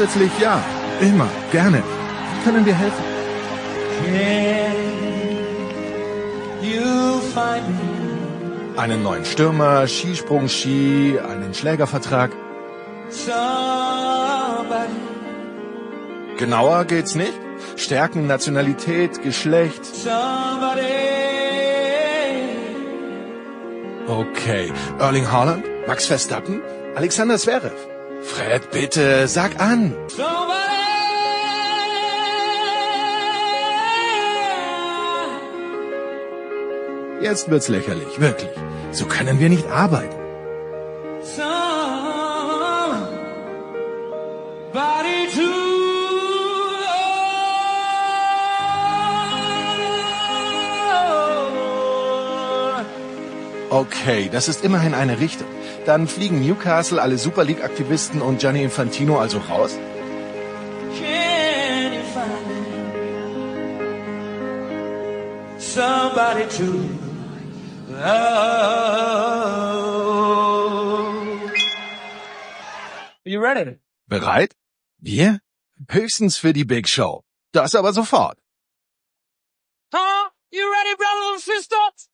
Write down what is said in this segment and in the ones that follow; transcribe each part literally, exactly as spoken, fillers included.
Grundsätzlich ja, immer, gerne. Wie können wir helfen? Einen neuen Stürmer, Skisprung-Ski, einen Schlägervertrag. Genauer geht's nicht? Stärken, Nationalität, Geschlecht. Okay, Erling Haaland, Max Verstappen, Alexander Zverev. Fred, bitte, sag an. Jetzt wird's lächerlich, wirklich. So können wir nicht arbeiten. Okay, das ist immerhin eine Richtung. Dann fliegen Newcastle, alle Super League-Aktivisten und Gianni Infantino also raus? Somebody to love. You ready? Bereit? Wir? Höchstens für die Big Show. Das aber sofort. Huh? You ready, brothers and sisters?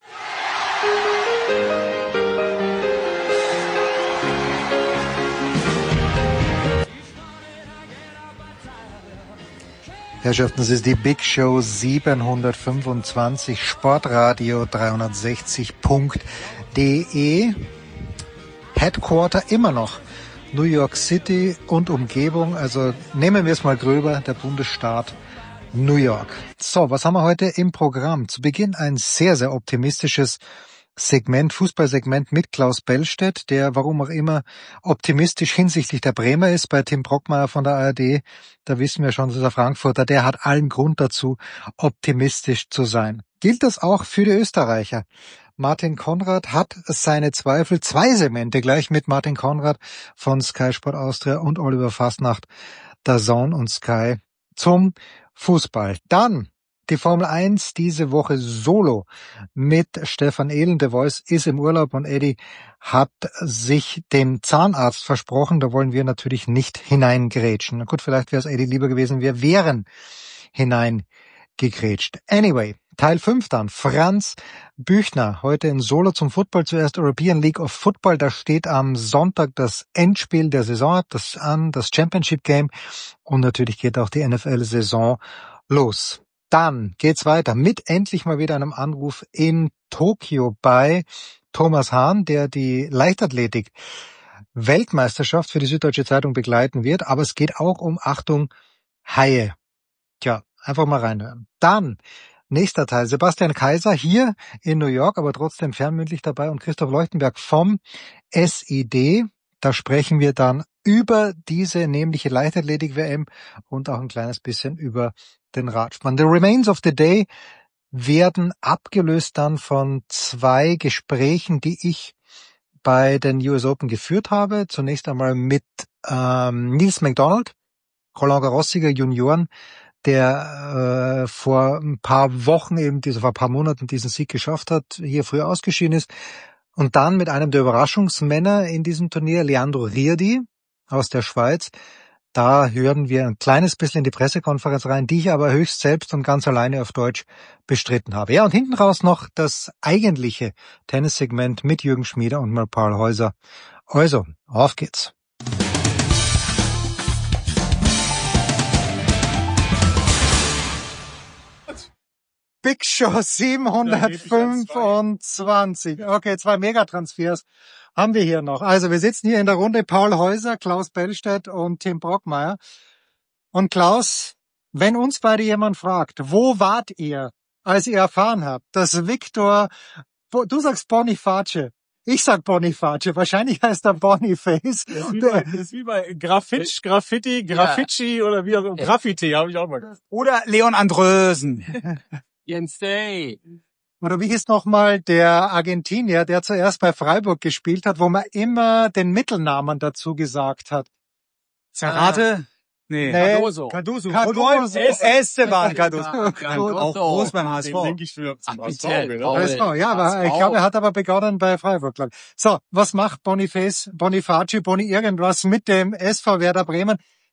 Herrschaften, es ist die Big Show siebenhundertfünfundzwanzig, Sportradio dreihundertsechzig Punkt de. Headquarter immer noch New York City und Umgebung, also nehmen wir es mal gröber, der Bundesstaat New York. So, was haben wir heute im Programm? Zu Beginn ein sehr, sehr optimistisches Segment, Fußballsegment mit Klaus Bellstedt, der, warum auch immer, optimistisch hinsichtlich der Bremer ist. Bei Tim Brockmeier von der A R D, da wissen wir schon, dass der Frankfurter, der hat allen Grund dazu, optimistisch zu sein. Gilt das auch für die Österreicher? Martin Konrad hat seine Zweifel, zwei Segmente gleich mit Martin Konrad von Sky Sport Austria und Oliver Fasnacht, D A Z N und Sky zum Fußball. Dann die Formel eins diese Woche solo mit Stefan Ehlen. The Voice ist im Urlaub und Eddie hat sich den Zahnarzt versprochen. Da wollen wir natürlich nicht hineingrätschen. Na gut, vielleicht wäre es Eddie lieber gewesen, wir wären hineingegrätscht. Anyway, Teil fünf dann. Franz Büchner, heute in Solo zum Football. Zuerst European League of Football. Da steht am Sonntag das Endspiel der Saison das an, das Championship Game. Und natürlich geht auch die N F L-Saison los. Dann geht's weiter mit endlich mal wieder einem Anruf in Tokio bei Thomas Hahn, der die Leichtathletik-Weltmeisterschaft für die Süddeutsche Zeitung begleiten wird. Aber es geht auch um, Achtung, Haie. Tja, einfach mal reinhören. Dann nächster Teil. Sebastian Kaiser hier in New York, aber trotzdem fernmündlich dabei und Christoph Leuchtenberg vom S I D. Da sprechen wir dann über diese nämliche Leichtathletik-W M und auch ein kleines bisschen über den Radsport. The Remains of the Day werden abgelöst dann von zwei Gesprächen, die ich bei den U S Open geführt habe. Zunächst einmal mit ähm, Nils McDonald, Roland Garros-Sieger Junioren, der äh, vor ein paar Wochen eben, diese, vor ein paar Monaten diesen Sieg geschafft hat, hier früher ausgeschieden ist. Und dann mit einem der Überraschungsmänner in diesem Turnier, Leandro Riedi aus der Schweiz. Da hören wir ein kleines bisschen in die Pressekonferenz rein, die ich aber höchst selbst und ganz alleine auf Deutsch bestritten habe. Ja, und hinten raus noch das eigentliche Tennissegment mit Jürgen Schmieder und mal Paul Häuser. Also, auf geht's. Big Show siebenhundertfünfundzwanzig. Okay, zwei Megatransfers haben wir hier noch. Also wir sitzen hier in der Runde Paul Häuser, Klaus Bellstedt und Tim Brockmeier. Und Klaus, wenn uns beide jemand fragt, wo wart ihr, als ihr erfahren habt, dass Victor, du sagst Boniface, ich sag Boniface, wahrscheinlich heißt er Boniface. Das ist wie bei, das ist wie bei Graffitsch, Graffiti, Graffici ja. Oder wie auch immer. Graffiti habe ich auch mal gesagt. Oder Leon Andrösen. Jens Day. Oder wie hieß nochmal der Argentinier, der zuerst bei Freiburg gespielt hat, wo man immer den Mittelnamen dazu gesagt hat? Zerrate? Nee. nee. Cardoso. Cardoso. Cardoso. Esteban Cardoso. Cardoso. Auch groß beim H S V. Den denke ich für Ach, H S V, bitte. genau. H S V, ja, aber ich glaube, er hat aber begonnen bei Freiburg, glaube ich. So, was macht Boniface, Boniface, Boni irgendwas mit dem S V Werder Bremen?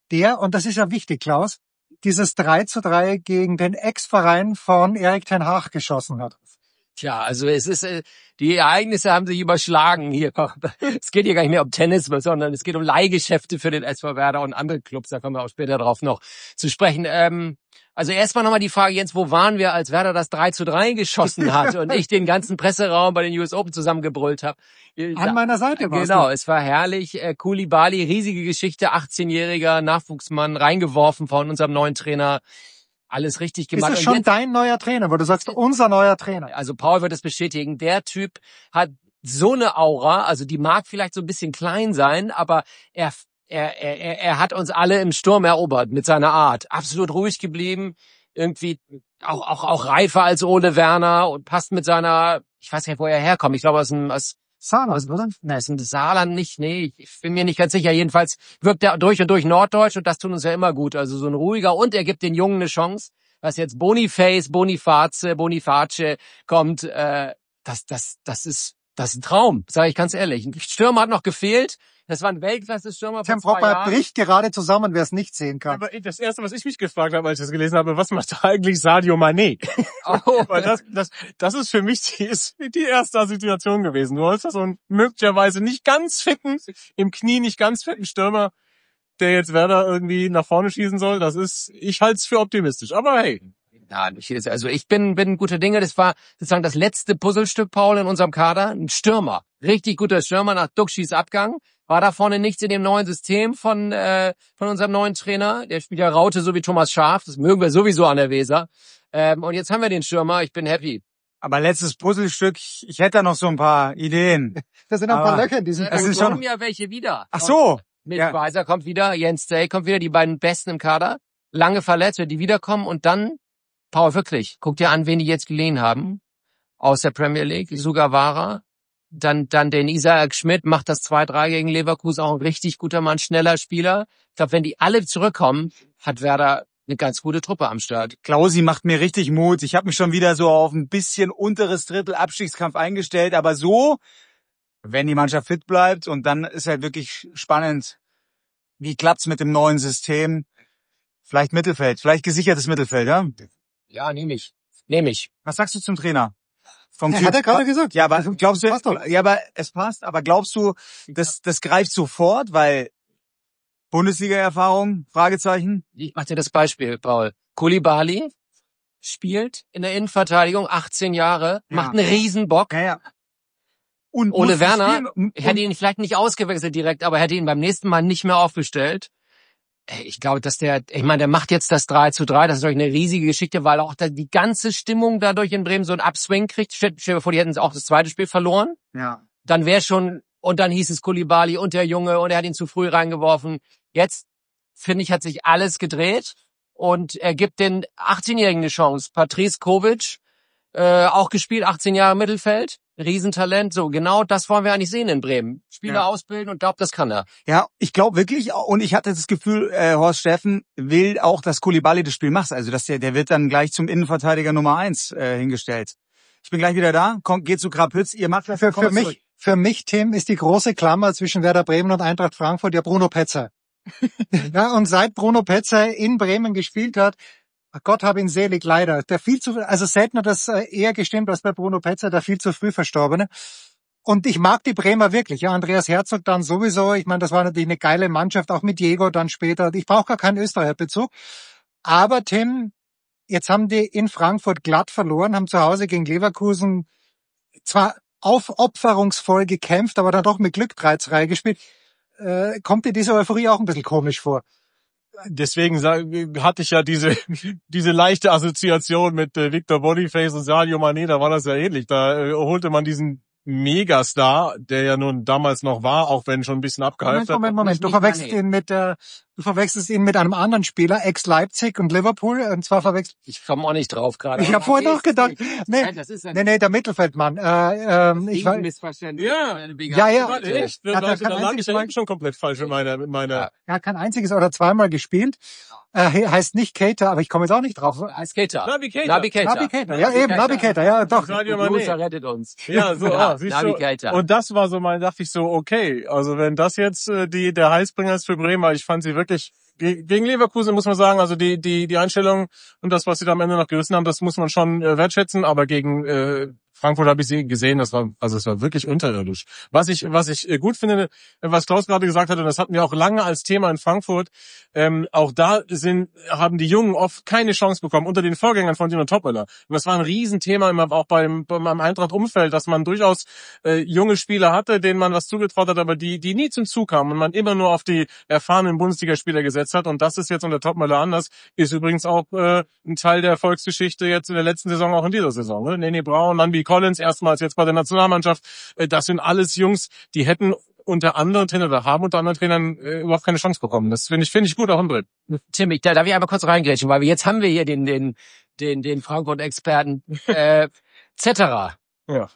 der, und das ist ja wichtig, Klaus, dieses drei zu drei gegen den Ex-Verein von Erik ten Hag geschossen hat. Tja, also es ist, äh, die Ereignisse haben sich überschlagen hier. Es geht hier gar nicht mehr um Tennis, sondern es geht um Leihgeschäfte für den S V Werder und andere Clubs. Da kommen wir auch später drauf noch zu sprechen. Ähm, also erstmal nochmal die Frage, Jens, wo waren wir, als Werder das drei zu drei geschossen hat und ich den ganzen Presseraum bei den U S Open zusammengebrüllt habe? An meiner Seite warst Genau, du. es war herrlich. Äh, Koulibaly, riesige Geschichte, achtzehnjähriger Nachwuchsmann, reingeworfen von unserem neuen Trainer. Alles richtig gemacht. Ist das schon dein neuer Trainer, wo du sagst, unser neuer Trainer? Also Paul wird es bestätigen. Der Typ hat so eine Aura, also die mag vielleicht so ein bisschen klein sein, aber er, er, er, er hat uns alle im Sturm erobert mit seiner Art. Absolut ruhig geblieben, irgendwie auch, auch, auch reifer als Ole Werner und passt mit seiner, ich weiß nicht, wo er herkommt. Ich glaube aus dem, aus Saarland, oder? Nein, ist ein Saarland nicht, nee, ich bin mir nicht ganz sicher. Jedenfalls wirkt er durch und durch norddeutsch und das tut uns ja immer gut. Also so ein ruhiger und er gibt den Jungen eine Chance. Was jetzt Boniface, Boniface, Boniface kommt, äh, das, das, das ist, das ist ein Traum, sage ich ganz ehrlich. Ein Stürmer hat noch gefehlt. Das war ein Weltklasse-Stürmer von Tim zwei Brockmeier Jahren. bricht gerade zusammen, wer es nicht sehen kann. Aber das Erste, was ich mich gefragt habe, als ich das gelesen habe, was macht eigentlich Sadio Mané? Oh. Weil das, das, das ist für mich die, ist die erste Assoziation gewesen. Du hast da so einen möglicherweise nicht ganz fitten, im Knie nicht ganz fitten Stürmer, der jetzt Werder irgendwie nach vorne schießen soll. Das ist, ich halte es für optimistisch. Aber hey. Ja, also ich bin, bin guter Dinge. Das war sozusagen das letzte Puzzlestück, Paul, in unserem Kader. Ein Stürmer. Richtig guter Stürmer nach Dukschis Abgang. War da vorne nichts in dem neuen System von, äh, von unserem neuen Trainer. Der spielt ja Raute, so wie Thomas Schaaf. Das mögen wir sowieso an der Weser. Ähm, und jetzt haben wir den Stürmer. Ich bin happy. Aber letztes Puzzlestück, ich hätte da noch so ein paar Ideen. Da sind ein paar Aber Löcher in diesem das Es ist schon- kommen ja welche wieder. Ach so. Mit Ja. Weiser kommt wieder, Jens Day kommt wieder, die beiden Besten im Kader. Lange verletzt, wenn die wiederkommen und dann, Paul, wirklich, guck dir an, wen die jetzt geliehen haben. Aus der Premier League, Sugawara. Dann, dann den Isaac Schmidt macht das zwei drei gegen Leverkusen, auch ein richtig guter Mann, schneller Spieler. Ich glaube, wenn die alle zurückkommen, hat Werder eine ganz gute Truppe am Start. Klausi macht mir richtig Mut. Ich habe mich schon wieder so auf ein bisschen unteres Drittel Abstiegskampf eingestellt. Aber so, wenn die Mannschaft fit bleibt und dann ist halt wirklich spannend, wie klappt's mit dem neuen System? Vielleicht Mittelfeld, vielleicht gesichertes Mittelfeld, ja? Ja, nehme ich. Nehme ich. Was sagst du zum Trainer? Vom Ja, Typ- hat er gerade gesagt. Ja, aber glaubst du, Das passt doch. ja, aber es passt, aber glaubst du, das, das greift sofort, weil Bundesliga-Erfahrung, Fragezeichen? Ich mach dir das Beispiel, Paul. Koulibaly spielt in der Innenverteidigung achtzehn Jahre, Ja. macht einen Riesenbock. Ja, ja. Und Ole muss Werner spielen und- hätte ihn vielleicht nicht ausgewechselt direkt, aber hätte ihn beim nächsten Mal nicht mehr aufgestellt. Ey, Ich glaube, dass der, ich meine, der macht jetzt das drei zu drei, das ist natürlich eine riesige Geschichte, weil auch da die ganze Stimmung dadurch in Bremen so einen Upswing kriegt. Stell stell dir vor, die hätten auch das zweite Spiel verloren. Ja. Dann wäre schon, und dann hieß es Koulibaly und der Junge und er hat ihn zu früh reingeworfen. Jetzt, finde ich, hat sich alles gedreht und er gibt den achtzehnjährigen eine Chance. Patrice Kovic, äh, auch gespielt, achtzehn Jahre Mittelfeld, Riesentalent. So, genau das wollen wir eigentlich sehen in Bremen. Spieler Ja. ausbilden und glaubt, das kann er. Ja, ich glaube wirklich, und ich hatte das Gefühl, äh, Horst Steffen will auch, dass Koulibaly das Spiel macht. Also dass der, der wird dann gleich zum Innenverteidiger Nummer eins äh, hingestellt. Ich bin gleich wieder da. Kommt, geht zu Krapütz. Ihr macht das Für, kommt für mich, zurück. für mich, Tim, ist die große Klammer zwischen Werder Bremen und Eintracht Frankfurt ja Bruno Petzer. Ja, und seit Bruno Petzer in Bremen gespielt hat, Gott hab ihn selig, leider. Der viel zu, also selten hat das äh, eher gestimmt als bei Bruno Petzer, der viel zu früh Verstorbene. Und ich mag die Bremer wirklich. Ja, Andreas Herzog dann sowieso. Ich meine, das war natürlich eine geile Mannschaft, auch mit Diego dann später. Ich brauche gar keinen Österreicher-Bezug. Aber Tim, jetzt haben die in Frankfurt glatt verloren, haben zu Hause gegen Leverkusen zwar aufopferungsvoll gekämpft, aber dann doch mit Glück drei zu drei gespielt. Äh, kommt dir diese Euphorie auch ein bisschen komisch vor? Deswegen sag- hatte ich ja diese diese leichte Assoziation mit äh, Victor Boniface und Sadio Mané, da war das ja ähnlich. Da äh, holte man diesen Megastar, der ja nun damals noch war, auch wenn schon ein bisschen abgehalten Moment, Moment, Moment. Du Nicht verwechselst Mané. ihn mit, äh, du verwechselst ihn mit einem anderen Spieler, ex-Leipzig und Liverpool. Und zwar verwechselst. Ich komme auch nicht drauf gerade. Ich habe vorhin noch gedacht, nee, Nein, das ist ein nee, nee, der Mittelfeldmann. Äh, ähm, ich war, Missverständnis. Ja. Ja, ja. Warte, echt? Ja, Da, da da, kann da lag einziges ich ja Mal- eben schon komplett falsch mit meiner, mit meiner. Ja. er hat kein einziges oder zweimal gespielt. Äh, he- heißt nicht Keita, aber ich komme jetzt auch nicht drauf. Als Keita. Nabi Keita. Nabi Keita. Nabi Keita, ja eben, Nabi Keita, ja doch. Sadio Grüße Mané. rettet uns. Ja, so, Ja, ah, siehst Nabi du. Keita. Und das war so mal, dachte ich so, okay, also wenn das jetzt äh, die der Heißbringer ist für Bremen, weil ich fand sie wirklich gegen Leverkusen muss man sagen, also die die die Einstellung und das, was sie da am Ende noch gerissen haben, das muss man schon äh, wertschätzen, aber gegen äh, Frankfurt habe ich sie gesehen, das war also es war wirklich unterirdisch. Was ich was ich äh, gut finde, was Klaus gerade gesagt hat, und das hatten wir auch lange als Thema in Frankfurt, ähm, auch da sind haben die Jungen oft keine Chance bekommen unter den Vorgängern von Dino Topmöller. Und das war ein Riesenthema immer auch beim beim Eintracht-Umfeld, dass man durchaus äh, junge Spieler hatte, denen man was zugetraut hat, aber die die nie zum Zug kamen und man immer nur auf die erfahrenen Bundesligaspieler gesetzt hat. Und das ist jetzt unter Topmöller anders. Ist übrigens auch äh, ein Teil der Erfolgsgeschichte jetzt in der letzten Saison, auch in dieser Saison. Ne? Nene Braun, Manby Collins, erstmals jetzt bei der Nationalmannschaft. Äh, das sind alles Jungs, die hätten unter anderen Trainern oder haben unter anderen Trainern äh, überhaupt keine Chance bekommen. Das finde ich finde ich gut auch im Dritt. Tim, ich, da darf ich einmal kurz reingrätschen, weil wir jetzt haben wir hier den den den den Frankfurt-Experten äh, Zetterer. Ja.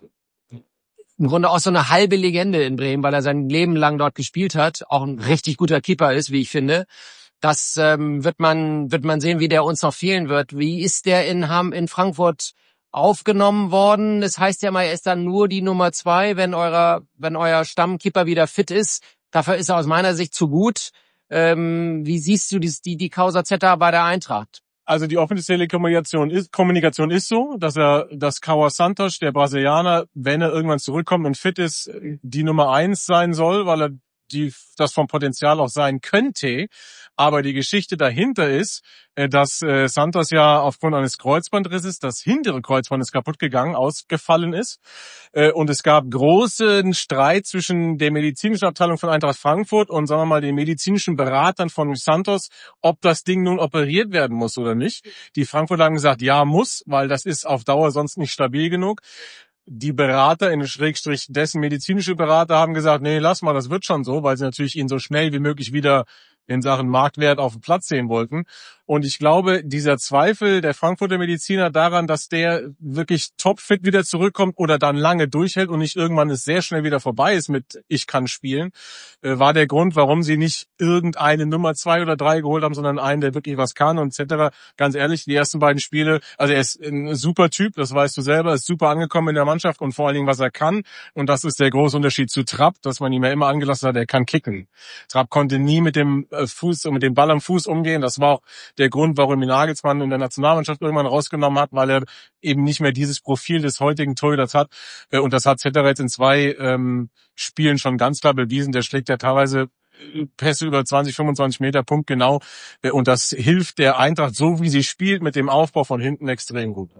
Im Grunde auch so eine halbe Legende in Bremen, weil er sein Leben lang dort gespielt hat, auch ein richtig guter Keeper ist, wie ich finde. Das ähm, wird man wird man sehen, wie der uns noch fehlen wird. Wie ist der in Ham in Frankfurt aufgenommen worden? Das heißt ja mal, er ist dann nur die Nummer zwei, wenn euer wenn euer Stammkeeper wieder fit ist. Dafür ist er aus meiner Sicht zu gut. Ähm, wie siehst du die die, die Causa Zeta bei der Eintracht? Also die offizielle Kommunikation ist, Kommunikation ist so, dass er, dass Cauã Santos, der Brasilianer, wenn er irgendwann zurückkommt und fit ist, die Nummer eins sein soll, weil er die das vom Potenzial auch sein könnte. Aber die Geschichte dahinter ist, dass äh, Santos ja aufgrund eines Kreuzbandrisses, das hintere Kreuzband ist kaputt gegangen, ausgefallen ist. Äh, und es gab großen Streit zwischen der medizinischen Abteilung von Eintracht Frankfurt und, sagen wir mal, den medizinischen Beratern von Santos, ob das Ding nun operiert werden muss oder nicht. Die Frankfurter haben gesagt, ja, muss, weil das ist auf Dauer sonst nicht stabil genug. Die Berater, in Schrägstrich dessen medizinische Berater, haben gesagt, nee, lass mal, das wird schon so, weil sie natürlich ihn so schnell wie möglich wieder in Sachen Marktwert auf dem Platz sehen wollten. Und ich glaube, dieser Zweifel der Frankfurter Mediziner daran, dass der wirklich topfit wieder zurückkommt oder dann lange durchhält und nicht irgendwann es sehr schnell wieder vorbei ist mit ich kann spielen, äh, war der Grund, warum sie nicht irgendeine Nummer zwei oder drei geholt haben, sondern einen, der wirklich was kann und et cetera. Ganz ehrlich, die ersten beiden Spiele, also er ist ein super Typ, das weißt du selber, ist super angekommen in der Mannschaft und vor allen Dingen, was er kann. Und das ist der große Unterschied zu Trapp, dass man ihm ja immer angelassen hat, er kann kicken. Trapp konnte nie mit dem Fuß und mit dem Ball am Fuß umgehen. Das war auch der Grund, warum ihn Nagelsmann in der Nationalmannschaft irgendwann rausgenommen hat, weil er eben nicht mehr dieses Profil des heutigen Torhüters hat. Und das hat Zetterer jetzt in zwei ähm, Spielen schon ganz klar bewiesen. Der schlägt ja teilweise Pässe über zwanzig, fünfundzwanzig Meter, punktgenau. Und das hilft der Eintracht, so wie sie spielt, mit dem Aufbau von hinten extrem gut.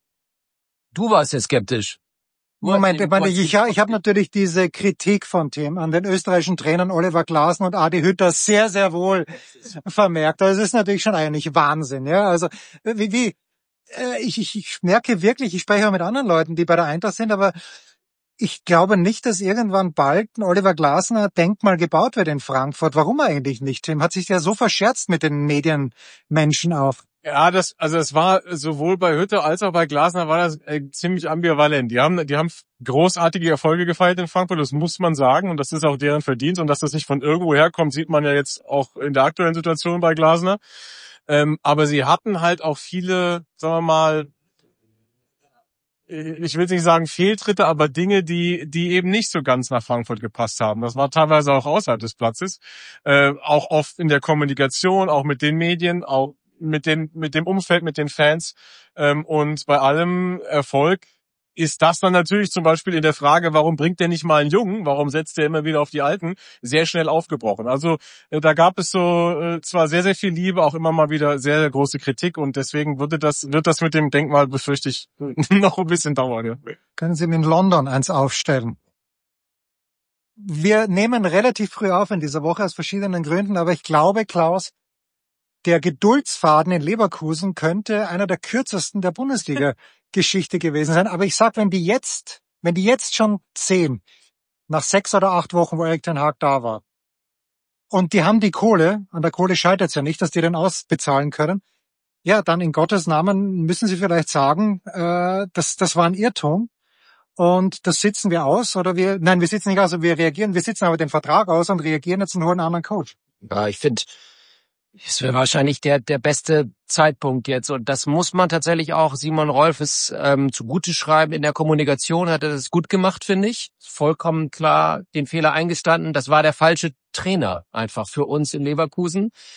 Du warst ja skeptisch. Moment, ich meine, ich, ich habe natürlich diese Kritik von Tim an den österreichischen Trainern Oliver Glasner und Adi Hütter sehr, sehr wohl vermerkt. Das ist natürlich schon eigentlich Wahnsinn, ja. Also wie, wie äh, ich, ich, ich merke wirklich, ich spreche auch mit anderen Leuten, die bei der Eintracht sind, aber ich glaube nicht, dass irgendwann bald ein Oliver Glasner Denkmal gebaut wird in Frankfurt. Warum eigentlich nicht? Tim hat sich ja so verscherzt mit den Medienmenschen auch. Ja, das, also es war sowohl bei Hütter als auch bei Glasner war das äh, ziemlich ambivalent. Die haben, die haben großartige Erfolge gefeiert in Frankfurt, das muss man sagen, und das ist auch deren Verdienst. Und dass das nicht von irgendwo herkommt, sieht man ja jetzt auch in der aktuellen Situation bei Glasner. Ähm, aber sie hatten halt auch viele, sagen wir mal, ich will nicht sagen Fehltritte, aber Dinge, die die eben nicht so ganz nach Frankfurt gepasst haben. Das war teilweise auch außerhalb des Platzes, äh, auch oft in der Kommunikation, auch mit den Medien, auch mit den mit dem Umfeld, mit den Fans. Ähm, und bei allem Erfolg ist das dann natürlich zum Beispiel in der Frage, warum bringt der nicht mal einen Jungen, warum setzt der immer wieder auf die Alten, sehr schnell aufgebrochen. Also äh, da gab es so äh, zwar sehr, sehr viel Liebe, auch immer mal wieder sehr, sehr große Kritik und deswegen würde das wird das mit dem Denkmal, befürchte ich, noch ein bisschen dauern. Ja. Können Sie mir in London eins aufstellen? Wir nehmen relativ früh auf in dieser Woche aus verschiedenen Gründen, aber ich glaube, Klaus, der Geduldsfaden in Leverkusen könnte einer der kürzesten der Bundesliga-Geschichte gewesen sein. Aber ich sag, wenn die jetzt, wenn die jetzt schon zehn, nach sechs oder acht Wochen, wo Erik ten Hag da war, und die haben die Kohle, an der Kohle scheitert es ja nicht, dass die den ausbezahlen können, ja, dann in Gottes Namen müssen sie vielleicht sagen, äh, das, das war ein Irrtum. Und das sitzen wir aus, oder wir, nein, wir sitzen nicht aus, wir reagieren, wir sitzen aber den Vertrag aus und reagieren jetzt und holen einen anderen Coach. Ja, ich finde, es wäre wahrscheinlich der der beste Zeitpunkt jetzt. Und das muss man tatsächlich auch Simon Rolfes ähm, zugute schreiben. In der Kommunikation hat er das gut gemacht, finde ich. Vollkommen klar den Fehler eingestanden. Das war der falsche Trainer einfach für uns in Leverkusen.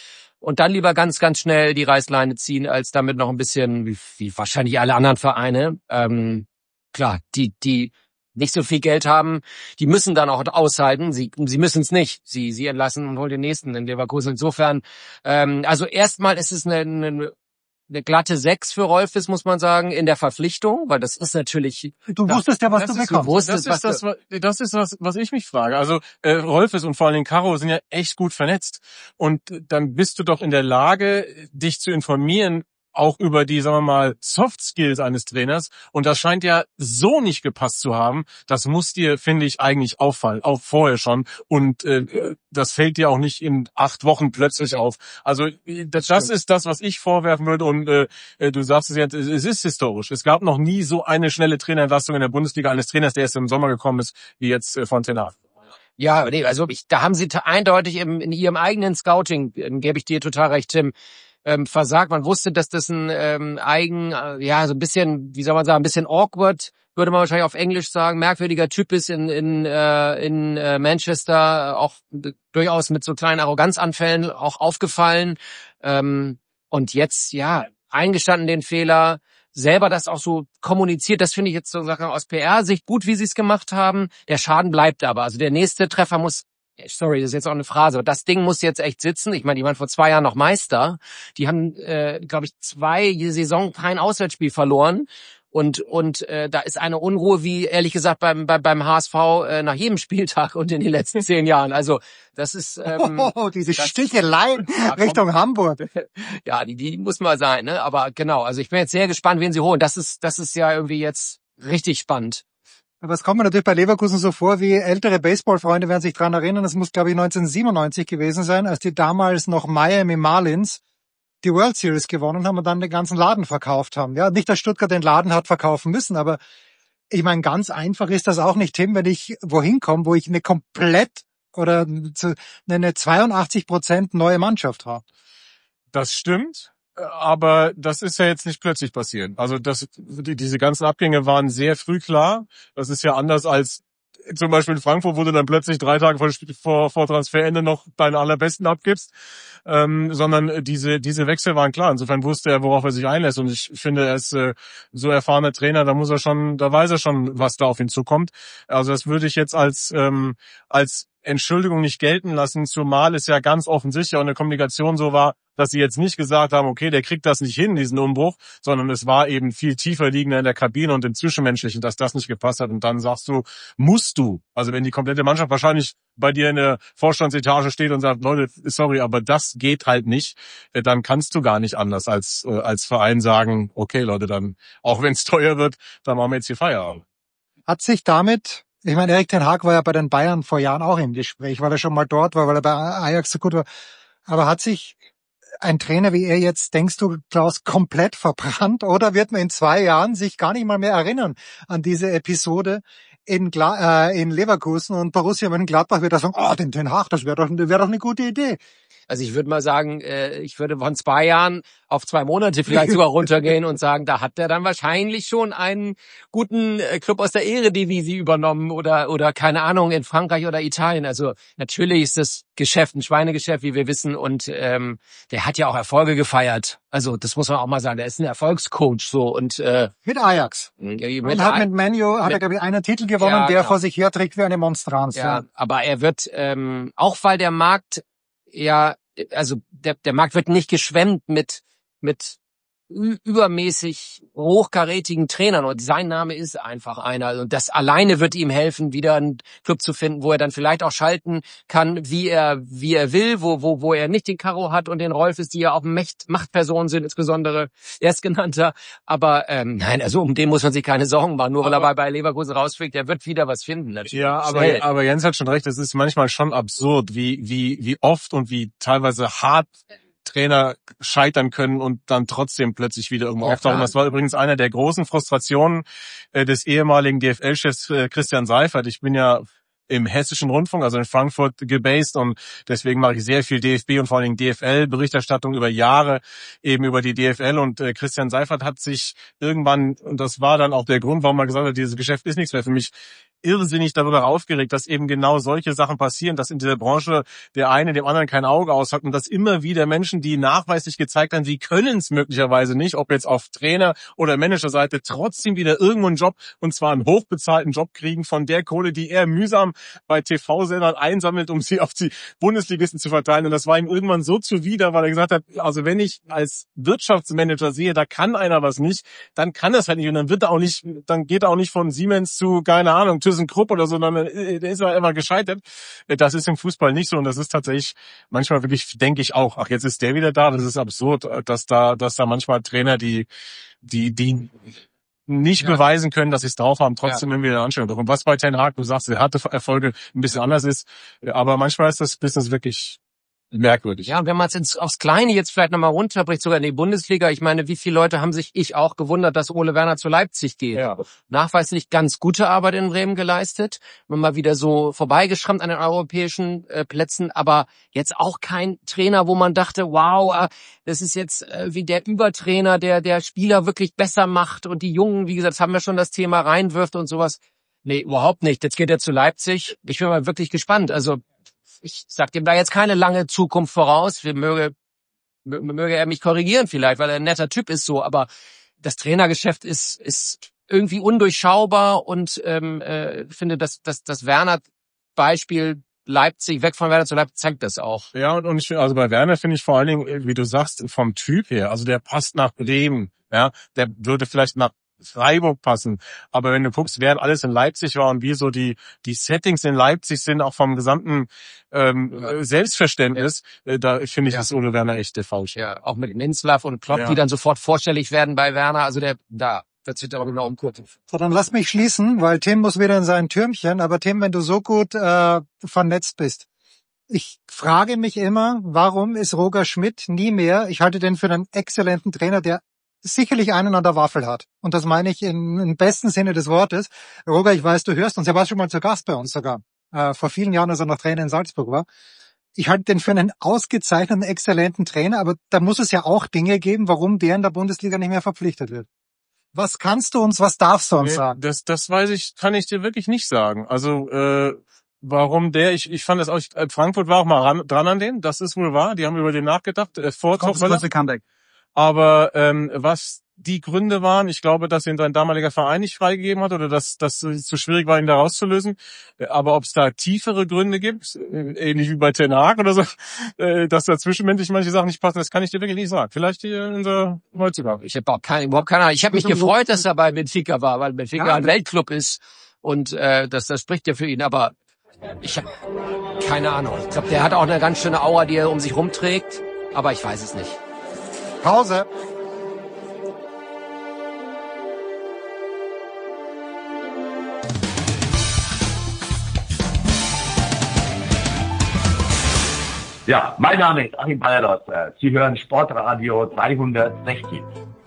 und dann lieber ganz, ganz schnell die Reißleine ziehen, als damit noch ein bisschen, wie, wie wahrscheinlich alle anderen Vereine, ähm, klar, die, die nicht so viel Geld haben, die müssen dann auch aushalten. Sie, sie müssen es nicht. Sie, sie entlassen und holen den nächsten in Leverkusen. Insofern, ähm, also erstmal ist es eine, eine, eine glatte Sechs für Rolfes, muss man sagen, in der Verpflichtung, weil das ist natürlich. Du wusstest ja, was du bekommst. Wusstest, das ist das, was, das ist das, was ich mich frage. Also äh, Rolfes und vor allem Caro sind ja echt gut vernetzt. Und dann bist du doch in der Lage, dich zu informieren, auch über die, sagen wir mal, Soft Skills eines Trainers. Und das scheint ja so nicht gepasst zu haben. Das muss dir, finde ich, eigentlich auffallen, auch vorher schon. Und äh, das fällt dir auch nicht in acht Wochen plötzlich auf. Also das, das ist das, was ich vorwerfen würde. Und äh, du sagst es jetzt, es ist historisch. Es gab noch nie so eine schnelle Trainerentlassung in der Bundesliga eines Trainers, der erst im Sommer gekommen ist, wie jetzt äh, von Tenar. Ja, nee, also ich, da haben sie eindeutig im, in ihrem eigenen Scouting, äh, gebe ich dir total recht, Tim, ähm, versagt. Man wusste, dass das ein ähm, eigen, äh, ja, so ein bisschen, wie soll man sagen, ein bisschen awkward, würde man wahrscheinlich auf Englisch sagen, merkwürdiger Typ ist in in äh, in äh, Manchester, auch äh, durchaus mit so kleinen Arroganzanfällen auch aufgefallen. Ähm, und jetzt, ja, eingestanden den Fehler, selber das auch so kommuniziert, das finde ich jetzt sozusagen aus P R-Sicht gut, wie sie es gemacht haben. Der Schaden bleibt aber. Also der nächste Treffer muss, sorry, das ist jetzt auch eine Phrase, aber das Ding muss jetzt echt sitzen. Ich meine, die waren vor zwei Jahren noch Meister. Die haben, äh, glaube ich, zwei Saison kein Auswärtsspiel verloren. Und und äh, da ist eine Unruhe, wie ehrlich gesagt beim beim, beim H S V äh, nach jedem Spieltag und in den letzten zehn Jahren. Also das ist ähm, oh, diese Sticheleien Richtung Hamburg. Ja, die die muss mal sein, ne? Aber genau, also ich bin jetzt sehr gespannt, wen sie holen. Das ist das ist ja irgendwie jetzt richtig spannend. Aber es kommt mir natürlich bei Leverkusen so vor, wie ältere Baseballfreunde werden sich dran erinnern. Das muss, glaube ich, neunzehnhundertsiebenundneunzig gewesen sein, als die damals noch Miami Marlins die World Series gewonnen haben und dann den ganzen Laden verkauft haben. Ja, nicht, dass Stuttgart den Laden hat verkaufen müssen, aber ich meine, ganz einfach ist das auch nicht, Tim, wenn ich wohin komme, wo ich eine komplett oder eine zweiundachtzig Prozent neue Mannschaft habe. Das stimmt, aber das ist ja jetzt nicht plötzlich passiert. Also das, die, diese ganzen Abgänge waren sehr früh klar. Das ist ja anders als zum Beispiel in Frankfurt, wo du dann plötzlich drei Tage vor, vor, vor Transferende noch deinen allerbesten abgibst, ähm, sondern diese diese Wechsel waren klar. Insofern wusste er, worauf er sich einlässt. Und ich finde, er ist äh, so erfahrener Trainer, da muss er schon, da weiß er schon, was da auf ihn zukommt. Also das würde ich jetzt als ähm, als Entschuldigung nicht gelten lassen, zumal es ja ganz offensichtlich auch in der Kommunikation so war, dass sie jetzt nicht gesagt haben, okay, der kriegt das nicht hin, diesen Umbruch, sondern es war eben viel tiefer liegender in der Kabine und im Zwischenmenschlichen, dass das nicht gepasst hat. Und dann sagst du, musst du, also wenn die komplette Mannschaft wahrscheinlich bei dir in der Vorstandsetage steht und sagt, Leute, sorry, aber das geht halt nicht, dann kannst du gar nicht anders als als Verein sagen, okay, Leute, dann, auch wenn es teuer wird, dann machen wir jetzt hier Feierabend. Hat sich damit, ich meine, Erik ten Hag war ja bei den Bayern vor Jahren auch im Gespräch, weil er schon mal dort war, weil er bei Ajax so gut war, aber hat sich ein Trainer wie er jetzt, denkst du, Klaus, komplett verbrannt, oder wird man in zwei Jahren sich gar nicht mal mehr erinnern an diese Episode in, Gla- äh, in Leverkusen und Borussia Mönchengladbach wird er sagen, oh, den Ten Hag, das wäre doch, wär doch eine gute Idee. Also ich würde mal sagen, äh, ich würde von zwei Jahren auf zwei Monate vielleicht sogar runtergehen und sagen, da hat er dann wahrscheinlich schon einen guten äh, Club aus der Eredivisie übernommen oder oder keine Ahnung, in Frankreich oder Italien. Also natürlich ist das Geschäft ein Schweinegeschäft, wie wir wissen, und ähm, der hat ja auch Erfolge gefeiert. Also das muss man auch mal sagen, der ist ein Erfolgscoach so und äh, mit Ajax. Mit und hat mit Man U, hat er glaube ich einen Titel gewonnen, ja, der genau. vor sich herträgt wie eine Monstranz. Ja, ja. Aber er wird ähm, auch, weil der Markt ja, also der der Markt wird nicht geschwemmt mit mit übermäßig hochkarätigen Trainern und sein Name ist einfach einer und das alleine wird ihm helfen, wieder einen Club zu finden, wo er dann vielleicht auch schalten kann, wie er wie er will, wo wo wo er nicht den Karo hat und den Rolfes, die ja auch Macht, Machtpersonen sind, insbesondere erstgenannter, aber ähm, nein, also um den muss man sich keine Sorgen machen, nur weil aber, er bei, bei Leverkusen rausfliegt, der wird wieder was finden natürlich. Ja, aber Schnell. aber Jens hat schon recht, es ist manchmal schon absurd, wie wie wie oft und wie teilweise hart Trainer scheitern können und dann trotzdem plötzlich wieder irgendwo ja, auftauchen. Das war übrigens eine der großen Frustrationen äh, des ehemaligen D F L-Chefs äh, Christian Seifert. Ich bin ja im Hessischen Rundfunk, also in Frankfurt, gebased und deswegen mache ich sehr viel D F B und vor allen Dingen D F L-Berichterstattung über Jahre eben über die D F L und äh, Christian Seifert hat sich irgendwann, und das war dann auch der Grund, warum er gesagt hat, dieses Geschäft ist nichts mehr für mich, irrsinnig darüber aufgeregt, dass eben genau solche Sachen passieren, dass in dieser Branche der eine dem anderen kein Auge aus hat und dass immer wieder Menschen, die nachweislich gezeigt haben, sie können es möglicherweise nicht, ob jetzt auf Trainer- oder Managerseite, trotzdem wieder irgendwo einen Job, und zwar einen hochbezahlten Job kriegen von der Kohle, die er mühsam bei T V-Sendern einsammelt, um sie auf die Bundesligisten zu verteilen. Und das war ihm irgendwann so zuwider, weil er gesagt hat, also wenn ich als Wirtschaftsmanager sehe, da kann einer was nicht, dann kann das halt nicht. Und dann wird er auch nicht, dann geht er auch nicht von Siemens zu, keine Ahnung, ThyssenKrupp oder so, sondern der ist halt immer gescheitert. Das ist im Fußball nicht so und das ist tatsächlich manchmal wirklich, denke ich auch, ach, jetzt ist der wieder da, das ist absurd, dass da, dass da manchmal Trainer, die, die, die nicht ja. beweisen können, dass sie es drauf haben, trotzdem ja. irgendwie eine Anstellung. Und was bei Ten Hag, du sagst, er hatte Erfolge ein bisschen anders ist, aber manchmal ist das Business wirklich merkwürdig. Ja, und wenn man es ins, aufs Kleine jetzt vielleicht nochmal runterbricht, sogar in die Bundesliga, ich meine, wie viele Leute haben sich, ich auch, gewundert, dass Ole Werner zu Leipzig geht. Ja. Nachweislich ganz gute Arbeit in Bremen geleistet, immer mal wieder so vorbeigeschrammt an den europäischen äh, Plätzen, aber jetzt auch kein Trainer, wo man dachte, wow, äh, das ist jetzt äh, wie der Übertrainer, der der Spieler wirklich besser macht und die Jungen, wie gesagt, das haben wir schon, das Thema reinwirft und sowas. Nee, überhaupt nicht. Jetzt geht er zu Leipzig. Ich bin mal wirklich gespannt. Also ich sag dem da jetzt keine lange Zukunft voraus. Wir möge, möge er mich korrigieren vielleicht, weil er ein netter Typ ist so. Aber das Trainergeschäft ist ist irgendwie undurchschaubar und ähm, äh, finde, dass das das Werner-Beispiel Leipzig, weg von Werner zu Leipzig, zeigt das auch. Ja, und, und ich, also bei Werner finde ich vor allen Dingen, wie du sagst, vom Typ her, also der passt nach Bremen. Ja, der würde vielleicht nach Freiburg passen. Aber wenn du guckst, wer alles in Leipzig war und wie so die die Settings in Leipzig sind, auch vom gesamten ähm, Selbstverständnis, ja. äh, da finde ich, ja. ist Ole Werner echt der Falsche. Ja, auch mit Minzlaff und Klopp, ja. die dann sofort vorstellig werden bei Werner. Also der, da wird sich aber genau umgucken. So, dann lass mich schließen, weil Tim muss wieder in sein Türmchen. Aber Tim, wenn du so gut äh, vernetzt bist, ich frage mich immer, warum ist Roger Schmidt nie mehr, ich halte den für einen exzellenten Trainer, der sicherlich einen an der Waffel hat. Und das meine ich im, im besten Sinne des Wortes. Roger, ich weiß, du hörst uns. Er war schon mal zu Gast bei uns sogar. Äh, vor vielen Jahren, als er noch Trainer in Salzburg war. Ich halte den für einen ausgezeichneten, exzellenten Trainer, aber da muss es ja auch Dinge geben, warum der in der Bundesliga nicht mehr verpflichtet wird. Was kannst du uns, was darfst du uns nee, sagen? Das, das weiß ich, kann ich dir wirklich nicht sagen. Also, äh, warum der, ich, ich fand das auch, Frankfurt war auch mal ran, dran an den, das ist wohl wahr, die haben über den nachgedacht, äh, vor Topmöller. Comeback. Aber ähm, was die Gründe waren, ich glaube, dass ihn sein damaliger Verein nicht freigegeben hat oder dass das zu schwierig war, ihn da rauszulösen. Aber ob es da tiefere Gründe gibt, ähnlich wie bei Ten Hag oder so, dass da zwischenmenschlich manche Sachen nicht passen, das kann ich dir wirklich nicht sagen. Vielleicht hier in unser heutzutage. Ich habe überhaupt keine, überhaupt keine Ahnung. Ich habe mich gefreut, dass er bei Benfica war, weil Benfica ja. ein Weltclub ist und äh, das, das spricht ja für ihn. Aber ich habe keine Ahnung. Ich glaube, der hat auch eine ganz schöne Aura, die er um sich rumträgt. Aber ich weiß es nicht. Pause. Ja, mein Name ist Achim Bayerlos. Sie hören Sportradio dreihundertsechzig.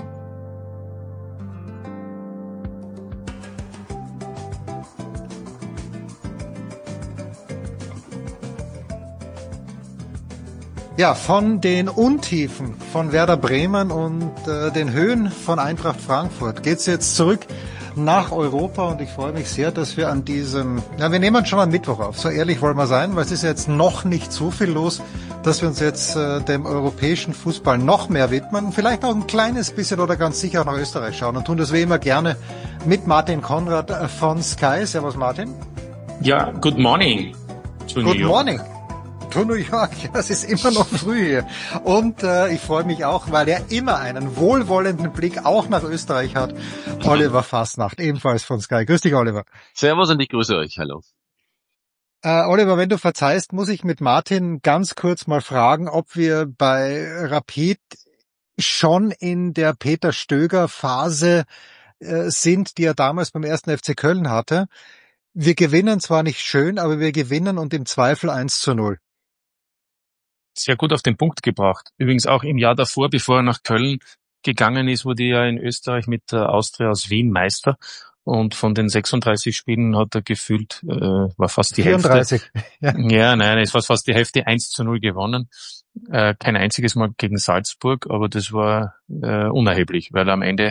Ja, von den Untiefen von Werder Bremen und äh, den Höhen von Eintracht Frankfurt geht's jetzt zurück nach Europa und ich freue mich sehr, dass wir an diesem, ja, wir nehmen schon am Mittwoch auf, so ehrlich wollen wir sein, weil es ist jetzt noch nicht so viel los, dass wir uns jetzt äh, dem europäischen Fußball noch mehr widmen und vielleicht auch ein kleines bisschen oder ganz sicher auch nach Österreich schauen und tun das wie immer gerne mit Martin Konrad von Sky. Servus Martin. Ja, good morning. Good morning. To New York, ja, es ist immer noch früh hier. Und äh, ich freue mich auch, weil er immer einen wohlwollenden Blick auch nach Österreich hat. Oliver Fasnacht, ebenfalls von Sky. Grüß dich, Oliver. Servus und ich grüße euch. Hallo. Äh, Oliver, wenn du verzeihst, muss ich mit Martin ganz kurz mal fragen, ob wir bei Rapid schon in der Peter Stöger-Phase äh, sind, die er damals beim ersten F C Köln hatte. Wir gewinnen zwar nicht schön, aber wir gewinnen und im Zweifel eins zu null. Sehr gut auf den Punkt gebracht. Übrigens auch im Jahr davor, bevor er nach Köln gegangen ist, wurde er in Österreich mit der Austria aus Wien Meister. Und von den sechsunddreißig Spielen hat er gefühlt, äh, war fast die vierunddreißig. Hälfte. Ja, ja nein, es war fast die Hälfte, eins zu null gewonnen. Äh, kein einziges Mal gegen Salzburg, aber das war äh, unerheblich, weil am Ende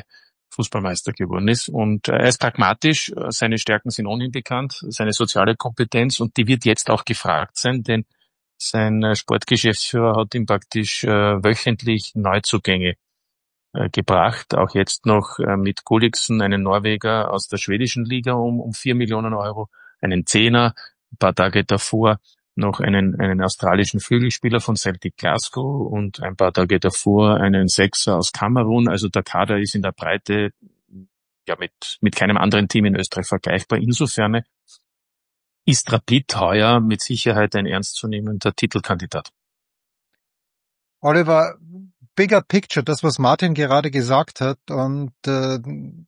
Fußballmeister geworden ist. Und er ist pragmatisch, seine Stärken sind ohnehin bekannt, seine soziale Kompetenz, und die wird jetzt auch gefragt sein, denn sein Sportgeschäftsführer hat ihm praktisch äh, wöchentlich Neuzugänge äh, gebracht. Auch jetzt noch äh, mit Gulliksen, einen Norweger aus der schwedischen Liga um, um vier Millionen Euro, einen Zehner, ein paar Tage davor noch einen, einen australischen Flügelspieler von Celtic Glasgow und ein paar Tage davor einen Sechser aus Kamerun. Also der Kader ist in der Breite ja mit, mit keinem anderen Team in Österreich vergleichbar. Insofern ist Rapid heuer mit Sicherheit ein ernstzunehmender Titelkandidat. Oliver, bigger picture, das was Martin gerade gesagt hat, und äh,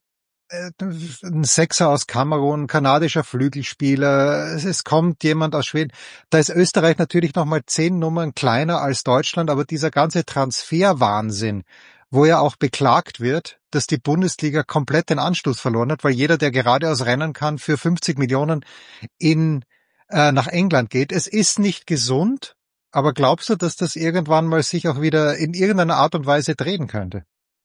ein Sechser aus Kamerun, kanadischer Flügelspieler, es, es kommt jemand aus Schweden. Da ist Österreich natürlich nochmal zehn Nummern kleiner als Deutschland, aber dieser ganze Transferwahnsinn, wo ja auch beklagt wird, dass die Bundesliga komplett den Anschluss verloren hat, weil jeder, der geradeaus rennen kann, für fünfzig Millionen in äh, nach England geht. Es ist nicht gesund, aber glaubst du, dass das irgendwann mal sich auch wieder in irgendeiner Art und Weise drehen könnte?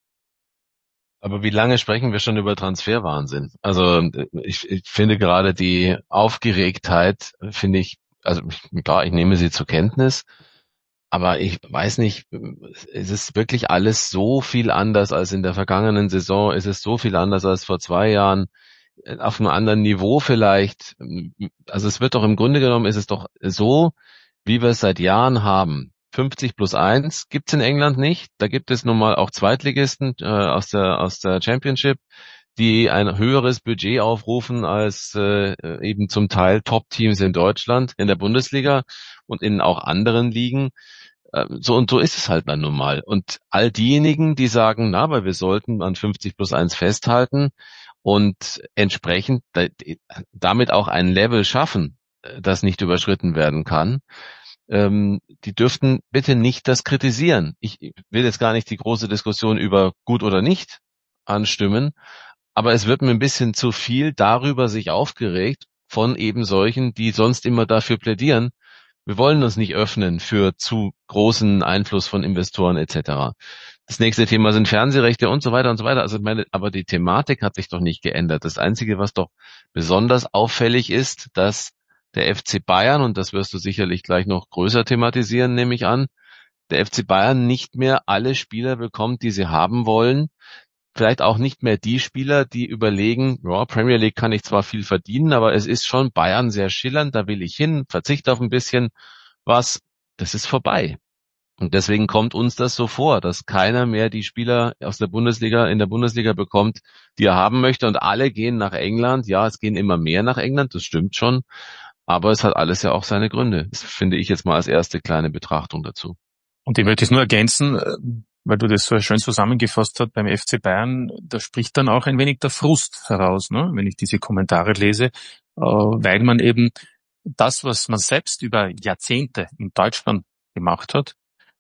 Aber wie lange sprechen wir schon über Transferwahnsinn? Also ich, ich finde gerade die Aufgeregtheit, finde ich, also klar, ich nehme sie zur Kenntnis, aber ich weiß nicht, es ist wirklich alles so viel anders als in der vergangenen Saison, es ist so viel anders als vor zwei Jahren, auf einem anderen Niveau vielleicht. Also es wird doch im Grunde genommen, ist es doch so, wie wir es seit Jahren haben. fünfzig plus eins gibt's in England nicht. Da gibt es nun mal auch Zweitligisten äh, aus der aus der Championship, die ein höheres Budget aufrufen als äh, eben zum Teil Top-Teams in Deutschland, in der Bundesliga und in auch anderen Ligen. Äh, so und so ist es halt dann nun mal. Und all diejenigen, die sagen, na, aber wir sollten an fünfzig plus eins festhalten und entsprechend da, damit auch ein Level schaffen, das nicht überschritten werden kann, Ähm, die dürften bitte nicht das kritisieren. Ich will jetzt gar nicht die große Diskussion über gut oder nicht anstimmen, aber es wird mir ein bisschen zu viel darüber sich aufgeregt von eben solchen, die sonst immer dafür plädieren, wir wollen uns nicht öffnen für zu großen Einfluss von Investoren et cetera. Das nächste Thema sind Fernsehrechte und so weiter und so weiter. Also meine, aber die Thematik hat sich doch nicht geändert. Das Einzige, was doch besonders auffällig ist, dass der F C Bayern, und das wirst du sicherlich gleich noch größer thematisieren, nehme ich an, der F C Bayern nicht mehr alle Spieler bekommt, die sie haben wollen. Vielleicht auch nicht mehr die Spieler, die überlegen, ja, Premier League kann ich zwar viel verdienen, aber es ist schon Bayern sehr schillernd, da will ich hin, verzichte auf ein bisschen was. Das ist vorbei. Und deswegen kommt uns das so vor, dass keiner mehr die Spieler aus der Bundesliga, in der Bundesliga bekommt, die er haben möchte, und alle gehen nach England. Ja, es gehen immer mehr nach England, das stimmt schon. Aber es hat alles ja auch seine Gründe. Das finde ich jetzt mal als erste kleine Betrachtung dazu. Und ich möchte es nur ergänzen, weil du das so schön zusammengefasst hast beim F C Bayern, da spricht dann auch ein wenig der Frust heraus, ne, wenn ich diese Kommentare lese, weil man eben das, was man selbst über Jahrzehnte in Deutschland gemacht hat,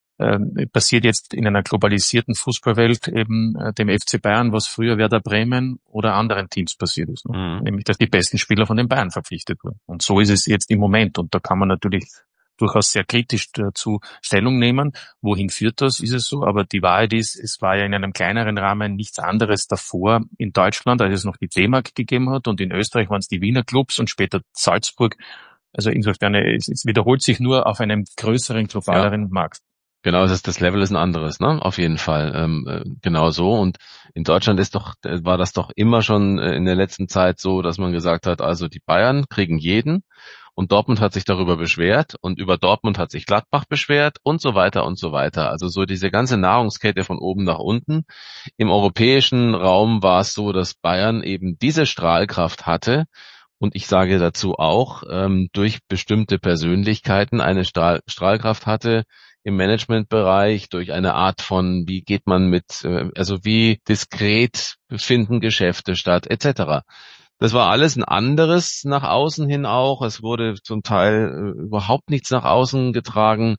passiert jetzt in einer globalisierten Fußballwelt eben dem F C Bayern, was früher Werder Bremen oder anderen Teams passiert ist. Ne? Mhm. Nämlich, dass die besten Spieler von den Bayern verpflichtet wurden. Und so ist es jetzt im Moment. Und da kann man natürlich durchaus sehr kritisch dazu Stellung nehmen. Wohin führt das? Ist es so? Aber die Wahrheit ist, es war ja in einem kleineren Rahmen nichts anderes davor in Deutschland, als es noch die D-Mark gegeben hat. Und in Österreich waren es die Wiener Clubs und später Salzburg. Also insofern, es, es wiederholt sich nur auf einem größeren, globaleren ja. Markt. Genau, das, ist, das Level ist ein anderes, ne? Auf jeden Fall, ähm, genau so. Und in Deutschland ist doch, war das doch immer schon in der letzten Zeit so, dass man gesagt hat, also die Bayern kriegen jeden, und Dortmund hat sich darüber beschwert, und über Dortmund hat sich Gladbach beschwert und so weiter und so weiter. Also so diese ganze Nahrungskette von oben nach unten. Im europäischen Raum war es so, dass Bayern eben diese Strahlkraft hatte. Und ich sage dazu auch, ähm, durch bestimmte Persönlichkeiten eine Strahl, Strahlkraft hatte, im Managementbereich, durch eine Art von, wie geht man mit, also wie diskret finden Geschäfte statt, et cetera. Das war alles ein anderes nach außen hin auch. Es wurde zum Teil überhaupt nichts nach außen getragen.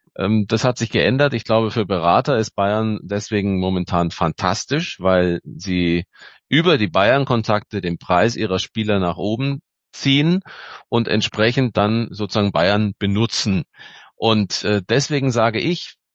Das hat sich geändert. Ich glaube, für Berater ist Bayern deswegen momentan fantastisch, weil sie über die Bayern-Kontakte den Preis ihrer Spieler nach oben ziehen und entsprechend dann sozusagen Bayern benutzen. Und äh, deswegen sage ich,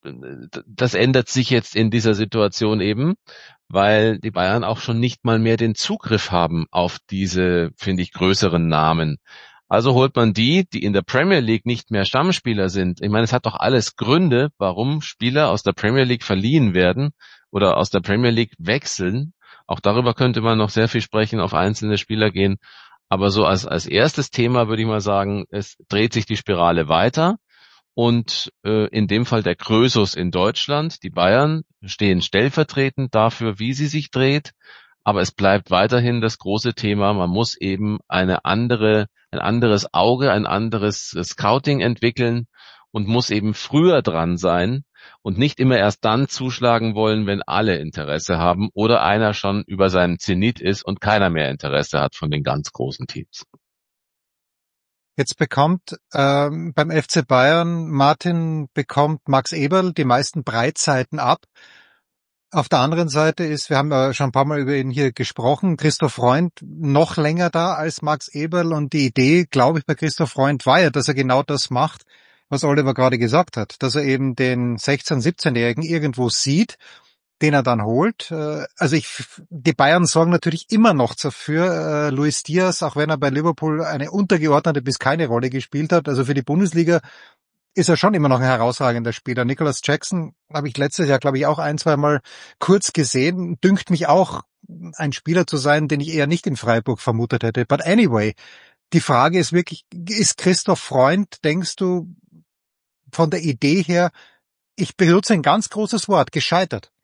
das ändert sich jetzt in dieser Situation eben, weil die Bayern auch schon nicht mal mehr den Zugriff haben auf diese, finde ich, größeren Namen. Also holt man die, die in der Premier League nicht mehr Stammspieler sind. Ich meine, es hat doch alles Gründe, warum Spieler aus der Premier League verliehen werden oder aus der Premier League wechseln. Auch darüber könnte man noch sehr viel sprechen, auf einzelne Spieler gehen. Aber so als, als erstes Thema würde ich mal sagen, es dreht sich die Spirale weiter. Und äh, in dem Fall der Krösus in Deutschland, die Bayern stehen stellvertretend dafür, wie sie sich dreht. Aber es bleibt weiterhin das große Thema, man muss eben eine andere, ein anderes Auge, ein anderes Scouting entwickeln und muss eben früher dran sein und nicht immer erst dann zuschlagen wollen, wenn alle Interesse haben oder einer schon über seinem Zenit ist und keiner mehr Interesse hat von den ganz großen Teams. Jetzt bekommt ähm, beim F C Bayern, Martin, bekommt Max Eberl die meisten Breitseiten ab. Auf der anderen Seite ist, wir haben ja schon ein paar Mal über ihn hier gesprochen, Christoph Freund noch länger da als Max Eberl und die Idee, glaube ich, bei Christoph Freund war ja, dass er genau das macht, was Oliver gerade gesagt hat, dass er eben den sechzehn-, siebzehnjährigen irgendwo sieht, den er dann holt. Also ich, die Bayern sorgen natürlich immer noch dafür, Luis Diaz, auch wenn er bei Liverpool eine untergeordnete bis keine Rolle gespielt hat, also für die Bundesliga ist er schon immer noch ein herausragender Spieler. Nicholas Jackson habe ich letztes Jahr, glaube ich, auch ein, zwei Mal kurz gesehen. Dünkt mich auch, ein Spieler zu sein, den ich eher nicht in Freiburg vermutet hätte. But anyway, die Frage ist wirklich, ist Christoph Freund, denkst du, von der Idee her, ich benutze ein ganz großes Wort, gescheitert?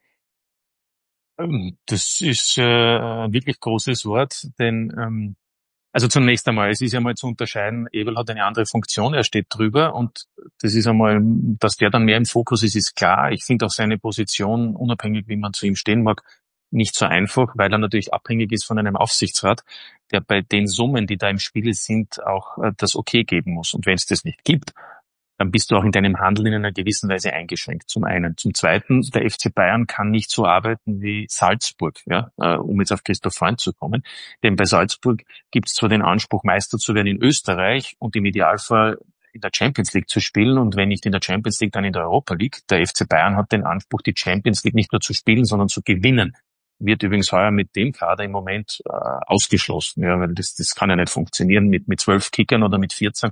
Das ist äh, ein wirklich großes Wort, denn ähm, also zunächst einmal, es ist ja mal zu unterscheiden, Eberl hat eine andere Funktion, er steht drüber und das ist einmal, dass der dann mehr im Fokus ist, ist klar. Ich finde auch seine Position, unabhängig wie man zu ihm stehen mag, nicht so einfach, weil er natürlich abhängig ist von einem Aufsichtsrat, der bei den Summen, die da im Spiel sind, auch äh, das Okay geben muss. Und wenn es das nicht gibt, dann bist du auch in deinem Handeln in einer gewissen Weise eingeschränkt, zum einen. Zum zweiten, der F C Bayern kann nicht so arbeiten wie Salzburg, ja, um jetzt auf Christoph Freund zu kommen. Denn bei Salzburg gibt es zwar den Anspruch, Meister zu werden in Österreich und im Idealfall in der Champions League zu spielen und wenn nicht in der Champions League, dann in der Europa League. Der F C Bayern hat den Anspruch, die Champions League nicht nur zu spielen, sondern zu gewinnen. Wird übrigens heuer mit dem Kader im Moment äh, ausgeschlossen, ja, weil das, das kann ja nicht funktionieren, mit mit zwölf Kickern oder mit vierzehn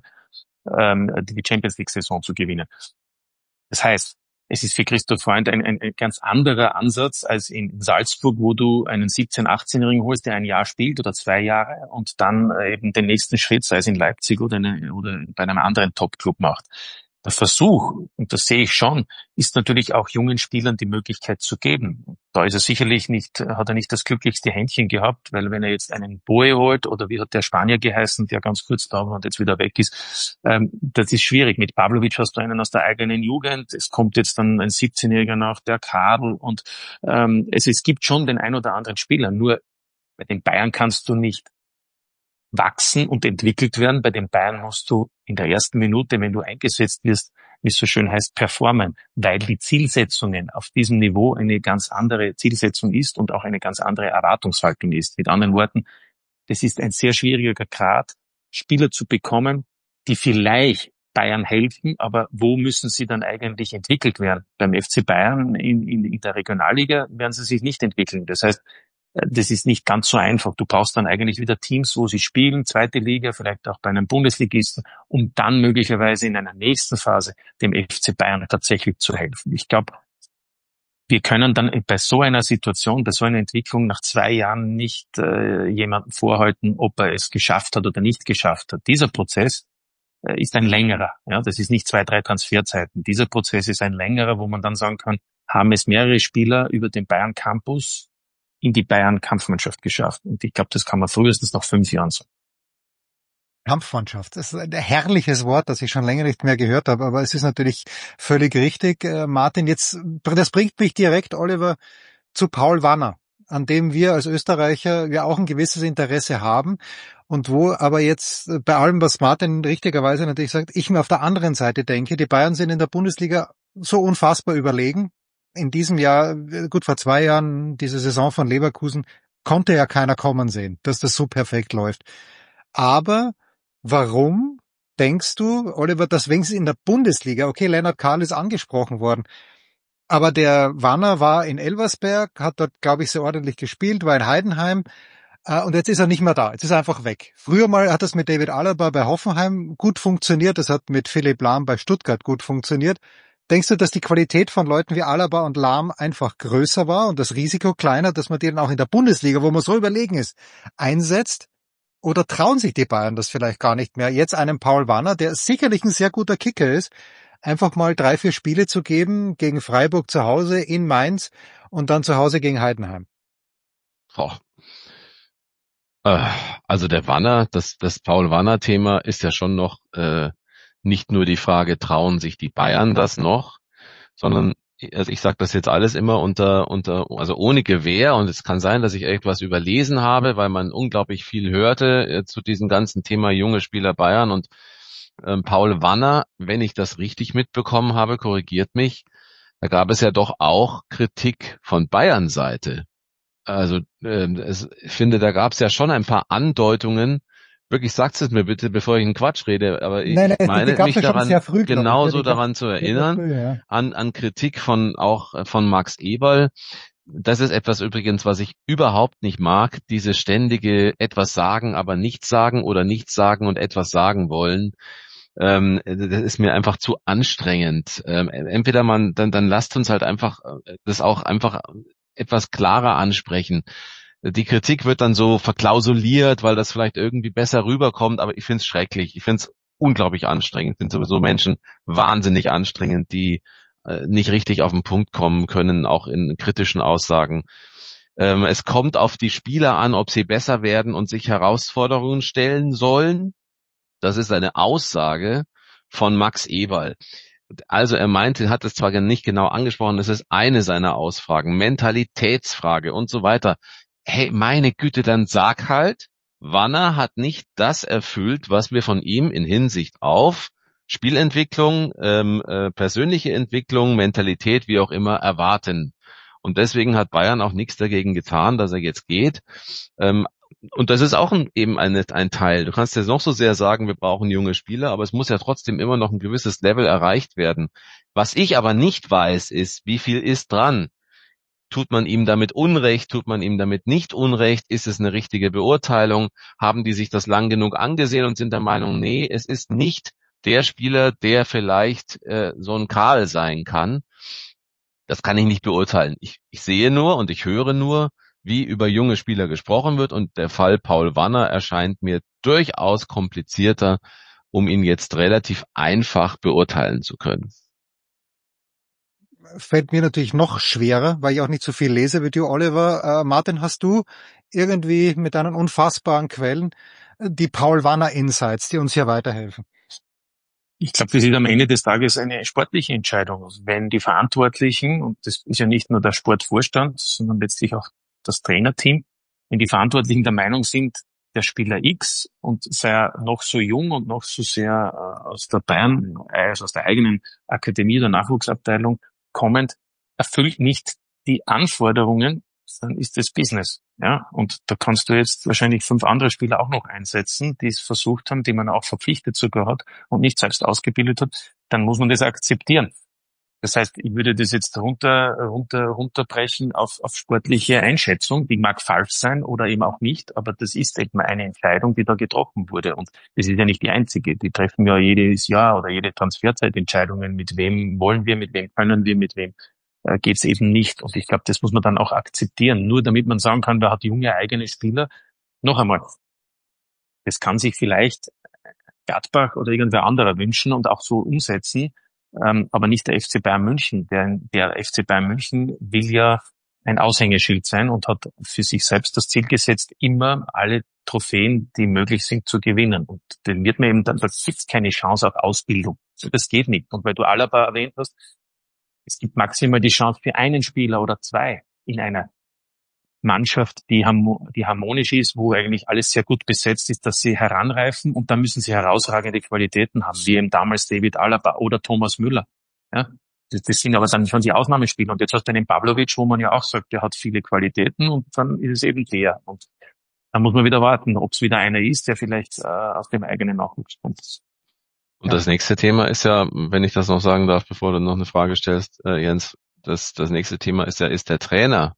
die Champions League Saison zu gewinnen. Das heißt, es ist für Christoph Freund ein, ein, ein ganz anderer Ansatz als in Salzburg, wo du einen siebzehn-, achtzehnjährigen holst, der ein Jahr spielt oder zwei Jahre und dann eben den nächsten Schritt, sei es in Leipzig oder, eine, oder bei einem anderen Top-Club macht. Der Versuch, und das sehe ich schon, ist natürlich auch jungen Spielern die Möglichkeit zu geben. Da ist er sicherlich nicht, hat er nicht das glücklichste Händchen gehabt, weil wenn er jetzt einen Boe holt, oder wie hat der Spanier geheißen, der ganz kurz da war und jetzt wieder weg ist, ähm, das ist schwierig. Mit Pavlovic hast du einen aus der eigenen Jugend, es kommt jetzt dann ein siebzehnjähriger nach, der Kadel, und ähm, es, es gibt schon den ein oder anderen Spieler, nur bei den Bayern kannst du nicht wachsen und entwickelt werden. Bei den Bayern musst du in der ersten Minute, wenn du eingesetzt wirst, wie es so schön heißt, performen, weil die Zielsetzungen auf diesem Niveau eine ganz andere Zielsetzung ist und auch eine ganz andere Erwartungshaltung ist. Mit anderen Worten, das ist ein sehr schwieriger Grad, Spieler zu bekommen, die vielleicht Bayern helfen, aber wo müssen sie dann eigentlich entwickelt werden? Beim F C Bayern in, in, in der Regionalliga werden sie sich nicht entwickeln. Das heißt, das ist nicht ganz so einfach. Du brauchst dann eigentlich wieder Teams, wo sie spielen, zweite Liga, vielleicht auch bei einem Bundesligisten, um dann möglicherweise in einer nächsten Phase dem F C Bayern tatsächlich zu helfen. Ich glaube, wir können dann bei so einer Situation, bei so einer Entwicklung nach zwei Jahren nicht äh, jemandem vorhalten, ob er es geschafft hat oder nicht geschafft hat. Dieser Prozess äh, ist ein längerer. Ja, das ist nicht zwei, drei Transferzeiten. Dieser Prozess ist ein längerer, wo man dann sagen kann, haben es mehrere Spieler über den Bayern Campus in die Bayern-Kampfmannschaft geschafft. Und ich glaube, das kann man frühestens nach fünf Jahren sagen. Kampfmannschaft, das ist ein herrliches Wort, das ich schon länger nicht mehr gehört habe, aber es ist natürlich völlig richtig. Äh, Martin, jetzt, das bringt mich direkt, Oliver, zu Paul Wanner, an dem wir als Österreicher ja auch ein gewisses Interesse haben und wo aber jetzt bei allem, was Martin richtigerweise natürlich sagt, ich mir auf der anderen Seite denke, die Bayern sind in der Bundesliga so unfassbar überlegen. In diesem Jahr, gut vor zwei Jahren, diese Saison von Leverkusen, konnte ja keiner kommen sehen, dass das so perfekt läuft. Aber warum denkst du, Oliver, dass wenigstens in der Bundesliga, okay, Lennart Kahl ist angesprochen worden, Aber der Wanner war in Elversberg, hat dort, glaube ich, sehr ordentlich gespielt, war in Heidenheim. Und jetzt ist er nicht mehr da. Jetzt ist er einfach weg. Früher mal hat das mit David Alaba bei Hoffenheim gut funktioniert. Das hat mit Philipp Lahm bei Stuttgart gut funktioniert. Denkst du, dass die Qualität von Leuten wie Alaba und Lahm einfach größer war und das Risiko kleiner, dass man die dann auch in der Bundesliga, wo man so überlegen ist, einsetzt? Oder trauen sich die Bayern das vielleicht gar nicht mehr? Jetzt einem Paul Wanner, der sicherlich ein sehr guter Kicker ist, einfach mal drei, vier Spiele zu geben, gegen Freiburg zu Hause, in Mainz und dann zu Hause gegen Heidenheim. Oh. Also der Wanner, das, das Paul-Wanner-Thema ist ja schon noch äh, nicht nur die Frage, trauen sich die Bayern das noch, sondern also ich sage das jetzt alles immer unter, unter, also ohne Gewähr, und es kann sein, dass ich etwas überlesen habe, weil man unglaublich viel hörte äh, zu diesem ganzen Thema junge Spieler Bayern und ähm, Paul Wanner, wenn ich das richtig mitbekommen habe, korrigiert mich, da gab es ja doch auch Kritik von Bayern-Seite. Also äh, es, ich finde, da gab es ja schon ein paar Andeutungen. Wirklich, sagt es mir bitte, bevor ich einen Quatsch rede, aber ich nein, nein, meine mich daran früh, genauso ich, daran zu erinnern, früh, ja. an, an Kritik von auch von Max Eberl. Das ist etwas übrigens, was ich überhaupt nicht mag, diese ständige etwas sagen, aber nichts sagen oder nichts sagen und etwas sagen wollen. Ähm, das ist mir einfach zu anstrengend. Ähm, entweder man, dann, dann lasst uns halt einfach das auch einfach etwas klarer ansprechen. Die Kritik wird dann so verklausuliert, weil das vielleicht irgendwie besser rüberkommt, aber ich finde es schrecklich. Ich finde es unglaublich anstrengend. Ich finde sowieso Menschen wahnsinnig anstrengend, die äh, nicht richtig auf den Punkt kommen können, auch in kritischen Aussagen. Ähm, es kommt auf die Spieler an, ob sie besser werden und sich Herausforderungen stellen sollen. Das ist eine Aussage von Max Eberl. Also er meinte, hat es zwar nicht genau angesprochen, das ist eine seiner Ausfragen, Mentalitätsfrage und so weiter. Hey, meine Güte, dann sag halt, Wanner hat nicht das erfüllt, was wir von ihm in Hinsicht auf Spielentwicklung, ähm, äh, persönliche Entwicklung, Mentalität, wie auch immer, erwarten. Und deswegen hat Bayern auch nichts dagegen getan, dass er jetzt geht. Ähm, und das ist auch ein, eben eine, ein Teil. Du kannst jetzt noch so sehr sagen, wir brauchen junge Spieler, aber es muss ja trotzdem immer noch ein gewisses Level erreicht werden. Was ich aber nicht weiß, ist, wie viel ist dran? Tut man ihm damit Unrecht? Tut man ihm damit nicht Unrecht? Ist es eine richtige Beurteilung? Haben die sich das lang genug angesehen und sind der Meinung, nee, es ist nicht der Spieler, der vielleicht äh, so ein Karl sein kann? Das kann ich nicht beurteilen. Ich, ich sehe nur und ich höre nur, wie über junge Spieler gesprochen wird, und der Fall Paul Wanner erscheint mir durchaus komplizierter, um ihn jetzt relativ einfach beurteilen zu können. Fällt mir natürlich noch schwerer, weil ich auch nicht so viel lese wie du, Oliver. Äh, Martin, hast du irgendwie mit deinen unfassbaren Quellen die Paul Wanner Insights, die uns hier weiterhelfen? Ich glaube, das ist am Ende des Tages eine sportliche Entscheidung. Also wenn die Verantwortlichen, und das ist ja nicht nur der Sportvorstand, sondern letztlich auch das Trainerteam, wenn die Verantwortlichen der Meinung sind, der Spieler X, und sei er noch so jung und noch so sehr äh, aus der Bayern, also aus der eigenen Akademie oder Nachwuchsabteilung kommend, erfüllt nicht die Anforderungen, dann ist das Business. Ja, und da kannst du jetzt wahrscheinlich fünf andere Spieler auch noch einsetzen, die es versucht haben, die man auch verpflichtet sogar hat und nicht selbst ausgebildet hat. Dann muss man das akzeptieren. Das heißt, ich würde das jetzt runter, runter, runterbrechen auf, auf sportliche Einschätzung. Die mag falsch sein oder eben auch nicht, aber das ist eben eine Entscheidung, die da getroffen wurde. Und das ist ja nicht die einzige. Die treffen ja jedes Jahr oder jede Transferzeit Entscheidungen. Mit wem wollen wir, mit wem können wir, mit wem äh, geht's eben nicht. Und ich glaube, das muss man dann auch akzeptieren. Nur damit man sagen kann, wer hat junge eigene Spieler. Noch einmal, das kann sich vielleicht Gladbach oder irgendwer anderer wünschen und auch so umsetzen. Ähm, aber nicht der F C Bayern München. Der, der F C Bayern München will ja ein Aushängeschild sein und hat für sich selbst das Ziel gesetzt, immer alle Trophäen, die möglich sind, zu gewinnen. Und dann wird man eben dann, da gibt's keine Chance auf Ausbildung. Das geht nicht. Und weil du Alaba erwähnt hast, es gibt maximal die Chance für einen Spieler oder zwei in einer Mannschaft, die, die harmonisch ist, wo eigentlich alles sehr gut besetzt ist, dass sie heranreifen, und dann müssen sie herausragende Qualitäten haben, wie eben damals David Alaba oder Thomas Müller. Ja, das, das sind aber dann schon die Ausnahmespieler. Und jetzt hast du einen Pavlovic, wo man ja auch sagt, der hat viele Qualitäten, und dann ist es eben der. Und dann muss man wieder warten, ob es wieder einer ist, der vielleicht äh, aus dem eigenen Nachwuchs kommt. Und das nächste Thema ist ja, wenn ich das noch sagen darf, bevor du noch eine Frage stellst, äh, Jens, das, das nächste Thema ist ja, ist der Trainer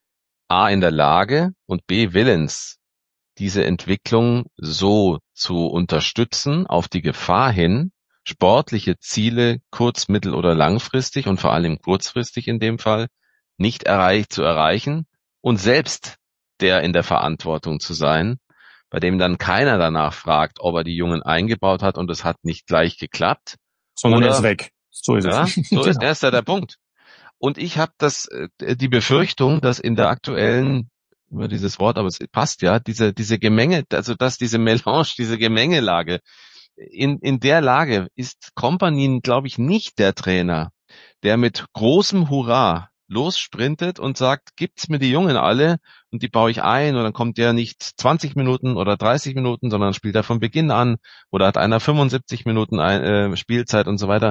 A in der Lage und B willens, diese Entwicklung so zu unterstützen, auf die Gefahr hin, sportliche Ziele kurz-, mittel- oder langfristig und vor allem kurzfristig in dem Fall nicht erreicht zu erreichen und selbst der in der Verantwortung zu sein, bei dem dann keiner danach fragt, ob er die Jungen eingebaut hat und es hat nicht gleich geklappt. Sondern Oder, er ist weg. So ist ja, es. so ist erst der Punkt. Und ich habe das die Befürchtung, dass in der aktuellen, über dieses Wort, aber es passt ja, diese diese Gemenge, also dass diese Melange, diese Gemengelage, in in der Lage ist Kompany, glaube ich, nicht der Trainer, der mit großem Hurra lossprintet und sagt, gibt's mir die Jungen alle und die baue ich ein und dann kommt der nicht zwanzig Minuten oder dreißig Minuten, sondern spielt er von Beginn an oder hat einer fünfundsiebzig Minuten ein, äh, Spielzeit und so weiter.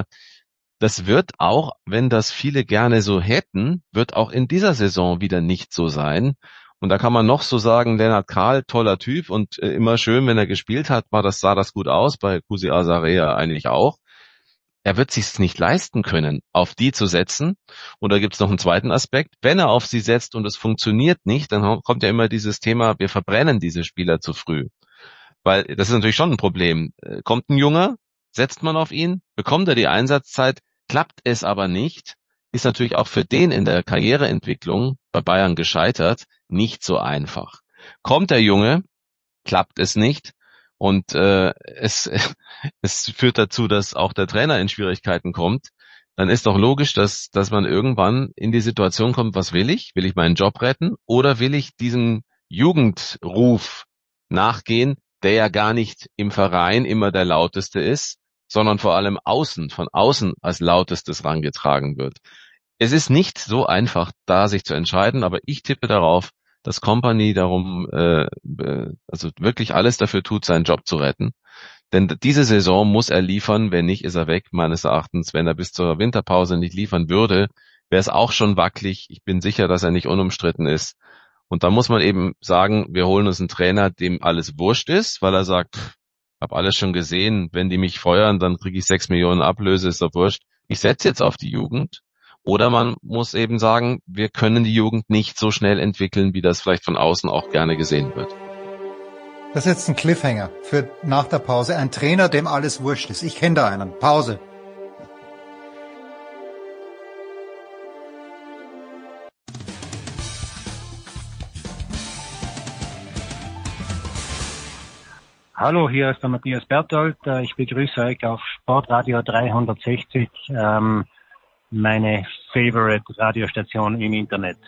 Das wird auch, wenn das viele gerne so hätten, wird auch in dieser Saison wieder nicht so sein. Und da kann man noch so sagen, Lennart Kahl, toller Typ und äh, immer schön, wenn er gespielt hat, war das, sah das gut aus, bei Kusi Azarea eigentlich auch. Er wird sich's nicht leisten können, auf die zu setzen. Und da gibt's noch einen zweiten Aspekt. Wenn er auf sie setzt und es funktioniert nicht, dann kommt ja immer dieses Thema, wir verbrennen diese Spieler zu früh. Weil das ist natürlich schon ein Problem. Kommt ein Junger, setzt man auf ihn, bekommt er die Einsatzzeit, klappt es aber nicht, ist natürlich auch für den in der Karriereentwicklung bei Bayern gescheitert, nicht so einfach. Kommt der Junge, klappt es nicht und äh, es, es führt dazu, dass auch der Trainer in Schwierigkeiten kommt, dann ist doch logisch, dass, dass man irgendwann in die Situation kommt, was will ich? Will ich meinen Job retten oder will ich diesem Jugendruf nachgehen, der ja gar nicht im Verein immer der lauteste ist, sondern vor allem außen, von außen als lautestes rangetragen wird. Es ist nicht so einfach, da sich zu entscheiden, aber ich tippe darauf, dass Kompany darum, äh, also wirklich alles dafür tut, seinen Job zu retten. Denn diese Saison muss er liefern, wenn nicht, ist er weg, meines Erachtens. Wenn er bis zur Winterpause nicht liefern würde, wäre es auch schon wackelig. Ich bin sicher, dass er nicht unumstritten ist. Und da muss man eben sagen, wir holen uns einen Trainer, dem alles wurscht ist, weil er sagt, hab alles schon gesehen, wenn die mich feuern, dann kriege ich sechs Millionen Ablöse, ist doch wurscht. Ich setze jetzt auf die Jugend. Oder man muss eben sagen, wir können die Jugend nicht so schnell entwickeln, wie das vielleicht von außen auch gerne gesehen wird. Das ist jetzt ein Cliffhanger für nach der Pause. Ein Trainer, dem alles wurscht ist. Ich kenne da einen. Pause. Hallo, hier ist der Matthias Berthold. Ich begrüße euch auf Sportradio dreihundertsechzig, ähm, meine favorite Radiostation im Internet.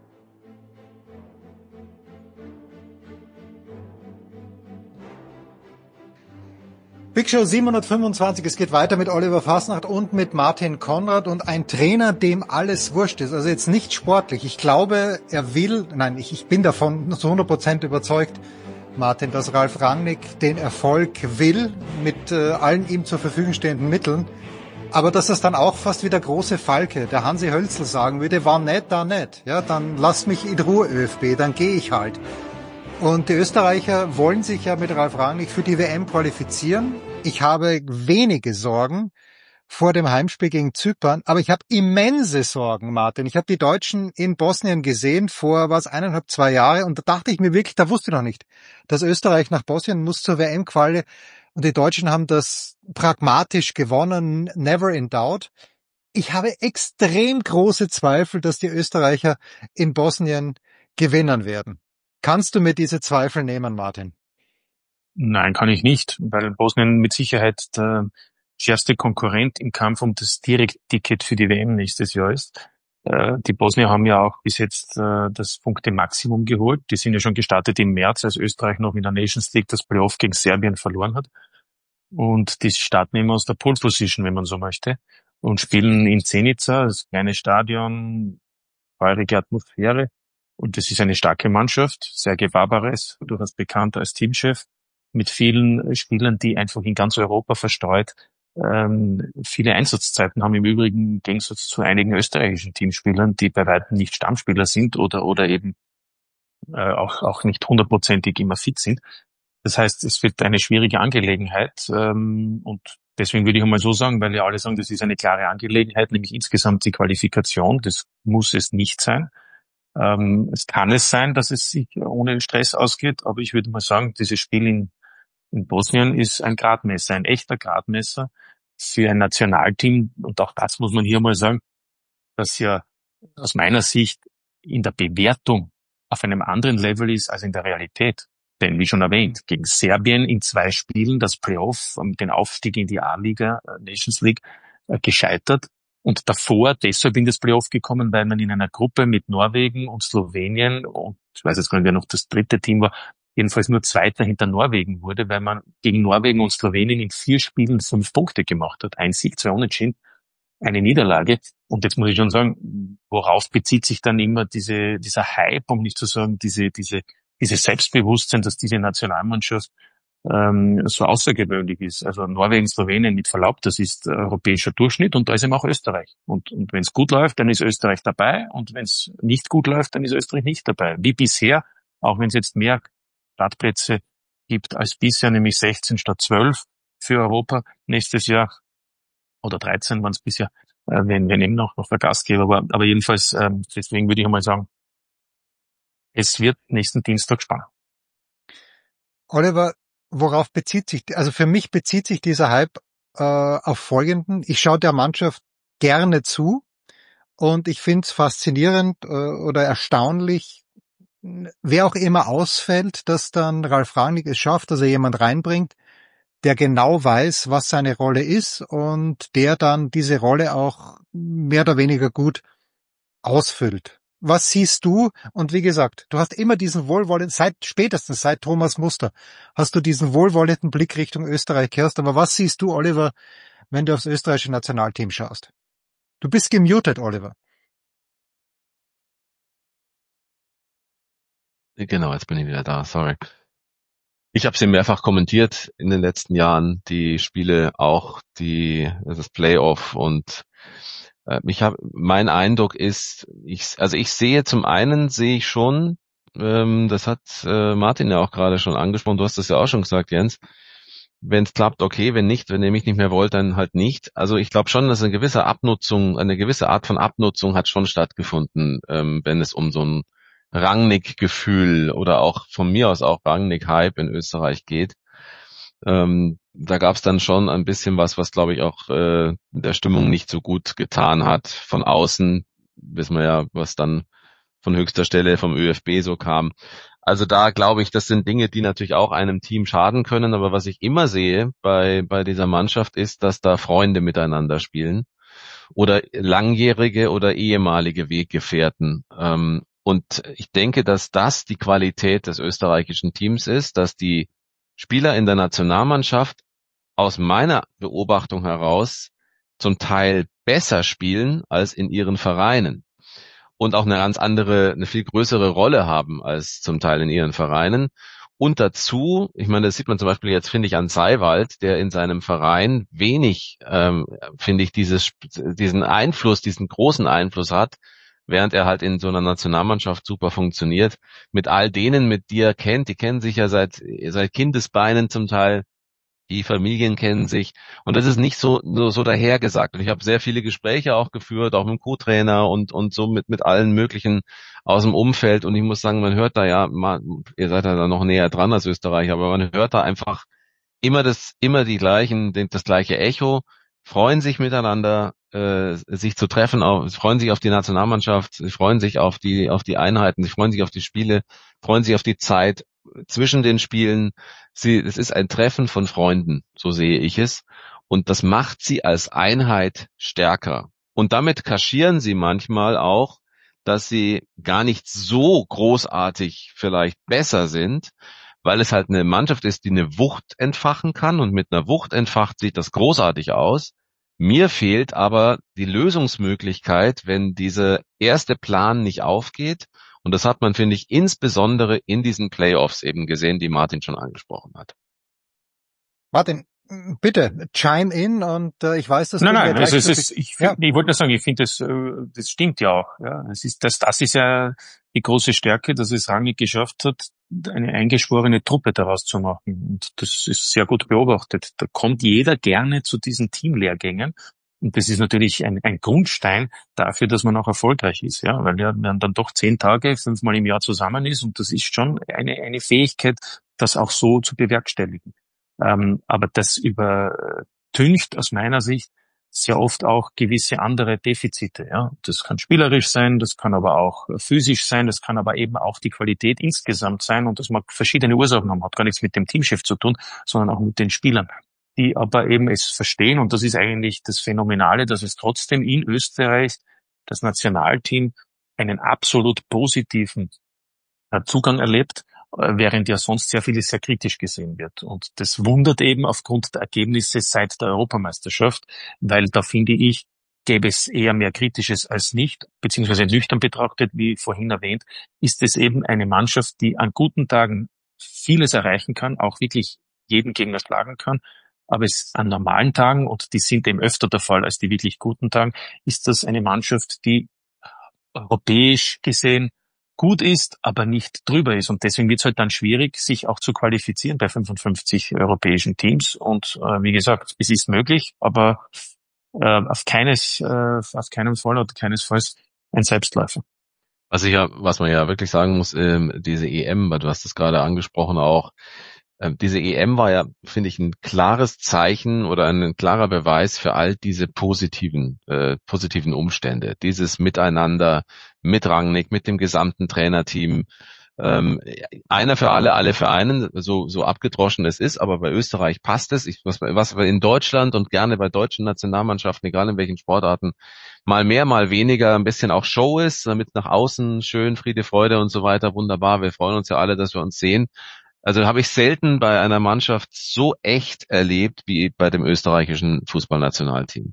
Big Show siebenhundertfünfundzwanzig, es geht weiter mit Oliver Fasnacht und mit Martin Konrad und ein Trainer, dem alles wurscht ist. Also jetzt nicht sportlich. Ich glaube, er will, nein, ich, ich bin davon zu hundert Prozent überzeugt, Martin, dass Ralf Rangnick den Erfolg will mit äh, allen ihm zur Verfügung stehenden Mitteln. Aber dass das dann auch fast wie der große Falke, der Hansi Hölzl sagen würde, war nett, da nett. Ja, dann lasst mich in Ruhe, ÖFB, dann gehe ich halt. Und die Österreicher wollen sich ja mit Ralf Rangnick für die W M qualifizieren. Ich habe wenige Sorgen vor dem Heimspiel gegen Zypern, aber ich habe immense Sorgen, Martin. Ich habe die Deutschen in Bosnien gesehen vor, was, eineinhalb, zwei Jahre, und da dachte ich mir wirklich, da wusste ich noch nicht, dass Österreich nach Bosnien muss zur W M-Quali und die Deutschen haben das pragmatisch gewonnen, never in doubt. Ich habe extrem große Zweifel, dass die Österreicher in Bosnien gewinnen werden. Kannst du mir diese Zweifel nehmen, Martin? Nein, kann ich nicht, weil Bosnien mit Sicherheit der schärfste Konkurrent im Kampf um das Direktticket für die W M nächstes Jahr ist. Die Bosnier haben ja auch bis jetzt das Punkte-Maximum geholt. Die sind ja schon gestartet im März, als Österreich noch in der Nations League das Playoff gegen Serbien verloren hat. Und die starten immer aus der Pole Position, wenn man so möchte, und spielen in Zenica, das kleine Stadion, feurige Atmosphäre. Und das ist eine starke Mannschaft. Sergej Barbares, durchaus bekannt als Teamchef, mit vielen Spielern, die einfach in ganz Europa verstreut ähm, viele Einsatzzeiten haben, im Übrigen im Gegensatz zu einigen österreichischen Teamspielern, die bei weitem nicht Stammspieler sind oder oder eben äh, auch auch nicht hundertprozentig immer fit sind. Das heißt, es wird eine schwierige Angelegenheit ähm, und deswegen würde ich einmal so sagen, weil ja alle sagen, das ist eine klare Angelegenheit, nämlich insgesamt die Qualifikation. Das muss es nicht sein. Ähm, es kann es sein, dass es sich ohne Stress ausgeht, aber ich würde mal sagen, dieses Spiel in, in Bosnien ist ein Gradmesser, ein echter Gradmesser für ein Nationalteam. Und auch das muss man hier mal sagen, dass ja aus meiner Sicht in der Bewertung auf einem anderen Level ist als in der Realität. Denn wie schon erwähnt, gegen Serbien in zwei Spielen das Playoff, den Aufstieg in die A-Liga, Nations League, gescheitert. Und davor deshalb in das Playoff gekommen, weil man in einer Gruppe mit Norwegen und Slowenien, und ich weiß jetzt gar nicht, wer noch das dritte Team war, jedenfalls nur Zweiter hinter Norwegen wurde, weil man gegen Norwegen und Slowenien in vier Spielen fünf Punkte gemacht hat. Ein Sieg, zwei Unentschieden, eine Niederlage. Und jetzt muss ich schon sagen, worauf bezieht sich dann immer diese, dieser Hype, um nicht zu sagen, diese, diese, dieses Selbstbewusstsein, dass diese Nationalmannschaft ähm, so außergewöhnlich ist. Also Norwegen, Slowenien, mit Verlaub, das ist europäischer Durchschnitt und da ist eben auch Österreich. Und, und wenn es gut läuft, dann ist Österreich dabei und wenn es nicht gut läuft, dann ist Österreich nicht dabei. Wie bisher, auch wenn es jetzt mehr Startplätze gibt als bisher, nämlich sechzehn statt zwölf für Europa nächstes Jahr oder dreizehn waren es bisher, äh, wenn, wenn eben noch, noch der Gastgeber, aber, aber jedenfalls, ähm, deswegen würde ich einmal sagen, es wird nächsten Dienstag spannend. Oliver, worauf bezieht sich, also für mich bezieht sich dieser Hype äh, auf Folgenden. Ich schaue der Mannschaft gerne zu und ich finde es faszinierend äh, oder erstaunlich, wer auch immer ausfällt, dass dann Ralf Rangnick es schafft, dass er jemand reinbringt, der genau weiß, was seine Rolle ist und der dann diese Rolle auch mehr oder weniger gut ausfüllt. Was siehst du? Und wie gesagt, du hast immer diesen wohlwollenden, seit spätestens seit Thomas Muster, hast du diesen wohlwollenden Blick Richtung Österreich gehört. Aber was siehst du, Oliver, wenn du aufs österreichische Nationalteam schaust? Du bist gemutet, Oliver. Genau, jetzt bin ich wieder da, sorry. Ich habe sie mehrfach kommentiert in den letzten Jahren, die Spiele, auch die das Playoff, und äh, ich habe mein Eindruck ist, ich also ich sehe zum einen sehe ich schon, ähm, das hat äh, Martin ja auch gerade schon angesprochen, du hast das ja auch schon gesagt, Jens, wenn es klappt, okay, wenn nicht, wenn ihr mich nicht mehr wollt, dann halt nicht. Also ich glaube schon, dass eine gewisse Abnutzung, eine gewisse Art von Abnutzung hat schon stattgefunden, ähm, wenn es um so ein Rangnick-Gefühl oder auch von mir aus auch Rangnick-Hype in Österreich geht. Ähm, da gab es dann schon ein bisschen was, was glaube ich auch äh, der Stimmung nicht so gut getan hat. Von außen wissen wir ja, was dann von höchster Stelle vom ÖFB so kam. Also da glaube ich, das sind Dinge, die natürlich auch einem Team schaden können. Aber was ich immer sehe bei bei dieser Mannschaft ist, dass da Freunde miteinander spielen oder langjährige oder ehemalige Weggefährten. Ähm, Und ich denke, dass das die Qualität des österreichischen Teams ist, dass die Spieler in der Nationalmannschaft aus meiner Beobachtung heraus zum Teil besser spielen als in ihren Vereinen und auch eine ganz andere, eine viel größere Rolle haben als zum Teil in ihren Vereinen. Und dazu, ich meine, das sieht man zum Beispiel jetzt, finde ich, an Seiwald, der in seinem Verein wenig, ähm, finde ich, dieses, diesen Einfluss, diesen großen Einfluss hat, während er halt in so einer Nationalmannschaft super funktioniert. Mit all denen, mit die er kennt, die kennen sich ja seit seit Kindesbeinen zum Teil, die Familien kennen sich, und das ist nicht so so, so dahergesagt. Und ich habe sehr viele Gespräche auch geführt, auch mit dem Co-Trainer und und so mit mit allen möglichen aus dem Umfeld, und ich muss sagen, man hört da ja, man, ihr seid ja da noch näher dran als Österreich, aber man hört da einfach immer das immer die gleichen, das gleiche Echo, freuen sich miteinander, äh, sich zu treffen, auf, freuen sich auf die Nationalmannschaft, sie freuen sich auf die auf die Einheiten, sie freuen sich auf die Spiele, freuen sich auf die Zeit zwischen den Spielen. Sie, es ist ein Treffen von Freunden, so sehe ich es, und das macht sie als Einheit stärker. Und damit kaschieren sie manchmal auch, dass sie gar nicht so großartig vielleicht besser sind, weil es halt eine Mannschaft ist, die eine Wucht entfachen kann, und mit einer Wucht entfacht sieht das großartig aus. Mir fehlt aber die Lösungsmöglichkeit, wenn dieser erste Plan nicht aufgeht. Und das hat man, finde ich, insbesondere in diesen Playoffs eben gesehen, die Martin schon angesprochen hat. Martin, bitte, chime in, und äh, ich weiß, dass nein, du... Nein, nein, also es ist, ich, ja. ich wollte nur sagen, ich finde, das, das stimmt ja auch. Ja, es ist, das, das ist ja die große Stärke, dass es Rangnick geschafft hat, eine eingeschworene Truppe daraus zu machen. Und das ist sehr gut beobachtet. Da kommt jeder gerne zu diesen Teamlehrgängen. Und das ist natürlich ein, ein Grundstein dafür, dass man auch erfolgreich ist, ja, weil ja man dann doch zehn Tage, fünfmal im Jahr zusammen ist, und das ist schon eine, eine Fähigkeit, das auch so zu bewerkstelligen. Ähm, aber das übertüncht aus meiner Sicht sehr oft auch gewisse andere Defizite, ja. Das kann spielerisch sein, das kann aber auch physisch sein, das kann aber eben auch die Qualität insgesamt sein, und das mag verschiedene Ursachen haben, hat gar nichts mit dem Teamchef zu tun, sondern auch mit den Spielern, die aber eben es verstehen, und das ist eigentlich das Phänomenale, dass es trotzdem in Österreich das Nationalteam einen absolut positiven Zugang erlebt, während ja sonst sehr vieles sehr kritisch gesehen wird. Und das wundert eben aufgrund der Ergebnisse seit der Europameisterschaft, weil da finde ich, gäbe es eher mehr Kritisches als nicht, beziehungsweise nüchtern betrachtet, wie vorhin erwähnt, ist es eben eine Mannschaft, die an guten Tagen vieles erreichen kann, auch wirklich jeden Gegner schlagen kann. Aber es an normalen Tagen, und die sind eben öfter der Fall als die wirklich guten Tagen, ist das eine Mannschaft, die europäisch gesehen gut ist, aber nicht drüber ist. Und deswegen wird es halt dann schwierig, sich auch zu qualifizieren bei fünfundfünfzig europäischen Teams. Und äh, wie gesagt, es ist möglich, aber äh, auf keines, äh, auf keinen Fall oder keinesfalls ein Selbstläufer. Was ich ja, was man ja wirklich sagen muss, ähm, diese E M, weil du hast es gerade angesprochen auch, ähm, diese E M war ja, finde ich, ein klares Zeichen oder ein klarer Beweis für all diese positiven, äh, positiven Umstände. Dieses Miteinander mit Rangnick, mit dem gesamten Trainerteam. Ähm, einer für alle, alle für einen, so, so abgedroschen es ist, aber bei Österreich passt es. Ich, was, was in Deutschland und gerne bei deutschen Nationalmannschaften, egal in welchen Sportarten, mal mehr, mal weniger ein bisschen auch Show ist, damit nach außen schön Friede, Freude und so weiter, wunderbar. Wir freuen uns ja alle, dass wir uns sehen. Also habe ich selten bei einer Mannschaft so echt erlebt wie bei dem österreichischen Fußballnationalteam.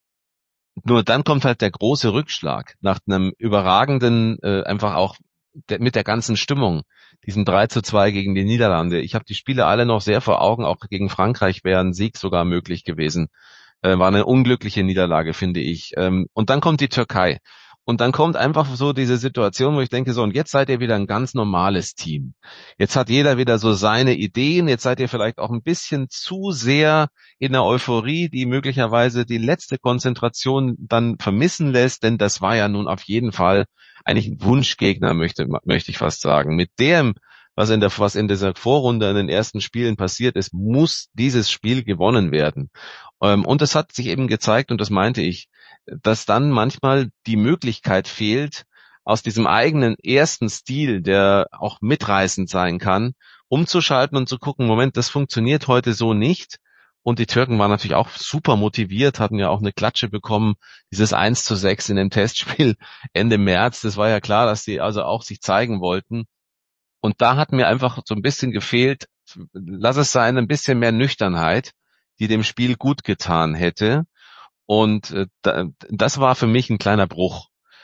Nur dann kommt halt der große Rückschlag nach einem überragenden, äh, einfach auch der, mit der ganzen Stimmung, diesem drei zu zwei gegen die Niederlande. Ich habe die Spiele alle noch sehr vor Augen, auch gegen Frankreich wäre ein Sieg sogar möglich gewesen. Äh, war eine unglückliche Niederlage, finde ich. Ähm, und dann kommt die Türkei. Und dann kommt einfach so diese Situation, wo ich denke, so, und jetzt seid ihr wieder ein ganz normales Team. Jetzt hat jeder wieder so seine Ideen, jetzt seid ihr vielleicht auch ein bisschen zu sehr in der Euphorie, die möglicherweise die letzte Konzentration dann vermissen lässt, denn das war ja nun auf jeden Fall eigentlich ein Wunschgegner, möchte, möchte ich fast sagen. Mit dem, was in der, was in dieser Vorrunde in den ersten Spielen passiert ist, muss dieses Spiel gewonnen werden. Und es hat sich eben gezeigt, und das meinte ich, dass dann manchmal die Möglichkeit fehlt, aus diesem eigenen ersten Stil, der auch mitreißend sein kann, umzuschalten und zu gucken, Moment, das funktioniert heute so nicht. Und die Türken waren natürlich auch super motiviert, hatten ja auch eine Klatsche bekommen, dieses eins zu sechs in dem Testspiel Ende März. Das war ja klar, dass sie also auch sich zeigen wollten. Und da hat mir einfach so ein bisschen gefehlt, lass es sein, ein bisschen mehr Nüchternheit, die dem Spiel gut getan hätte. Und äh, das war für mich ein kleiner Bruch.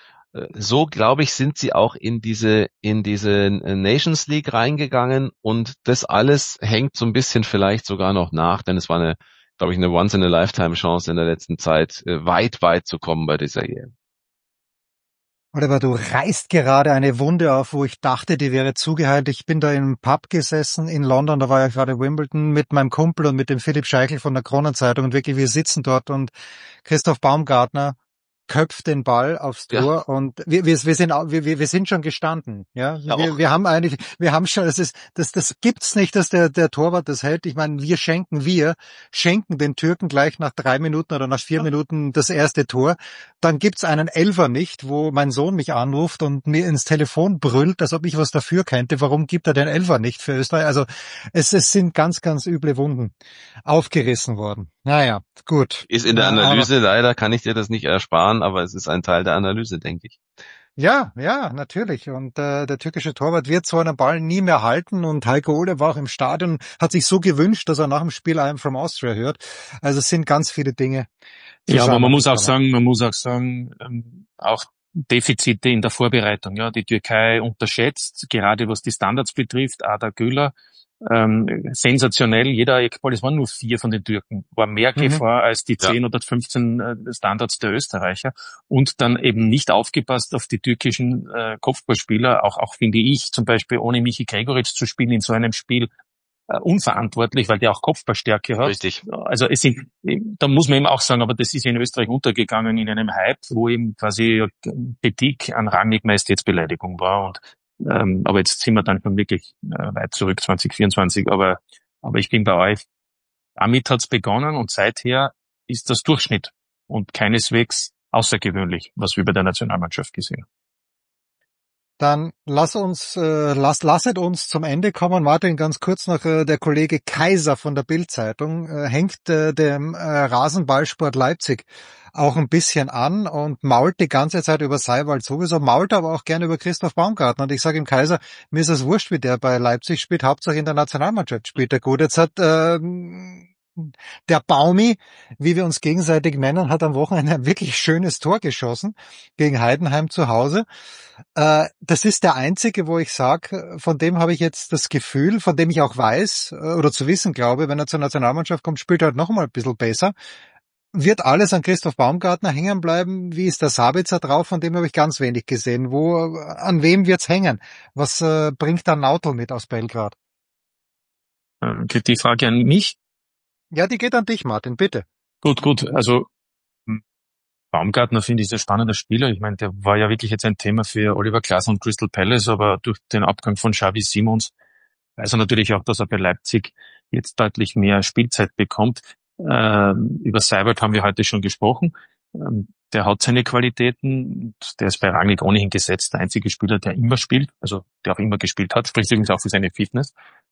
So, glaube ich, sind sie auch in diese in diese Nations League reingegangen, und das alles hängt so ein bisschen vielleicht sogar noch nach, denn es war eine, glaube ich, eine Once-in-a-Lifetime-Chance in der letzten Zeit, weit, weit zu kommen bei dieser E M. Oliver, du reißt gerade eine Wunde auf, wo ich dachte, die wäre zugeheilt. Ich bin da im Pub gesessen in London, da war ja gerade Wimbledon, mit meinem Kumpel und mit dem Philipp Scheichel von der Kronenzeitung, und wirklich, wir sitzen dort und Christoph Baumgartner köpft den Ball aufs Tor, ja. Und wir, wir, wir sind, wir, wir sind schon gestanden, ja. ja wir, wir haben eigentlich, wir haben schon, das ist, das, das gibt's nicht, dass der, der Torwart das hält. Ich meine, wir schenken, wir schenken den Türken gleich nach drei Minuten oder nach vier ja. Minuten das erste Tor. Dann gibt's einen Elfer nicht, wo mein Sohn mich anruft und mir ins Telefon brüllt, als ob ich was dafür könnte. Warum gibt er den Elfer nicht für Österreich? Also, es, es sind ganz, ganz üble Wunden aufgerissen worden. Naja, gut. Ist in der Analyse, aber leider kann ich dir das nicht ersparen, aber es ist ein Teil der Analyse, denke ich. Ja, ja, natürlich. Und äh, der türkische Torwart wird so einen Ball nie mehr halten. Und Heiko Ole war auch im Stadion, hat sich so gewünscht, dass er nach dem Spiel I'm from Austria hört. Also es sind ganz viele Dinge. Ja, aber man muss auch sagen, man muss auch sagen, ähm, auch Defizite in der Vorbereitung. Ja, die Türkei unterschätzt, gerade was die Standards betrifft. Arda Güler ähm, sensationell. Jeder Eckball, es waren nur vier von den Türken, war mehr Mhm. Gefahr als die Ja. zehn oder fünfzehn äh, Standards der Österreicher und dann eben nicht aufgepasst auf die türkischen äh, Kopfballspieler, auch, auch finde ich, zum Beispiel ohne Michi Gregoritsch zu spielen in so einem Spiel, äh, unverantwortlich, weil der auch Kopfballstärke hat. Richtig. Also es sind, da muss man eben auch sagen, aber das ist in Österreich untergegangen in einem Hype, wo eben quasi Kritik an rangig Majestätsbeleidigung war und ähm, aber jetzt sind wir dann schon wirklich äh, weit zurück, zwanzig vierundzwanzig, aber aber ich bin bei euch. Damit hat's begonnen und seither ist das Durchschnitt und keineswegs außergewöhnlich, was wir bei der Nationalmannschaft gesehen haben. Dann lass uns, äh, lass, lasset uns zum Ende kommen. Martin, ganz kurz noch, äh, der Kollege Kaiser von der Bild-Zeitung äh, hängt äh, dem äh, Rasenballsport Leipzig auch ein bisschen an und mault die ganze Zeit über Seiwald sowieso, mault aber auch gerne über Christoph Baumgartner. Und ich sage ihm, Kaiser, mir ist es wurscht, wie der bei Leipzig spielt, Hauptsache in der Nationalmannschaft spielt er gut. Jetzt hat ähm, der Baumi, wie wir uns gegenseitig nennen, hat am Wochenende ein wirklich schönes Tor geschossen gegen Heidenheim zu Hause. Äh, das ist der einzige, wo ich sage, von dem habe ich jetzt das Gefühl, von dem ich auch weiß äh, oder zu wissen glaube, wenn er zur Nationalmannschaft kommt, spielt er halt noch mal ein bisschen besser. Wird alles an Christoph Baumgartner hängen bleiben? Wie ist der Sabitzer drauf? Von dem habe ich ganz wenig gesehen. Wo, an wem wird's hängen? Was äh, bringt der Nautl mit aus Belgrad? Ähm, geht die Frage an mich? Ja, die geht an dich, Martin, bitte. Gut, gut. Also Baumgartner finde ich ein spannender Spieler. Ich meine, der war ja wirklich jetzt ein Thema für Oliver Glasner und Crystal Palace, aber durch den Abgang von Xavi Simons weiß er natürlich auch, dass er bei Leipzig jetzt deutlich mehr Spielzeit bekommt. Ähm, über Seiwald haben wir heute schon gesprochen. Ähm, der hat seine Qualitäten und der ist bei Rangnick ohnehin gesetzt. Der einzige Spieler, der immer spielt, also der auch immer gespielt hat, spricht übrigens auch für seine Fitness.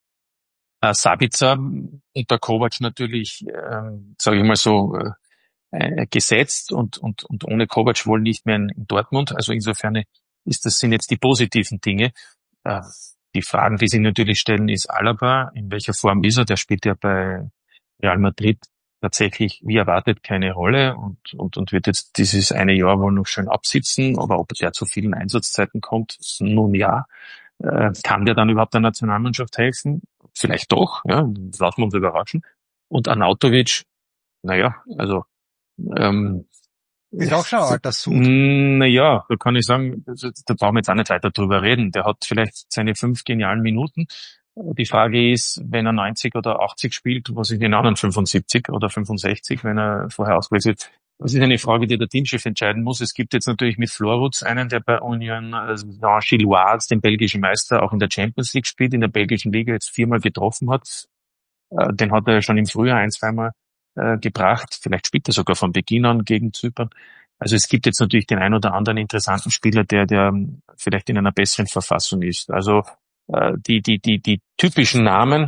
Äh, Sabitzer und der Kovac natürlich, ähm, sage ich mal so, äh, gesetzt und, und, und ohne Kovac wohl nicht mehr in, in Dortmund. Also insofern ist das, sind jetzt die positiven Dinge. Äh, die Fragen, die sich natürlich stellen, ist Alaba. In welcher Form ist er? Der spielt ja bei Real Madrid tatsächlich, wie erwartet, keine Rolle und, und, und wird jetzt dieses eine Jahr wohl noch schön absitzen. Aber ob der zu vielen Einsatzzeiten kommt, nun ja. Äh, kann der dann überhaupt der Nationalmannschaft helfen? Vielleicht doch, ja. Das lassen wir uns überraschen. Und Arnautovic, naja, also ähm, ist auch schon alt, das Sud. Naja, da kann ich sagen, da brauchen wir jetzt auch nicht weiter drüber reden. Der hat vielleicht seine fünf genialen Minuten. Die Frage ist, wenn er neunzig oder achtzig spielt, was ist in den anderen fünfundsiebzig oder fünfundsechzig, wenn er vorher ausgewählt wird? Das ist eine Frage, die der Teamchef entscheiden muss. Es gibt jetzt natürlich mit Florutz einen, der bei Union Saint-Gilloise, den belgischen Meister, auch in der Champions League spielt, in der belgischen Liga jetzt viermal getroffen hat. Den hat er ja schon im Frühjahr ein, zweimal äh, gebracht. Vielleicht spielt er sogar von Beginn an gegen Zypern. Also es gibt jetzt natürlich den einen oder anderen interessanten Spieler, der, der vielleicht in einer besseren Verfassung ist. Also äh, die, die, die, die typischen Namen,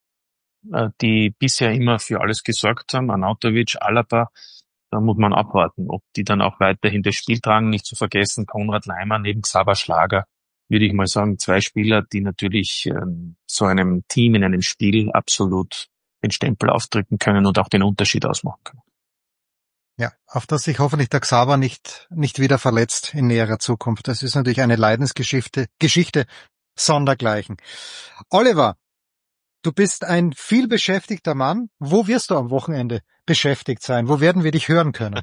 äh, die bisher immer für alles gesorgt haben, Arnautovic, Alaba, da muss man abwarten, ob die dann auch weiterhin das Spiel tragen. Nicht zu vergessen, Konrad Leimer neben Xaver Schlager, würde ich mal sagen, zwei Spieler, die natürlich äh, so einem Team in einem Spiel absolut den Stempel aufdrücken können und auch den Unterschied ausmachen können. Ja, auf das sich hoffentlich der Xaver nicht, nicht wieder verletzt in näherer Zukunft. Das ist natürlich eine Leidensgeschichte, Geschichte sondergleichen. Oliver, du bist ein vielbeschäftigter Mann. Wo wirst du am Wochenende beschäftigt sein? Wo werden wir dich hören können?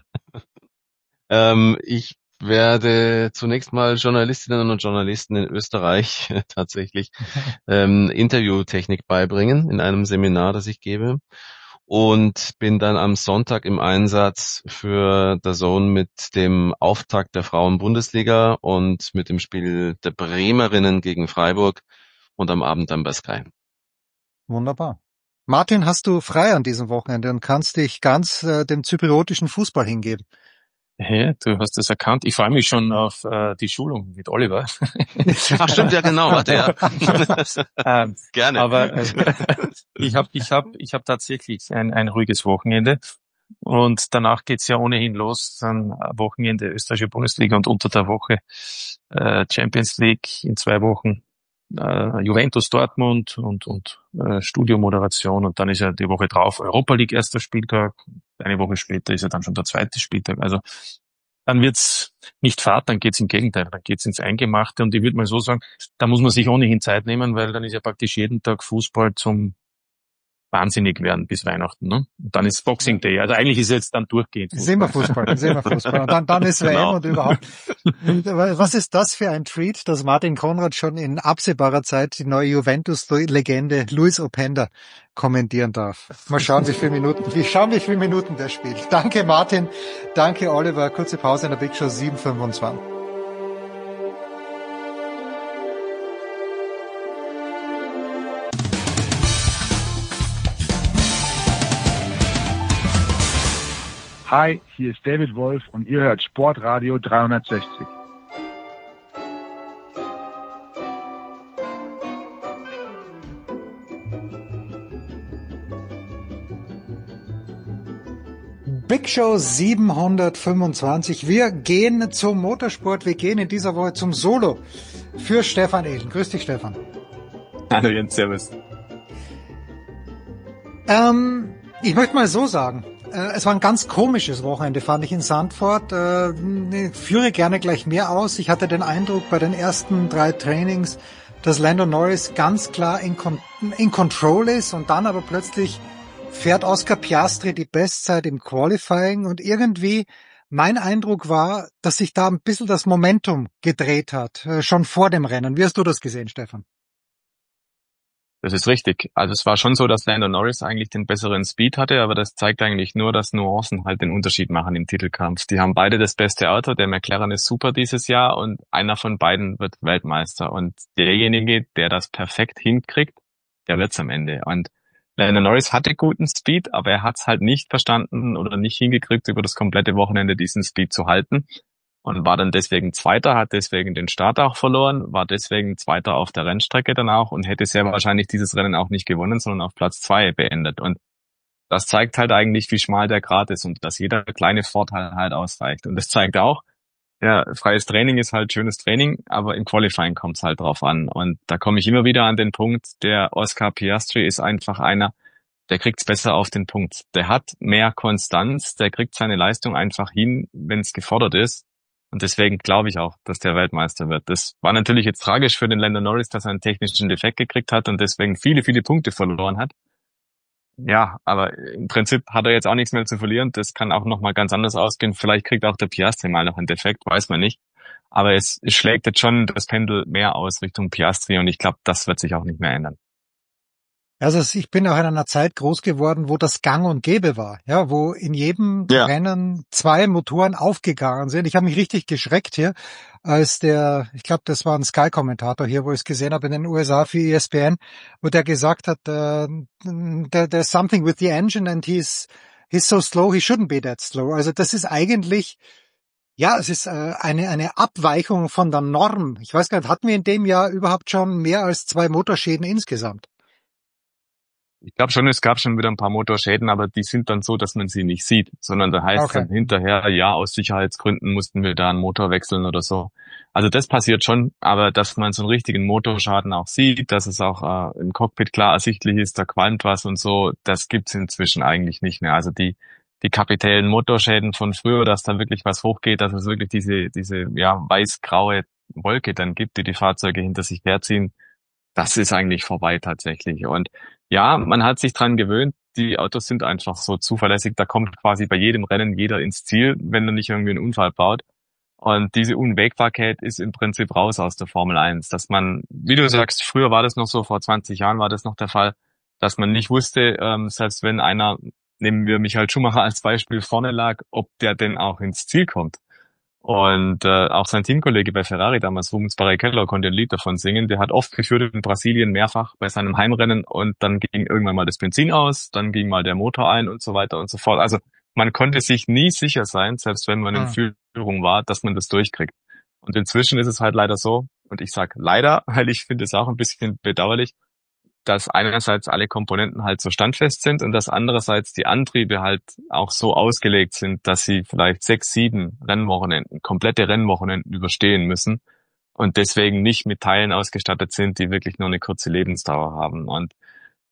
ähm, ich werde zunächst mal Journalistinnen und Journalisten in Österreich tatsächlich ähm, Interviewtechnik beibringen in einem Seminar, das ich gebe. Und bin dann am Sonntag im Einsatz für D A Z N mit dem Auftakt der Frauen-Bundesliga und mit dem Spiel der Bremerinnen gegen Freiburg und am Abend dann bei Sky. Wunderbar. Martin, hast du frei an diesem Wochenende und kannst dich ganz äh, dem zypriotischen Fußball hingeben? Hey, du hast das erkannt. Ich freue mich schon auf äh, die Schulung mit Oliver. Ach stimmt, ja genau, warte, ja. ähm, Gerne. Aber äh, ich habe ich hab, ich hab tatsächlich ein, ein ruhiges Wochenende und danach geht's ja ohnehin los. Dann Wochenende österreichische Bundesliga und unter der Woche äh, Champions League in zwei Wochen. Äh, Juventus Dortmund und und äh, Studiomoderation und dann ist ja die Woche drauf Europa League erster Spieltag, eine Woche später ist ja dann schon der zweite Spieltag, also dann wird's nicht Fahrt, dann geht's im Gegenteil, dann geht's ins Eingemachte. Und ich würde mal so sagen, da muss man sich ohnehin Zeit nehmen, weil dann ist ja praktisch jeden Tag Fußball zum wahnsinnig werden bis Weihnachten, ne? Und dann ist Boxing Day. Also eigentlich ist jetzt dann durchgehend Fußball. Sehen wir Fußball, sehen wir Fußball. Und dann, dann ist W M genau. Und überhaupt. Was ist das für ein Treat, dass Martin Konrad schon in absehbarer Zeit die neue Juventus-Legende Luis Openda kommentieren darf? Mal schauen, wie viele Minuten, wie schauen, wie viele Minuten der spielt. Danke Martin, danke Oliver. Kurze Pause in der Big Show sieben fünfundzwanzig. Hi, hier ist David Wolf und ihr hört Sportradio dreihundertsechzig. Big Show siebenhundertfünfundzwanzig. Wir gehen zum Motorsport. Wir gehen in dieser Woche zum Solo für Stefan Ehlen. Grüß dich, Stefan. Hallo Jens, servus. Ähm, ich möchte mal so sagen. Es war ein ganz komisches Wochenende, fand ich in Zandvoort. Ich führe gerne gleich mehr aus. Ich hatte den Eindruck bei den ersten drei Trainings, dass Lando Norris ganz klar in, Con- in Control ist und dann aber plötzlich fährt Oscar Piastri die Bestzeit im Qualifying und irgendwie mein Eindruck war, dass sich da ein bisschen das Momentum gedreht hat, schon vor dem Rennen. Wie hast du das gesehen, Stefan? Das ist richtig. Also es war schon so, dass Lando Norris eigentlich den besseren Speed hatte, aber das zeigt eigentlich nur, dass Nuancen halt den Unterschied machen im Titelkampf. Die haben beide das beste Auto, der McLaren ist super dieses Jahr und einer von beiden wird Weltmeister. Und derjenige, der das perfekt hinkriegt, der wird's am Ende. Und Lando Norris hatte guten Speed, aber er hat's halt nicht verstanden oder nicht hingekriegt, über das komplette Wochenende diesen Speed zu halten. Und war dann deswegen Zweiter, hat deswegen den Start auch verloren, war deswegen Zweiter auf der Rennstrecke dann auch und hätte sehr wahrscheinlich dieses Rennen auch nicht gewonnen, sondern auf Platz zwei beendet. Und das zeigt halt eigentlich, wie schmal der Grat ist und dass jeder kleine Vorteil halt ausreicht. Und das zeigt auch, ja, freies Training ist halt schönes Training, aber im Qualifying kommt es halt drauf an. Und da komme ich immer wieder an den Punkt, der Oscar Piastri ist einfach einer, der kriegt's besser auf den Punkt. Der hat mehr Konstanz, der kriegt seine Leistung einfach hin, wenn es gefordert ist. Und deswegen glaube ich auch, dass der Weltmeister wird. Das war natürlich jetzt tragisch für den Lando Norris, dass er einen technischen Defekt gekriegt hat und deswegen viele, viele Punkte verloren hat. Ja, aber im Prinzip hat er jetzt auch nichts mehr zu verlieren. Das kann auch nochmal ganz anders ausgehen. Vielleicht kriegt auch der Piastri mal noch einen Defekt, weiß man nicht. Aber es, es schlägt jetzt schon das Pendel mehr aus Richtung Piastri und ich glaube, das wird sich auch nicht mehr ändern. Also ich bin auch in einer Zeit groß geworden, wo das gang und gäbe war, ja, wo in jedem ja. Rennen zwei Motoren aufgegangen sind. Ich habe mich richtig geschreckt hier, als der, ich glaube, das war ein Sky-Kommentator hier, wo ich es gesehen habe in den U S A für E S P N, wo der gesagt hat, uh, there's something with the engine and he's he's so slow, he shouldn't be that slow. Also das ist eigentlich, ja, es ist äh, eine eine Abweichung von der Norm. Ich weiß gar nicht, hatten wir in dem Jahr überhaupt schon mehr als zwei Motorschäden insgesamt? Ich glaube schon, es gab schon wieder ein paar Motorschäden, aber die sind dann so, dass man sie nicht sieht, sondern da heißt okay. dann hinterher, ja, aus Sicherheitsgründen mussten wir da einen Motor wechseln oder so. Also das passiert schon, aber dass man so einen richtigen Motorschaden auch sieht, dass es auch äh, im Cockpit klar ersichtlich ist, da qualmt was und so, das gibt's inzwischen eigentlich nicht mehr. Also die die kapitellen Motorschäden von früher, dass da wirklich was hochgeht, dass es wirklich diese diese ja weiß-graue Wolke dann gibt, die die Fahrzeuge hinter sich herziehen, das ist eigentlich vorbei tatsächlich. Und ja, man hat sich dran gewöhnt, die Autos sind einfach so zuverlässig, da kommt quasi bei jedem Rennen jeder ins Ziel, wenn er nicht irgendwie einen Unfall baut. Und diese Unwägbarkeit ist im Prinzip raus aus der Formel eins, dass man, wie du sagst, früher war das noch so, vor zwanzig Jahren war das noch der Fall, dass man nicht wusste, ähm, selbst wenn einer, nehmen wir Michael Schumacher als Beispiel, vorne lag, ob der denn auch ins Ziel kommt. Und äh, auch sein Teamkollege bei Ferrari damals, Rubens Barrichello, konnte ein Lied davon singen. Der hat oft geführt in Brasilien mehrfach bei seinem Heimrennen und dann ging irgendwann mal das Benzin aus, dann ging mal der Motor ein und so weiter und so fort. Also man konnte sich nie sicher sein, selbst wenn man in Führung war, dass man das durchkriegt. Und inzwischen ist es halt leider so, und ich sag leider, weil ich finde es auch ein bisschen bedauerlich, dass einerseits alle Komponenten halt so standfest sind und dass andererseits die Antriebe halt auch so ausgelegt sind, dass sie vielleicht sechs, sieben Rennwochenenden, komplette Rennwochenenden überstehen müssen und deswegen nicht mit Teilen ausgestattet sind, die wirklich nur eine kurze Lebensdauer haben. Und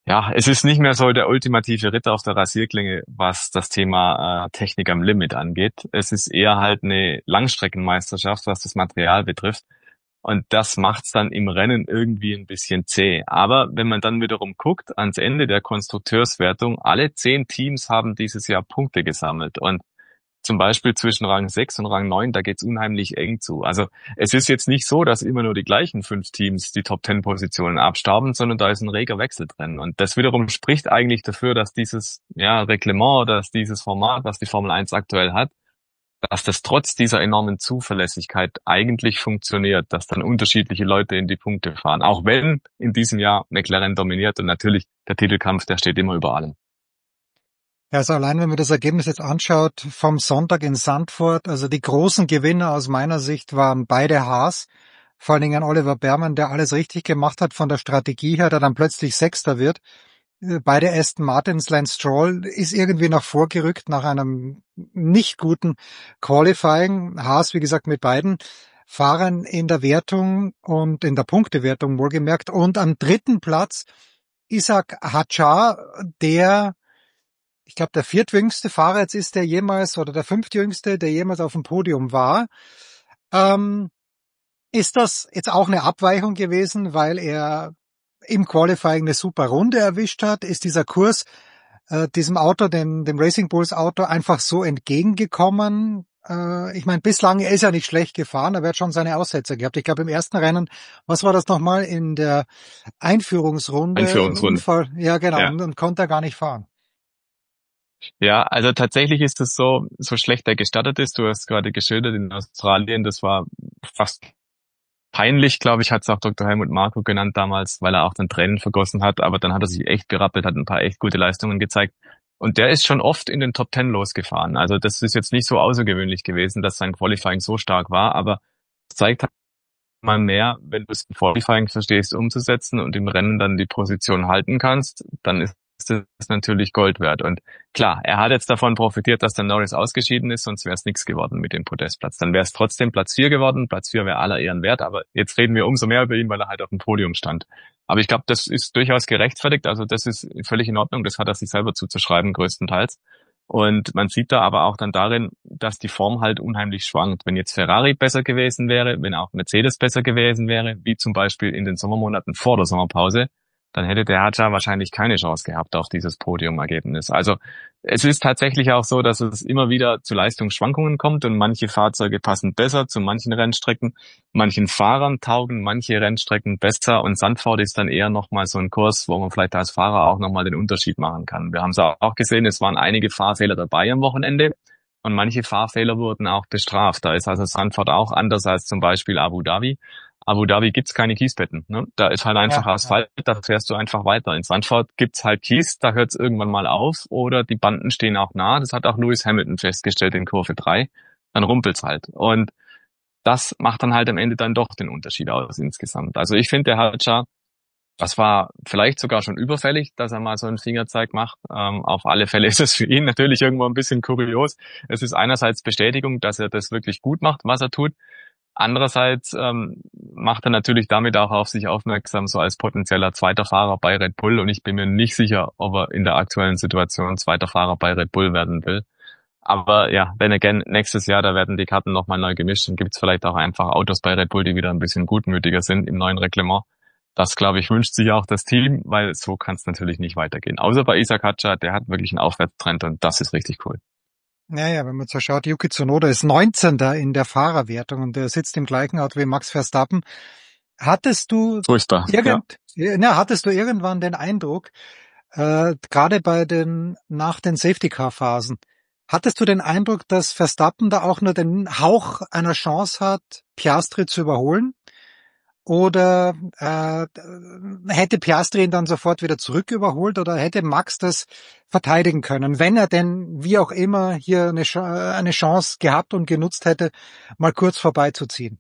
Ja, es ist nicht mehr so der ultimative Ritter auf der Rasierklinge, was das Thema äh, Technik am Limit angeht. Es ist eher halt eine Langstreckenmeisterschaft, was das Material betrifft. Und das macht's dann im Rennen irgendwie ein bisschen zäh. Aber wenn man dann wiederum guckt, ans Ende der Konstrukteurswertung, alle zehn Teams haben dieses Jahr Punkte gesammelt. Und zum Beispiel zwischen Rang sechs und Rang neun, da geht's unheimlich eng zu. Also es ist jetzt nicht so, dass immer nur die gleichen fünf Teams die Top-Ten-Positionen abstauben, sondern da ist ein reger Wechsel drin. Und das wiederum spricht eigentlich dafür, dass dieses ja Reglement, dass dieses Format, was die Formel eins aktuell hat, dass das trotz dieser enormen Zuverlässigkeit eigentlich funktioniert, dass dann unterschiedliche Leute in die Punkte fahren. Auch wenn in diesem Jahr McLaren dominiert und natürlich der Titelkampf, der steht immer über allem. Ja, also allein wenn man das Ergebnis jetzt anschaut vom Sonntag in Zandvoort, also die großen Gewinner aus meiner Sicht waren beide Haas, vor allen Dingen Oliver Behrmann, der alles richtig gemacht hat von der Strategie her, der dann plötzlich Sechster wird. Beide Aston Martins, Lance Stroll ist irgendwie noch vorgerückt nach einem nicht guten Qualifying. Haas, wie gesagt, mit beiden Fahrern in der Wertung und in der Punktewertung wohlgemerkt. Und am dritten Platz Isack Hadjar, der ich glaube, der viertjüngste Fahrer jetzt ist, der jemals, oder der fünftjüngste, der jemals auf dem Podium war. Ähm, ist das jetzt auch eine Abweichung gewesen, weil er im Qualifying eine super Runde erwischt hat? Ist dieser Kurs äh, diesem Auto, dem, dem Racing Bulls Auto, einfach so entgegengekommen? Äh, ich meine, bislang er ist ja nicht schlecht gefahren, aber er hat schon seine Aussetzer gehabt. Ich glaube, im ersten Rennen, was war das nochmal, in der Einführungsrunde? Einführungsrunde. Unfall, ja, genau, Ja. Und, und konnte er gar nicht fahren. Ja, also tatsächlich ist es so, so schlecht er gestartet ist. Du hast gerade geschildert in Australien, das war fast peinlich, glaube ich, hat es auch Doktor Helmut Marko genannt damals, weil er auch dann Tränen vergossen hat. Aber dann hat er sich echt berappelt, hat ein paar echt gute Leistungen gezeigt. Und der ist schon oft in den Top Ten losgefahren. Also das ist jetzt nicht so außergewöhnlich gewesen, dass sein Qualifying so stark war. Aber es zeigt halt mal mehr, wenn du es im Qualifying verstehst, umzusetzen und im Rennen dann die Position halten kannst, dann ist das natürlich Gold wert. Und klar, er hat jetzt davon profitiert, dass der Norris ausgeschieden ist, sonst wäre es nichts geworden mit dem Podestplatz. Dann wäre es trotzdem Platz vier geworden. Platz vier wäre aller Ehren wert, aber jetzt reden wir umso mehr über ihn, weil er halt auf dem Podium stand. Aber ich glaube, das ist durchaus gerechtfertigt. Also das ist völlig in Ordnung. Das hat er sich selber zuzuschreiben, größtenteils. Und man sieht da aber auch dann darin, dass die Form halt unheimlich schwankt. Wenn jetzt Ferrari besser gewesen wäre, wenn auch Mercedes besser gewesen wäre, wie zum Beispiel in den Sommermonaten vor der Sommerpause, dann hätte der Hadjar wahrscheinlich keine Chance gehabt auf dieses Podiumergebnis. Also es ist tatsächlich auch so, dass es immer wieder zu Leistungsschwankungen kommt und manche Fahrzeuge passen besser zu manchen Rennstrecken, manchen Fahrern taugen manche Rennstrecken besser und Zandvoort ist dann eher nochmal so ein Kurs, wo man vielleicht als Fahrer auch nochmal den Unterschied machen kann. Wir haben es auch gesehen, es waren einige Fahrfehler dabei am Wochenende und manche Fahrfehler wurden auch bestraft. Da ist also Zandvoort auch anders als zum Beispiel Abu Dhabi. Abu Dhabi gibt's keine Kiesbetten, ne? Da ist halt einfach ja, Asphalt, ja. Da fährst du einfach weiter. In Zandvoort gibt's halt Kies, da hört's irgendwann mal auf oder die Banden stehen auch nah. Das hat auch Lewis Hamilton festgestellt in Kurve drei. Dann rumpelt's halt. Und das macht dann halt am Ende dann doch den Unterschied aus insgesamt. Also ich finde, der Hadjar, das war vielleicht sogar schon überfällig, dass er mal so einen Fingerzeig macht. Ähm, auf alle Fälle ist es für ihn natürlich irgendwo ein bisschen kurios. Es ist einerseits Bestätigung, dass er das wirklich gut macht, was er tut. Andererseits ähm, macht er natürlich damit auch auf sich aufmerksam, so als potenzieller zweiter Fahrer bei Red Bull. Und ich bin mir nicht sicher, ob er in der aktuellen Situation zweiter Fahrer bei Red Bull werden will. Aber ja, then again, nächstes Jahr, da werden die Karten nochmal neu gemischt. Dann gibt's vielleicht auch einfach Autos bei Red Bull, die wieder ein bisschen gutmütiger sind im neuen Reglement. Das, glaube ich, wünscht sich auch das Team, weil so kann es natürlich nicht weitergehen. Außer bei Isack Hadjar, der hat wirklich einen Aufwärtstrend und das ist richtig cool. Naja, wenn man so schaut, Yuki Tsunoda ist neunzehnter in der Fahrerwertung und der sitzt im gleichen Auto wie Max Verstappen. Hattest du Furchtbar, irgend, ja. Ja, hattest du irgendwann den Eindruck, äh, gerade bei den nach den Safety-Car-Phasen, hattest du den Eindruck, dass Verstappen da auch nur den Hauch einer Chance hat, Piastri zu überholen? Oder äh, hätte Piastri ihn dann sofort wieder zurück überholt oder hätte Max das verteidigen können, wenn er denn, wie auch immer, hier eine, eine Chance gehabt und genutzt hätte, mal kurz vorbeizuziehen?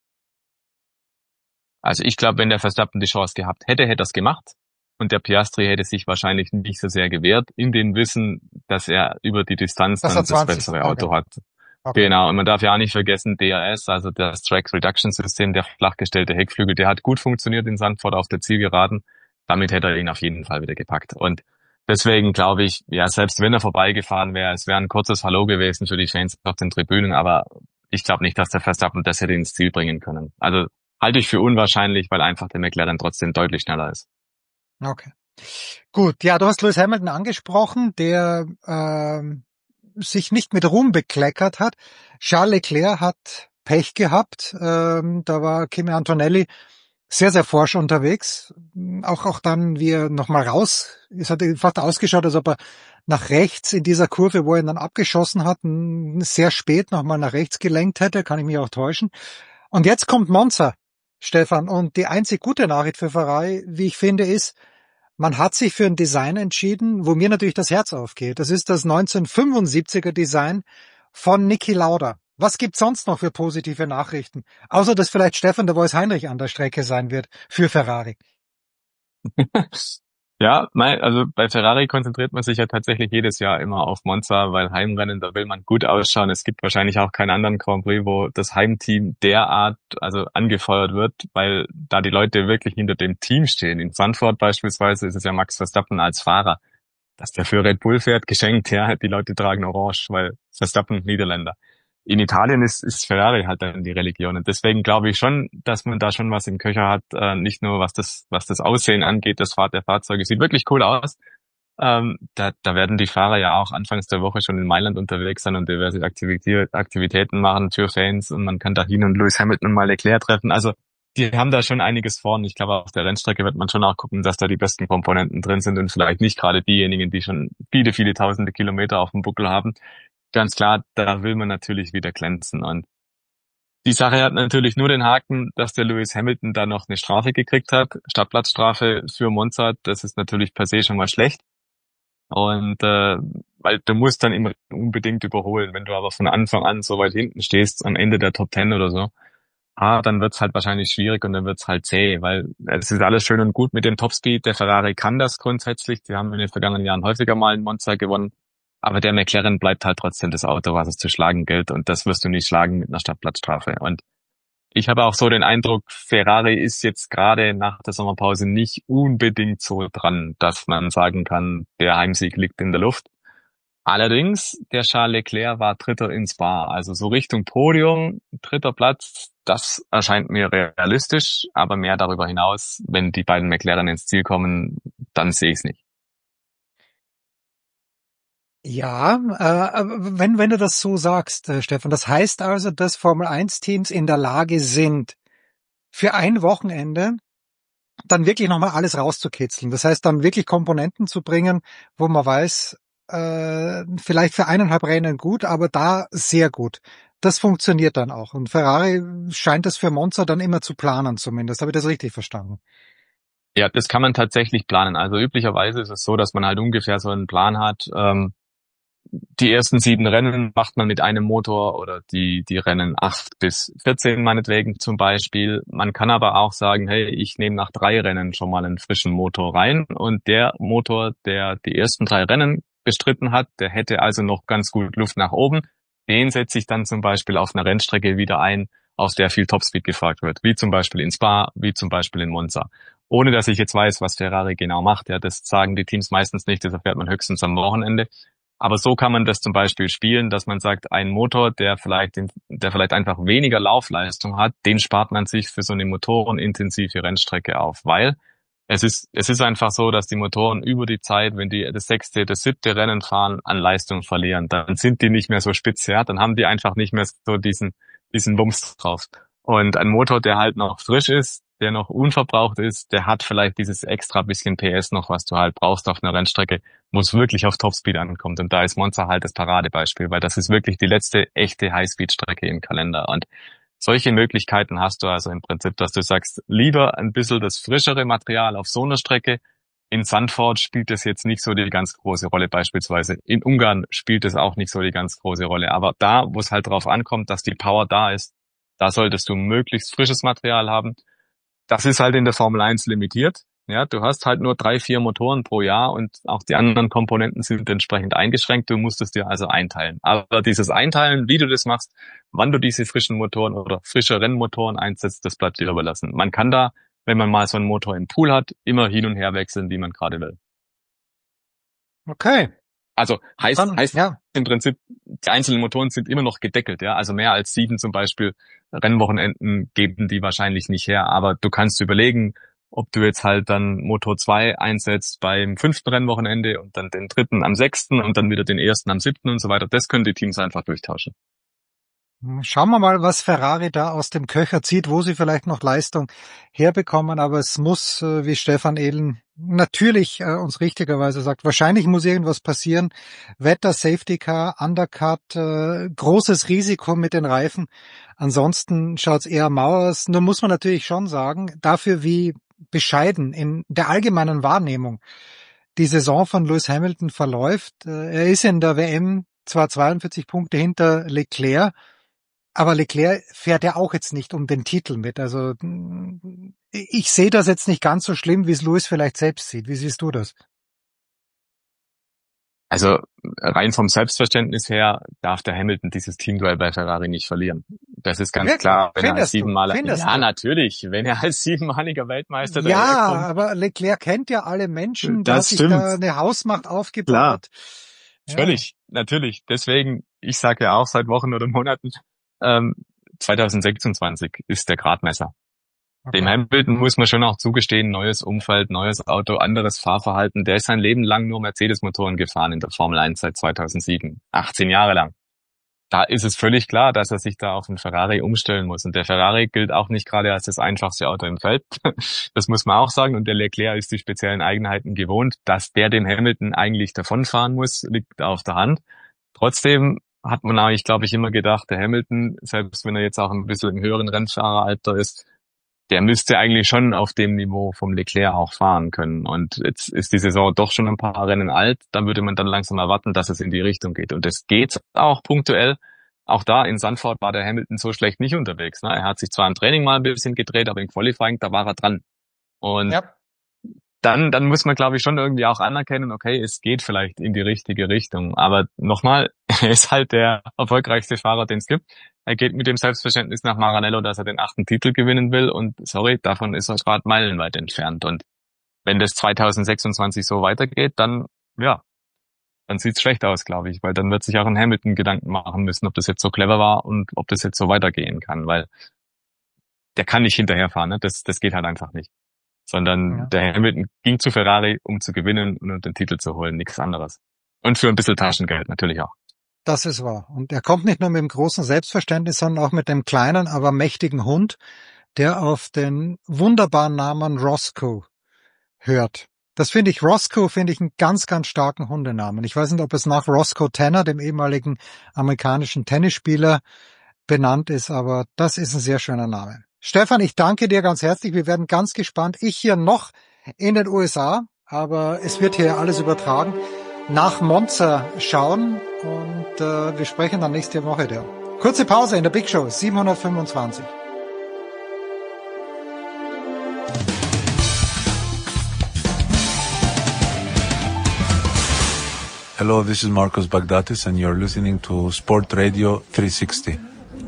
Also ich glaube, wenn der Verstappen die Chance gehabt hätte, hätte er es gemacht. Und der Piastri hätte sich wahrscheinlich nicht so sehr gewehrt, in dem Wissen, dass er über die Distanz dann das bessere Auto hat. Okay. Genau, und man darf ja auch nicht vergessen, D R S, also das Track Reduction System, der flachgestellte Heckflügel, der hat gut funktioniert in Zandvoort auf der Zielgeraden. damit hätte er ihn auf jeden Fall wieder gepackt. Und deswegen glaube ich, ja, selbst wenn er vorbeigefahren wäre, es wäre ein kurzes Hallo gewesen für die Fans auf den Tribünen, aber ich glaube nicht, dass der Verstappen das hätte ins Ziel bringen können. Also halte ich für unwahrscheinlich, weil einfach der McLaren trotzdem deutlich schneller ist. Okay. Gut, ja, du hast Lewis Hamilton angesprochen, der ähm, sich nicht mit Ruhm bekleckert hat. Charles Leclerc hat Pech gehabt. Ähm, da war Kimi Antonelli sehr, sehr forsch unterwegs. Auch auch dann, wie er nochmal raus, es hat fast ausgeschaut, als ob er nach rechts in dieser Kurve, wo er ihn dann abgeschossen hat, sehr spät nochmal nach rechts gelenkt hätte, kann ich mich auch täuschen. Und jetzt kommt Monza, Stefan, und die einzig gute Nachricht für Ferrari, wie ich finde, ist, man hat sich für ein Design entschieden, wo mir natürlich das Herz aufgeht. Das ist das neunzehnhundertfünfundsiebziger Design von Niki Lauda. Was gibt's sonst noch für positive Nachrichten? Außer, dass vielleicht Stefan der Voice Heinrich an der Strecke sein wird für Ferrari. Ja, mein, also bei Ferrari konzentriert man sich ja tatsächlich jedes Jahr immer auf Monza, weil Heimrennen, da will man gut ausschauen. Es gibt wahrscheinlich auch keinen anderen Grand Prix, wo das Heimteam derart also angefeuert wird, weil da die Leute wirklich hinter dem Team stehen. In Zandvoort beispielsweise ist es ja Max Verstappen als Fahrer. Dass der für Red Bull fährt, geschenkt, ja, die Leute tragen orange, weil Verstappen Niederländer. In Italien ist, ist Ferrari halt dann die Religion. Und deswegen glaube ich schon, dass man da schon was im Köcher hat, äh, nicht nur was das, was das Aussehen angeht, das Fahrt der Fahrzeuge. Sieht wirklich cool aus. Ähm, da, da werden die Fahrer ja auch anfangs der Woche schon in Mailand unterwegs sein und diverse Aktivität, Aktivitäten machen für Fans und man kann da hin und Lewis Hamilton mal Leclerc treffen. Also, die haben da schon einiges vor und ich glaube, auf der Rennstrecke wird man schon auch gucken, dass da die besten Komponenten drin sind und vielleicht nicht gerade diejenigen, die schon viele, viele tausende Kilometer auf dem Buckel haben. Ganz klar, da will man natürlich wieder glänzen. Und die Sache hat natürlich nur den Haken, dass der Lewis Hamilton da noch eine Strafe gekriegt hat. Startplatzstrafe für Monza, das ist natürlich per se schon mal schlecht. Und äh, weil du musst dann immer unbedingt überholen. Wenn du aber von Anfang an so weit hinten stehst, am Ende der Top Ten oder so, ah, dann wird's halt wahrscheinlich schwierig und dann wird's halt zäh, weil es ist alles schön und gut mit dem Topspeed. Der Ferrari kann das grundsätzlich. Die haben in den vergangenen Jahren häufiger mal in Monza gewonnen. Aber der McLaren bleibt halt trotzdem das Auto, was es zu schlagen gilt. Und das wirst du nicht schlagen mit einer Startplatzstrafe. Und ich habe auch so den Eindruck, Ferrari ist jetzt gerade nach der Sommerpause nicht unbedingt so dran, dass man sagen kann, der Heimsieg liegt in der Luft. Allerdings, der Charles Leclerc war Dritter in Spa. Also so Richtung Podium, dritter Platz, das erscheint mir realistisch. Aber mehr darüber hinaus, wenn die beiden McLaren ins Ziel kommen, dann sehe ich es nicht. Ja, äh, wenn, wenn du das so sagst, äh, Stefan, das heißt also, dass Formel eins Teams in der Lage sind, für ein Wochenende dann wirklich nochmal alles rauszukitzeln. Das heißt, dann wirklich Komponenten zu bringen, wo man weiß, äh, vielleicht für eineinhalb Rennen gut, aber da sehr gut. Das funktioniert dann auch. Und Ferrari scheint das für Monza dann immer zu planen zumindest. Habe ich das richtig verstanden? Ja, das kann man tatsächlich planen. Also üblicherweise ist es so, dass man halt ungefähr so einen Plan hat, ähm, die ersten sieben Rennen macht man mit einem Motor oder die die Rennen acht bis vierzehn meinetwegen zum Beispiel. Man kann aber auch sagen, hey, ich nehme nach drei Rennen schon mal einen frischen Motor rein und der Motor, der die ersten drei Rennen bestritten hat, der hätte also noch ganz gut Luft nach oben. Den setze ich dann zum Beispiel auf einer Rennstrecke wieder ein, auf der viel Topspeed gefragt wird, wie zum Beispiel in Spa, wie zum Beispiel in Monza. Ohne dass ich jetzt weiß, was Ferrari genau macht. Ja, das sagen die Teams meistens nicht, das erfährt man höchstens am Wochenende. Aber so kann man das zum Beispiel spielen, dass man sagt, ein Motor, der vielleicht, der vielleicht einfach weniger Laufleistung hat, den spart man sich für so eine motorenintensive Rennstrecke auf, weil es ist, es ist einfach so, dass die Motoren über die Zeit, wenn die das sechste, das siebte Rennen fahren, an Leistung verlieren, dann sind die nicht mehr so spitz, ja, dann haben die einfach nicht mehr so diesen, diesen Wumms drauf. Und ein Motor, der halt noch frisch ist, der noch unverbraucht ist, der hat vielleicht dieses extra bisschen P S noch, was du halt brauchst auf einer Rennstrecke, wo es wirklich auf Topspeed ankommt. Und da ist Monza halt das Paradebeispiel, weil das ist wirklich die letzte echte Highspeed-Strecke im Kalender. Und solche Möglichkeiten hast du also im Prinzip, dass du sagst, lieber ein bisschen das frischere Material auf so einer Strecke. In Zandvoort spielt das jetzt nicht so die ganz große Rolle beispielsweise. In Ungarn spielt es auch nicht so die ganz große Rolle. Aber da, wo es halt drauf ankommt, dass die Power da ist, da solltest du möglichst frisches Material haben. Das ist halt in der Formel eins limitiert. Ja, du hast halt nur drei, vier Motoren pro Jahr und auch die anderen Komponenten sind entsprechend eingeschränkt. Du musst es dir also einteilen. Aber dieses Einteilen, wie du das machst, wann du diese frischen Motoren oder frische Rennmotoren einsetzt, das bleibt dir überlassen. Man kann da wenn man mal so einen Motor im Pool hat, immer hin und her wechseln, wie man gerade will. Okay. Also heißt, Dann, heißt ja. im Prinzip, die einzelnen Motoren sind immer noch gedeckelt, ja. Also mehr als sieben zum Beispiel Rennwochenenden geben die wahrscheinlich nicht her. Aber du kannst überlegen, ob du jetzt halt dann Motor zwei einsetzt beim fünften Rennwochenende und dann den dritten am sechsten und dann wieder den ersten am siebten und so weiter. Das können die Teams einfach durchtauschen. Schauen wir mal, was Ferrari da aus dem Köcher zieht, wo sie vielleicht noch Leistung herbekommen. Aber es muss, wie Stefan Ehlen natürlich äh, uns richtigerweise sagt, wahrscheinlich muss irgendwas passieren. Wetter, Safety Car, Undercut, äh, großes Risiko mit den Reifen. Ansonsten schaut's eher mau aus. Nur muss man natürlich schon sagen, dafür wie bescheiden in der allgemeinen Wahrnehmung die Saison von Lewis Hamilton verläuft. Äh, er ist in der W M zwar zweiundvierzig Punkte hinter Leclerc, aber Leclerc fährt ja auch jetzt nicht um den Titel mit. Also ich sehe das jetzt nicht ganz so schlimm, wie es Lewis vielleicht selbst sieht. Wie siehst du das? Also rein vom Selbstverständnis her darf der Hamilton dieses Teamduell bei Ferrari nicht verlieren. Das ist ganz Wirklich? klar. Wenn Findest er als siebenmaliger, du? ja du? natürlich, wenn er als siebenmaliger Weltmeister Ja, daherkommt. aber Leclerc kennt ja alle Menschen, Das dass sich stimmt. da eine Hausmacht aufgebaut. Klar. Ja. Völlig, natürlich. Deswegen, ich sage ja auch seit Wochen oder Monaten, ähm, zwanzig sechsundzwanzig ist der Gradmesser. Okay. Dem Hamilton muss man schon auch zugestehen, neues Umfeld, neues Auto, anderes Fahrverhalten. Der ist sein Leben lang nur Mercedes-Motoren gefahren in der Formel eins seit zweitausendsieben, achtzehn Jahre lang. Da ist es völlig klar, dass er sich da auf einen Ferrari umstellen muss. Und der Ferrari gilt auch nicht gerade als das einfachste Auto im Feld. Das muss man auch sagen. Und der Leclerc ist die speziellen Eigenheiten gewohnt. Dass der dem Hamilton eigentlich davonfahren muss, liegt auf der Hand. Trotzdem hat man eigentlich, glaube ich, immer gedacht, der Hamilton, selbst wenn er jetzt auch ein bisschen im höheren Rennfahreralter ist, der müsste eigentlich schon auf dem Niveau vom Leclerc auch fahren können. Und jetzt ist die Saison doch schon ein paar Rennen alt. Da würde man dann langsam erwarten, dass es in die Richtung geht. Und es geht auch punktuell. Auch da in Zandvoort war der Hamilton so schlecht nicht unterwegs. Er hat sich zwar im Training mal ein bisschen gedreht, aber im Qualifying, da war er dran. Und ja. dann, dann muss man, glaube ich, schon irgendwie auch anerkennen, okay, es geht vielleicht in die richtige Richtung. Aber nochmal, er ist halt der erfolgreichste Fahrer, den es gibt. Er geht mit dem Selbstverständnis nach Maranello, dass er den achten Titel gewinnen will. Und sorry, davon ist er gerade meilenweit entfernt. Und wenn das zwanzig sechsundzwanzig so weitergeht, dann, ja, dann sieht's schlecht aus, glaube ich. Weil dann wird sich auch ein Hamilton Gedanken machen müssen, ob das jetzt so clever war und ob das jetzt so weitergehen kann. Weil der kann nicht hinterherfahren, ne? Das, das geht halt einfach nicht. Sondern ja. Der Hamilton ging zu Ferrari, um zu gewinnen und den Titel zu holen, nichts anderes. Und für ein bisschen Taschengeld natürlich auch. Das ist wahr. Und er kommt nicht nur mit dem großen Selbstverständnis, sondern auch mit dem kleinen, aber mächtigen Hund, der auf den wunderbaren Namen Roscoe hört. Das finde ich, Roscoe finde ich einen ganz, ganz starken Hundenamen. Ich weiß nicht, ob es nach Roscoe Tanner, dem ehemaligen amerikanischen Tennisspieler, benannt ist, aber das ist ein sehr schöner Name. Stefan, ich danke dir ganz herzlich. Wir werden ganz gespannt. Ich hier noch in den U S A, aber es wird hier alles übertragen. Nach Monza schauen und äh, wir sprechen dann nächste Woche wieder. Kurze Pause in der Big Show siebenhundertfünfundzwanzig. Hello, this is Marcos Bagdatis and you're listening to Sport Radio three sixty.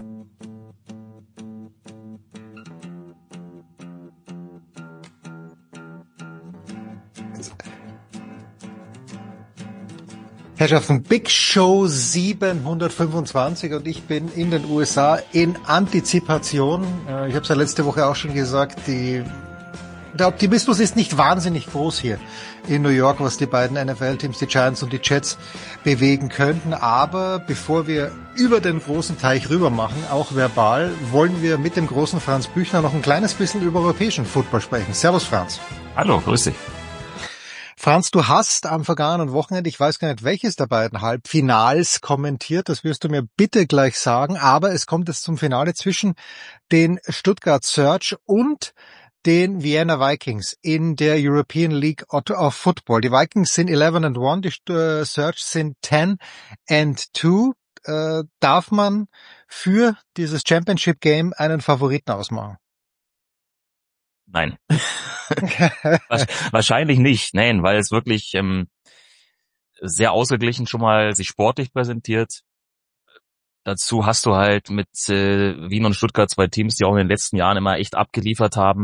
Herrschaften, Big Show siebenhundertfünfundzwanzig und ich bin in den U S A in Antizipation. Ich habe es ja letzte Woche auch schon gesagt, die, der Optimismus ist nicht wahnsinnig groß hier in New York, was die beiden N F L-Teams, die Giants und die Jets, bewegen könnten. Aber bevor wir über den großen Teich rüber machen, auch verbal, wollen wir mit dem großen Franz Büchner noch ein kleines bisschen über europäischen Football sprechen. Servus Franz. Hallo, grüß dich. Franz, du hast am vergangenen Wochenende, ich weiß gar nicht, welches der beiden Halbfinals kommentiert, das wirst du mir bitte gleich sagen, aber es kommt jetzt zum Finale zwischen den Stuttgart Surge und den Vienna Vikings in der European League of Football. Die Vikings sind elf and one, die Surge sind ten and two. Äh, darf man für dieses Championship Game einen Favoriten ausmachen? Nein. Wahrscheinlich nicht, nein, weil es wirklich ähm, sehr ausgeglichen schon mal sich sportlich präsentiert. Dazu hast du halt mit äh, Wien und Stuttgart zwei Teams, die auch in den letzten Jahren immer echt abgeliefert haben.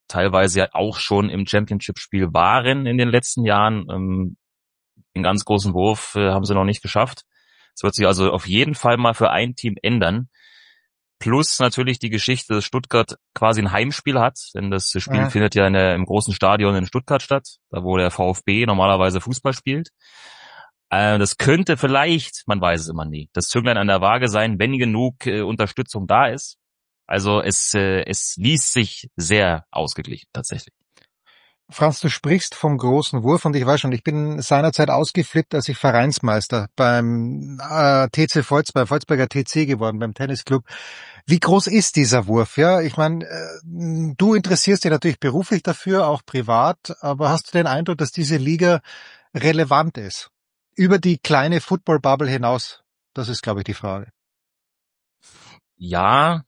teilweise ja auch schon im Championship-Spiel waren in den letzten Jahren. Ähm, den ganz großen Wurf äh, haben sie noch nicht geschafft. Es wird sich also auf jeden Fall mal für ein Team ändern. Plus natürlich die Geschichte, dass Stuttgart quasi ein Heimspiel hat, denn das Spiel Ja. findet ja in der, im großen Stadion in Stuttgart statt, da wo der VfB normalerweise Fußball spielt. Äh, das könnte vielleicht, man weiß es immer nie, das Zünglein an der Waage sein, wenn genug äh, Unterstützung da ist. Also es, äh, es liest sich sehr ausgeglichen tatsächlich. Franz, du sprichst vom großen Wurf und ich weiß schon, ich bin seinerzeit ausgeflippt, als ich Vereinsmeister beim äh, T C Volz, beim Volzberger T C geworden, beim Tennisclub. Wie groß ist dieser Wurf? Ja, ich meine, äh, du interessierst dich natürlich beruflich dafür, auch privat, aber hast du den Eindruck, dass diese Liga relevant ist? Über die kleine Football-Bubble hinaus? Das ist, glaube ich, die Frage. Ja,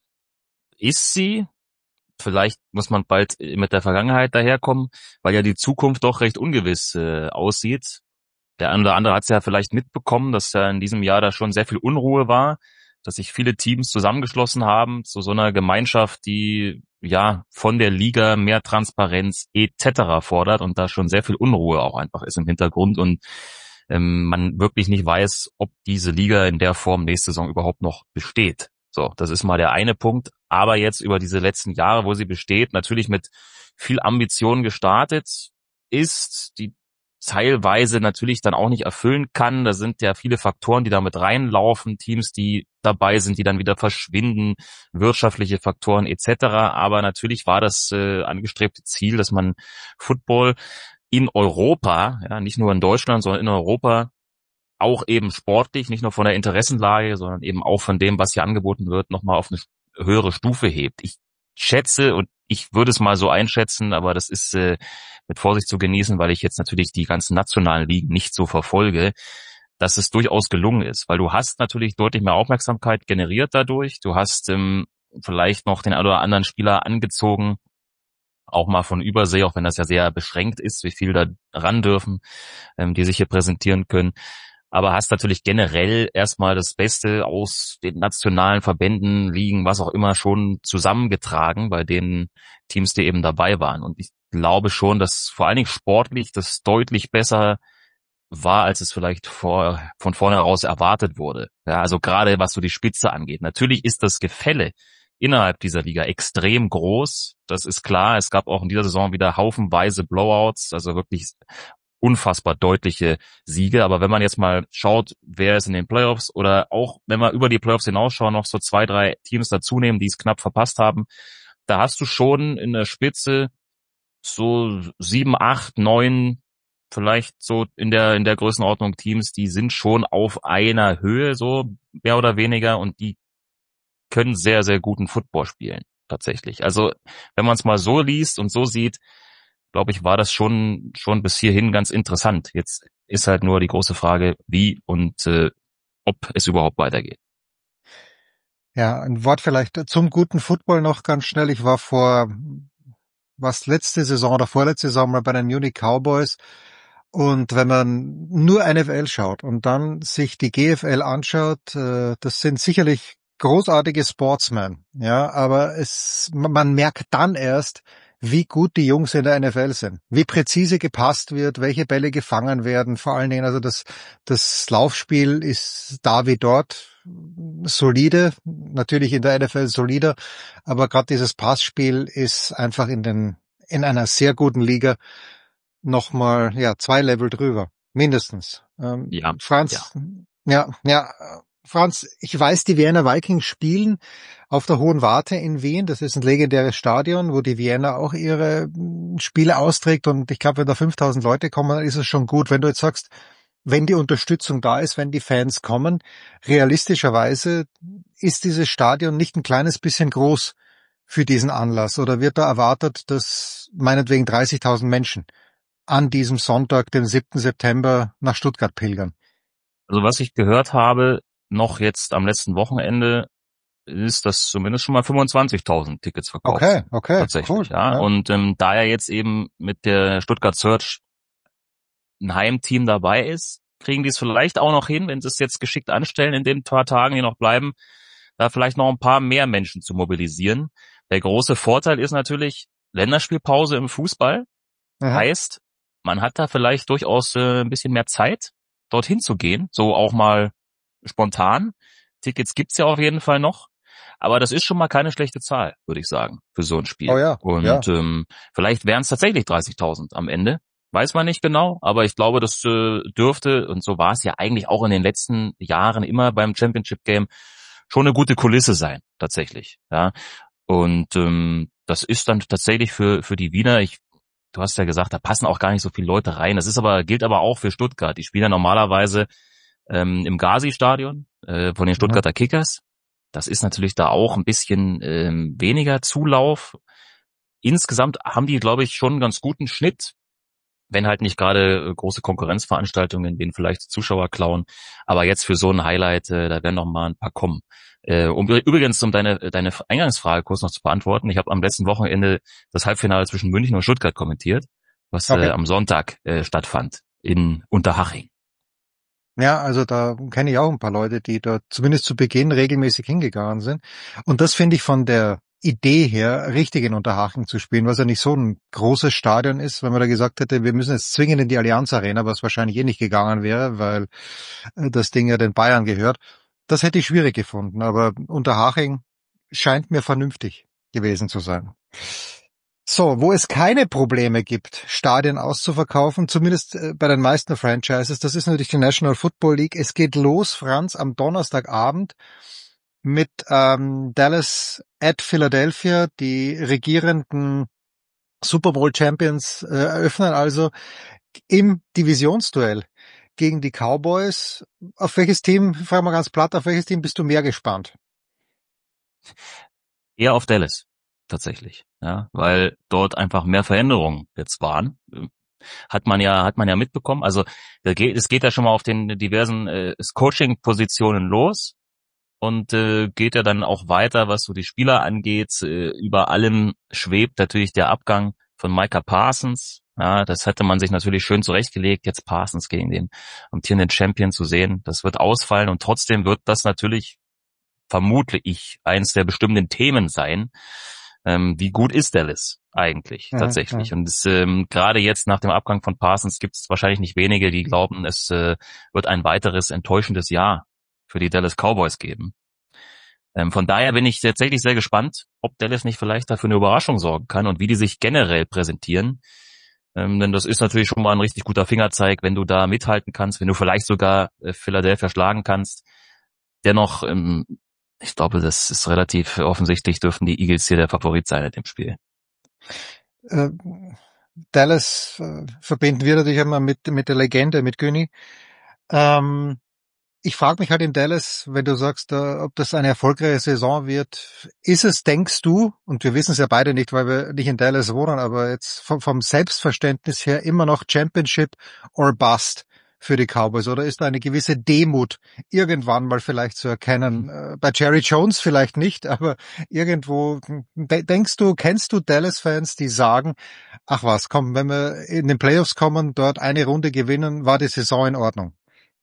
ist sie. Vielleicht muss man bald mit der Vergangenheit daherkommen, weil ja die Zukunft doch recht ungewiss äh, aussieht. Der eine oder andere hat es ja vielleicht mitbekommen, dass ja in diesem Jahr da schon sehr viel Unruhe war, dass sich viele Teams zusammengeschlossen haben zu so einer Gemeinschaft, die ja von der Liga mehr Transparenz et cetera fordert und da schon sehr viel Unruhe auch einfach ist im Hintergrund und ähm, man wirklich nicht weiß, ob diese Liga in der Form nächste Saison überhaupt noch besteht. So, das ist mal der eine Punkt. Aber jetzt über diese letzten Jahre, wo sie besteht, natürlich mit viel Ambition gestartet ist, die teilweise natürlich dann auch nicht erfüllen kann. Da sind ja viele Faktoren, die da mit reinlaufen, Teams, die dabei sind, die dann wieder verschwinden, wirtschaftliche Faktoren et cetera. Aber natürlich war das äh, angestrebte Ziel, dass man Football in Europa, ja, nicht nur in Deutschland, sondern in Europa, auch eben sportlich, nicht nur von der Interessenlage, sondern eben auch von dem, was hier angeboten wird, nochmal auf eine höhere Stufe hebt. Ich schätze und ich würde es mal so einschätzen, aber das ist äh, mit Vorsicht zu genießen, weil ich jetzt natürlich die ganzen nationalen Ligen nicht so verfolge, dass es durchaus gelungen ist, weil du hast natürlich deutlich mehr Aufmerksamkeit generiert dadurch. Du hast ähm, vielleicht noch den einen oder anderen Spieler angezogen, auch mal von Übersee, auch wenn das ja sehr beschränkt ist, wie viel da ran dürfen, ähm, die sich hier präsentieren können. Aber hast natürlich generell erstmal das Beste aus den nationalen Verbänden, Ligen, was auch immer schon zusammengetragen bei den Teams, die eben dabei waren. Und ich glaube schon, dass vor allen Dingen sportlich das deutlich besser war, als es vielleicht vor, von vornherein erwartet wurde. Ja, also gerade was so die Spitze angeht. Natürlich ist das Gefälle innerhalb dieser Liga extrem groß. Das ist klar. Es gab auch in dieser Saison wieder haufenweise Blowouts, also wirklich unfassbar deutliche Siege. Aber wenn man jetzt mal schaut, wer ist in den Playoffs oder auch, wenn wir über die Playoffs hinausschauen, noch so zwei, drei Teams dazunehmen, die es knapp verpasst haben, da hast du schon in der Spitze so sieben, acht, neun, vielleicht so in der in der Größenordnung Teams, die sind schon auf einer Höhe, so mehr oder weniger, und die können sehr, sehr guten Football spielen, tatsächlich. Also wenn man es mal so liest und so sieht, glaube ich, war das schon schon bis hierhin ganz interessant. Jetzt ist halt nur die große Frage, wie und äh, ob es überhaupt weitergeht. Ja, ein Wort vielleicht zum guten Football noch ganz schnell. Ich war vor, was letzte Saison oder vorletzte Saison mal bei den Munich Cowboys, und wenn man nur N F L schaut und dann sich die G F L anschaut, äh, das sind sicherlich großartige Sportsmen, ja, aber es, man merkt dann erst, wie gut die Jungs in der N F L sind, wie präzise gepasst wird, welche Bälle gefangen werden, vor allen Dingen, also das, das Laufspiel ist da wie dort solide, natürlich in der N F L solider, aber gerade dieses Passspiel ist einfach in den, in einer sehr guten Liga nochmal, ja, zwei Level drüber, mindestens. Ähm, ja, Franz, ja, ja, ja, Franz, ich weiß, die Vienna Vikings spielen auf der Hohen Warte in Wien. Das ist ein legendäres Stadion, wo die Vienna auch ihre Spiele austrägt. Und ich glaube, wenn da fünftausend Leute kommen, dann ist es schon gut. Wenn du jetzt sagst, wenn die Unterstützung da ist, wenn die Fans kommen, realistischerweise ist dieses Stadion nicht ein kleines bisschen groß für diesen Anlass. Oder wird da erwartet, dass meinetwegen dreißigtausend Menschen an diesem Sonntag, den siebten September, nach Stuttgart pilgern? Also was ich gehört habe, noch jetzt am letzten Wochenende, ist, dass zumindest schon mal fünfundzwanzigtausend Tickets verkauft. Okay, okay, tatsächlich, cool. Ja. Ja. Und ähm, da ja jetzt eben mit der Stuttgart Search ein Heimteam dabei ist, kriegen die es vielleicht auch noch hin, wenn sie es jetzt geschickt anstellen in den paar Tagen, die noch bleiben, da vielleicht noch ein paar mehr Menschen zu mobilisieren. Der große Vorteil ist natürlich, Länderspielpause im Fußball. Aha. Heißt, man hat da vielleicht durchaus äh, ein bisschen mehr Zeit, dorthin zu gehen, so auch mal spontan. Tickets gibt's ja auf jeden Fall noch. Aber das ist schon mal keine schlechte Zahl, würde ich sagen, für so ein Spiel. Oh ja, Und ja. Ähm, vielleicht wären es tatsächlich dreißigtausend am Ende. Weiß man nicht genau, aber ich glaube, das äh, dürfte, und so war es ja eigentlich auch in den letzten Jahren immer beim Championship Game, schon eine gute Kulisse sein, tatsächlich. Ja. Und ähm, das ist dann tatsächlich für für die Wiener, ich, du hast ja gesagt, da passen auch gar nicht so viele Leute rein. Das ist aber gilt aber auch für Stuttgart. Die spielen ja normalerweise ähm, im Gazi-Stadion äh, von den Stuttgarter Kickers. Das ist natürlich da auch ein bisschen ähm, weniger Zulauf. Insgesamt haben die, glaube ich, schon einen ganz guten Schnitt, wenn halt nicht gerade große Konkurrenzveranstaltungen, denen vielleicht Zuschauer klauen. Aber jetzt für so ein Highlight, äh, da werden noch mal ein paar kommen. Äh, um übrigens, um deine deine Eingangsfrage kurz noch zu beantworten, ich habe am letzten Wochenende das Halbfinale zwischen München und Stuttgart kommentiert, was Okay. äh, am Sonntag äh, stattfand in Unterhaching. Ja, also da kenne ich auch ein paar Leute, die dort zumindest zu Beginn regelmäßig hingegangen sind. Und das finde ich von der Idee her, richtig in Unterhaching zu spielen, was ja nicht so ein großes Stadion ist, wenn man da gesagt hätte, wir müssen jetzt zwingend in die Allianz Arena, was wahrscheinlich eh nicht gegangen wäre, weil äh, das Ding ja den Bayern gehört. Das hätte ich schwierig gefunden, aber Unterhaching scheint mir vernünftig gewesen zu sein. So, wo es keine Probleme gibt, Stadien auszuverkaufen, zumindest äh, bei den meisten Franchises, das ist natürlich die National Football League. Es geht los, Franz, am Donnerstagabend mit ähm, Dallas at Philadelphia. Die regierenden Super Bowl Champions äh, eröffnen also im Divisionsduell gegen die Cowboys. Auf welches Team, fragen wir ganz platt, auf welches Team bist du mehr gespannt? Eher auf Dallas, tatsächlich, ja, weil dort einfach mehr Veränderungen jetzt waren. Hat man ja, hat man ja mitbekommen. Also, da geht, es geht ja schon mal auf den diversen äh, Coaching-Positionen los und äh, geht ja dann auch weiter, was so die Spieler angeht. Äh, über allem schwebt natürlich der Abgang von Micah Parsons. Ja, das hätte man sich natürlich schön zurechtgelegt, jetzt Parsons gegen den amtierenden Champion zu sehen. Das wird ausfallen und trotzdem wird das natürlich, vermute ich, eins der bestimmenden Themen sein. Ähm, wie gut ist Dallas eigentlich Ja, tatsächlich? ja. Und es, ähm, gerade jetzt nach dem Abgang von Parsons gibt es wahrscheinlich nicht wenige, die glauben, es äh, wird ein weiteres enttäuschendes Jahr für die Dallas Cowboys geben. Ähm, von daher bin ich tatsächlich sehr gespannt, ob Dallas nicht vielleicht dafür eine Überraschung sorgen kann und wie die sich generell präsentieren. Ähm, denn das ist natürlich schon mal ein richtig guter Fingerzeig, wenn du da mithalten kannst, wenn du vielleicht sogar äh, Philadelphia schlagen kannst. Dennoch, ähm, ich glaube, das ist relativ offensichtlich, dürften die Eagles hier der Favorit sein in dem Spiel. Äh, Dallas äh, verbinden wir natürlich einmal mit, mit der Legende, mit Günni. Ähm, ich frage mich halt in Dallas, wenn du sagst, äh, ob das eine erfolgreiche Saison wird, ist es, denkst du, und wir wissen es ja beide nicht, weil wir nicht in Dallas wohnen, aber jetzt vom, vom Selbstverständnis her immer noch Championship or Bust für die Cowboys, oder ist da eine gewisse Demut irgendwann mal vielleicht zu erkennen? Äh, bei Jerry Jones vielleicht nicht, aber irgendwo, de- denkst du, kennst du Dallas-Fans, die sagen, ach was, komm, wenn wir in den Playoffs kommen, dort eine Runde gewinnen, war die Saison in Ordnung?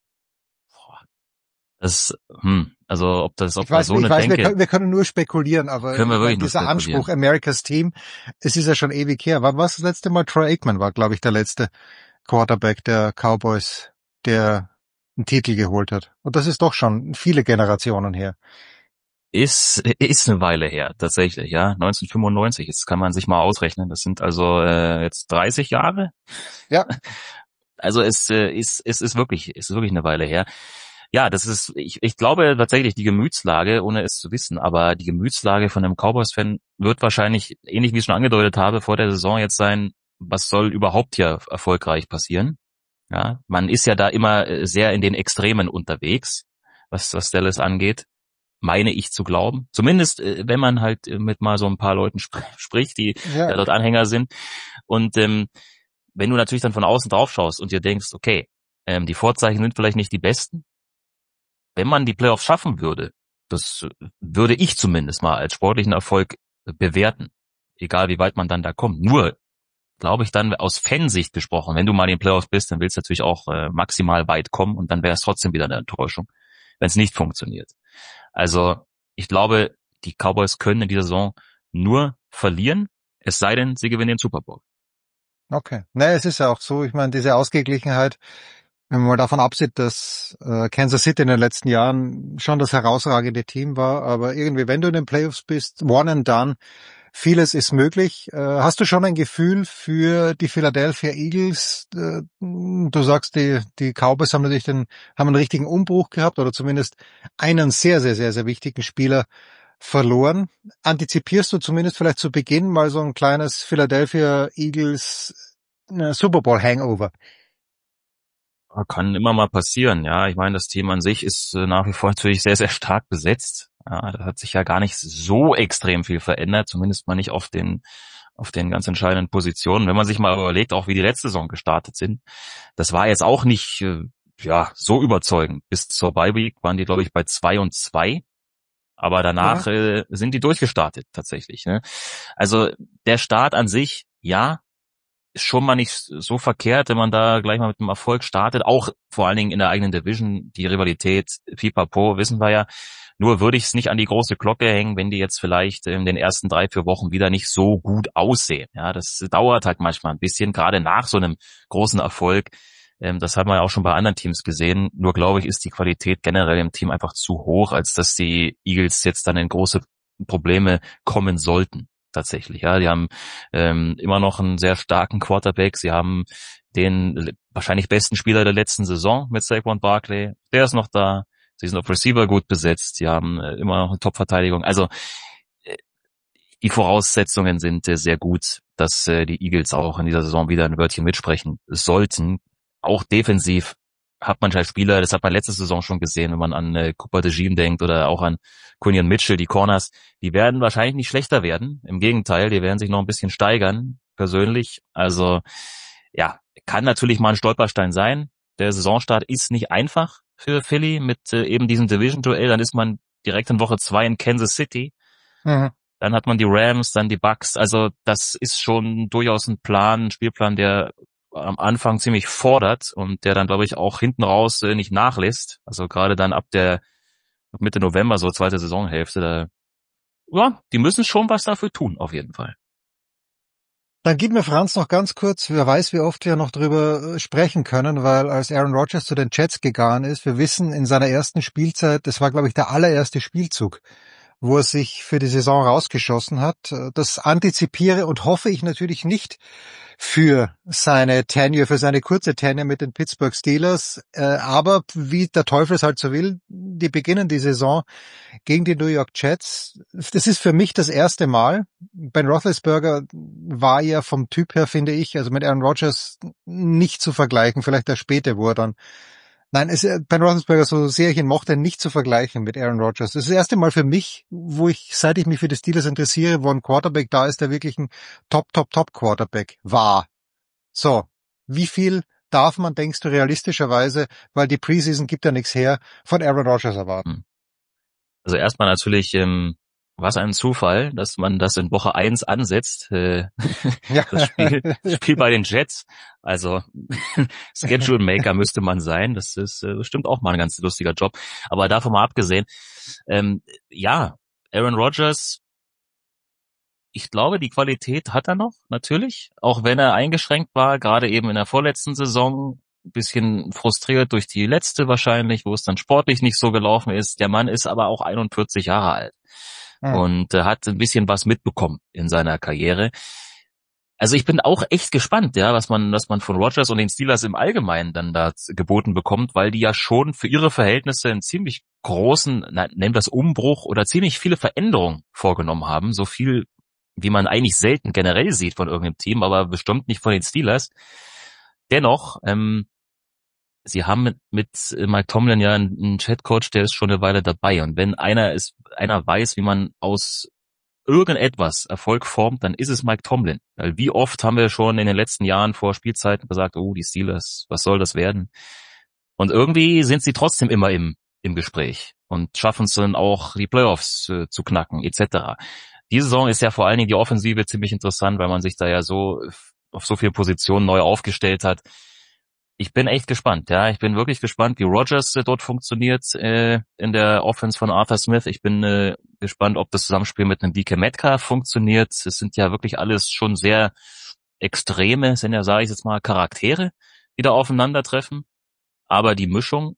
Das, hm, also ob das, ob Ich weiß, da so ich eine weiß wir, Denke, können, wir können nur spekulieren, aber können wir wirklich nur dieser spekulieren. Anspruch, America's Team, es ist ja schon ewig her. Wann war das letzte Mal? Troy Aikman war, glaube ich, der letzte Quarterback der Cowboys, der einen Titel geholt hat. Und das ist doch schon viele Generationen her. Ist, ist eine Weile her, tatsächlich, ja. neunzehnhundertfünfundneunzig, jetzt kann man sich mal ausrechnen. Das sind also äh, jetzt dreißig Jahre. Ja. Also es äh, ist, es ist wirklich, es ist wirklich eine Weile her. Ja, das ist, ich, ich glaube tatsächlich die Gemütslage, ohne es zu wissen, aber die Gemütslage von einem Cowboys-Fan wird wahrscheinlich, ähnlich wie ich schon angedeutet habe, vor der Saison jetzt sein, was soll überhaupt hier erfolgreich passieren? Ja, man ist ja da immer sehr in den Extremen unterwegs, was, was Dallas angeht, meine ich zu glauben. Zumindest, wenn man halt mit mal so ein paar Leuten sp- spricht, die Ja. ja dort Anhänger sind. Und ähm, wenn du natürlich dann von außen drauf schaust und dir denkst, okay, ähm, die Vorzeichen sind vielleicht nicht die besten, wenn man die Playoffs schaffen würde, das würde ich zumindest mal als sportlichen Erfolg bewerten, egal wie weit man dann da kommt. Nur, glaube ich, dann aus Fansicht gesprochen, wenn du mal in den Playoffs bist, dann willst du natürlich auch äh, maximal weit kommen und dann wäre es trotzdem wieder eine Enttäuschung, wenn es nicht funktioniert. Also ich glaube, die Cowboys können in dieser Saison nur verlieren. Es sei denn, sie gewinnen den Super Bowl. Okay. Naja, es ist ja auch so, ich meine, diese Ausgeglichenheit, wenn man mal davon absieht, dass äh, Kansas City in den letzten Jahren schon das herausragende Team war, aber irgendwie, wenn du in den Playoffs bist, one and done, vieles ist möglich. Äh, hast du schon ein Gefühl für die Philadelphia Eagles? Äh, du sagst, die, die Cowboys haben natürlich den, haben einen richtigen Umbruch gehabt oder zumindest einen sehr, sehr, sehr, sehr wichtigen Spieler verloren. Antizipierst du zumindest vielleicht zu Beginn mal so ein kleines Philadelphia Eagles äh, Super Bowl Hangover? Kann immer mal passieren, ja. Ich meine, das Team an sich ist äh, nach wie vor natürlich sehr, sehr stark besetzt. Ja, da hat sich ja gar nicht so extrem viel verändert, zumindest mal nicht auf den auf den ganz entscheidenden Positionen. Wenn man sich mal überlegt, auch wie die letzte Saison gestartet sind, das war jetzt auch nicht äh, ja so überzeugend. Bis zur Bye Week waren die, glaube ich, bei zwei und zwei, aber danach ja. äh, sind die durchgestartet tatsächlich. Ne? Also der Start an sich, ja, ist schon mal nicht so verkehrt, wenn man da gleich mal mit einem Erfolg startet. Auch vor allen Dingen in der eigenen Division, die Rivalität, pipapo, wissen wir ja. Nur würde ich es nicht an die große Glocke hängen, wenn die jetzt vielleicht in den ersten drei, vier Wochen wieder nicht so gut aussehen. Ja, das dauert halt manchmal ein bisschen, gerade nach so einem großen Erfolg. Ähm, das haben wir ja auch schon bei anderen Teams gesehen. Nur glaube ich, ist die Qualität generell im Team einfach zu hoch, als dass die Eagles jetzt dann in große Probleme kommen sollten. Tatsächlich, ja, die haben ähm, immer noch einen sehr starken Quarterback. Sie haben den wahrscheinlich besten Spieler der letzten Saison mit Saquon Barkley. Der ist noch da. Sie sind auf Receiver gut besetzt. Sie haben äh, immer noch eine Top-Verteidigung. Also äh, die Voraussetzungen sind äh, sehr gut, dass äh, die Eagles auch in dieser Saison wieder ein Wörtchen mitsprechen sollten. Auch defensiv hat man halt Spieler, das hat man letzte Saison schon gesehen, wenn man an äh, Cooper DeJean denkt oder auch an Quinion Mitchell, die Corners, die werden wahrscheinlich nicht schlechter werden. Im Gegenteil, die werden sich noch ein bisschen steigern, persönlich. Also, ja, kann natürlich mal ein Stolperstein sein. Der Saisonstart ist nicht einfach für Philly mit äh, eben diesem Division-Duell. Dann ist man direkt in Woche zwei in Kansas City. Mhm. Dann hat man die Rams, dann die Bucks. Also, das ist schon durchaus ein Plan, ein Spielplan, der am Anfang ziemlich fordert und der dann, glaube ich, auch hinten raus äh, nicht nachlässt. Also gerade dann ab der ab Mitte November, so zweite Saisonhälfte, da, ja, die müssen schon was dafür tun, auf jeden Fall. Dann gib mir, Franz, noch ganz kurz, wer weiß, wie oft wir noch drüber sprechen können, weil als Aaron Rodgers zu den Jets gegangen ist, wir wissen, in seiner ersten Spielzeit, das war, glaube ich, der allererste Spielzug, wo er sich für die Saison rausgeschossen hat. Das antizipiere und hoffe ich natürlich nicht für seine Tenure, für seine kurze Tenure mit den Pittsburgh Steelers. Aber wie der Teufel es halt so will, die beginnen die Saison gegen die New York Jets. Das ist für mich das erste Mal. Ben Roethlisberger war ja vom Typ her, finde ich, also mit Aaron Rodgers nicht zu vergleichen. Vielleicht der späte, wo er dann Nein, es, Ben Roethlisberger, so sehr ich ihn mochte, nicht zu vergleichen mit Aaron Rodgers. Das ist das erste Mal für mich, wo ich, seit ich mich für die Steelers interessiere, wo ein Quarterback da ist, der wirklich ein Top, Top, Top Quarterback war. So, wie viel darf man, denkst du, realistischerweise, weil die Preseason gibt ja nichts her, von Aaron Rodgers erwarten? Also erstmal natürlich, ähm, was ein Zufall, dass man das in Woche eins ansetzt, äh, ja. das, Spiel, das Spiel bei den Jets. Also Schedule Maker müsste man sein. Das ist äh, bestimmt auch mal ein ganz lustiger Job. Aber davon mal abgesehen, ähm, ja, Aaron Rodgers, ich glaube, die Qualität hat er noch, natürlich. Auch wenn er eingeschränkt war, gerade eben in der vorletzten Saison, ein bisschen frustriert durch die letzte wahrscheinlich, wo es dann sportlich nicht so gelaufen ist. Der Mann ist aber auch einundvierzig Jahre alt. Und äh, hat ein bisschen was mitbekommen in seiner Karriere. Also ich bin auch echt gespannt, ja, was man, was man von Rodgers und den Steelers im Allgemeinen dann da geboten bekommt, weil die ja schon für ihre Verhältnisse einen ziemlich großen, na, nennen wir das Umbruch oder ziemlich viele Veränderungen vorgenommen haben. So viel, wie man eigentlich selten generell sieht von irgendeinem Team, aber bestimmt nicht von den Steelers. Dennoch, ähm, Sie haben mit, mit Mike Tomlin ja einen Chat-Coach, der ist schon eine Weile dabei. Und wenn einer ist, einer weiß, wie man aus irgendetwas Erfolg formt, dann ist es Mike Tomlin. Weil wie oft haben wir schon in den letzten Jahren vor Spielzeiten gesagt, oh, die Steelers, was soll das werden? Und irgendwie sind sie trotzdem immer im, im Gespräch und schaffen es dann auch, die Playoffs äh, zu knacken, et cetera. Diese Saison ist ja vor allen Dingen die Offensive ziemlich interessant, weil man sich da ja so auf so vielen Positionen neu aufgestellt hat. Ich bin echt gespannt, ja. Ich bin wirklich gespannt, wie Rodgers äh, dort funktioniert äh, in der Offense von Arthur Smith. Ich bin äh, gespannt, ob das Zusammenspiel mit einem D K Metcalf funktioniert. Es sind ja wirklich alles schon sehr extreme, sind ja, sage ich jetzt mal, Charaktere, die da aufeinandertreffen. Aber die Mischung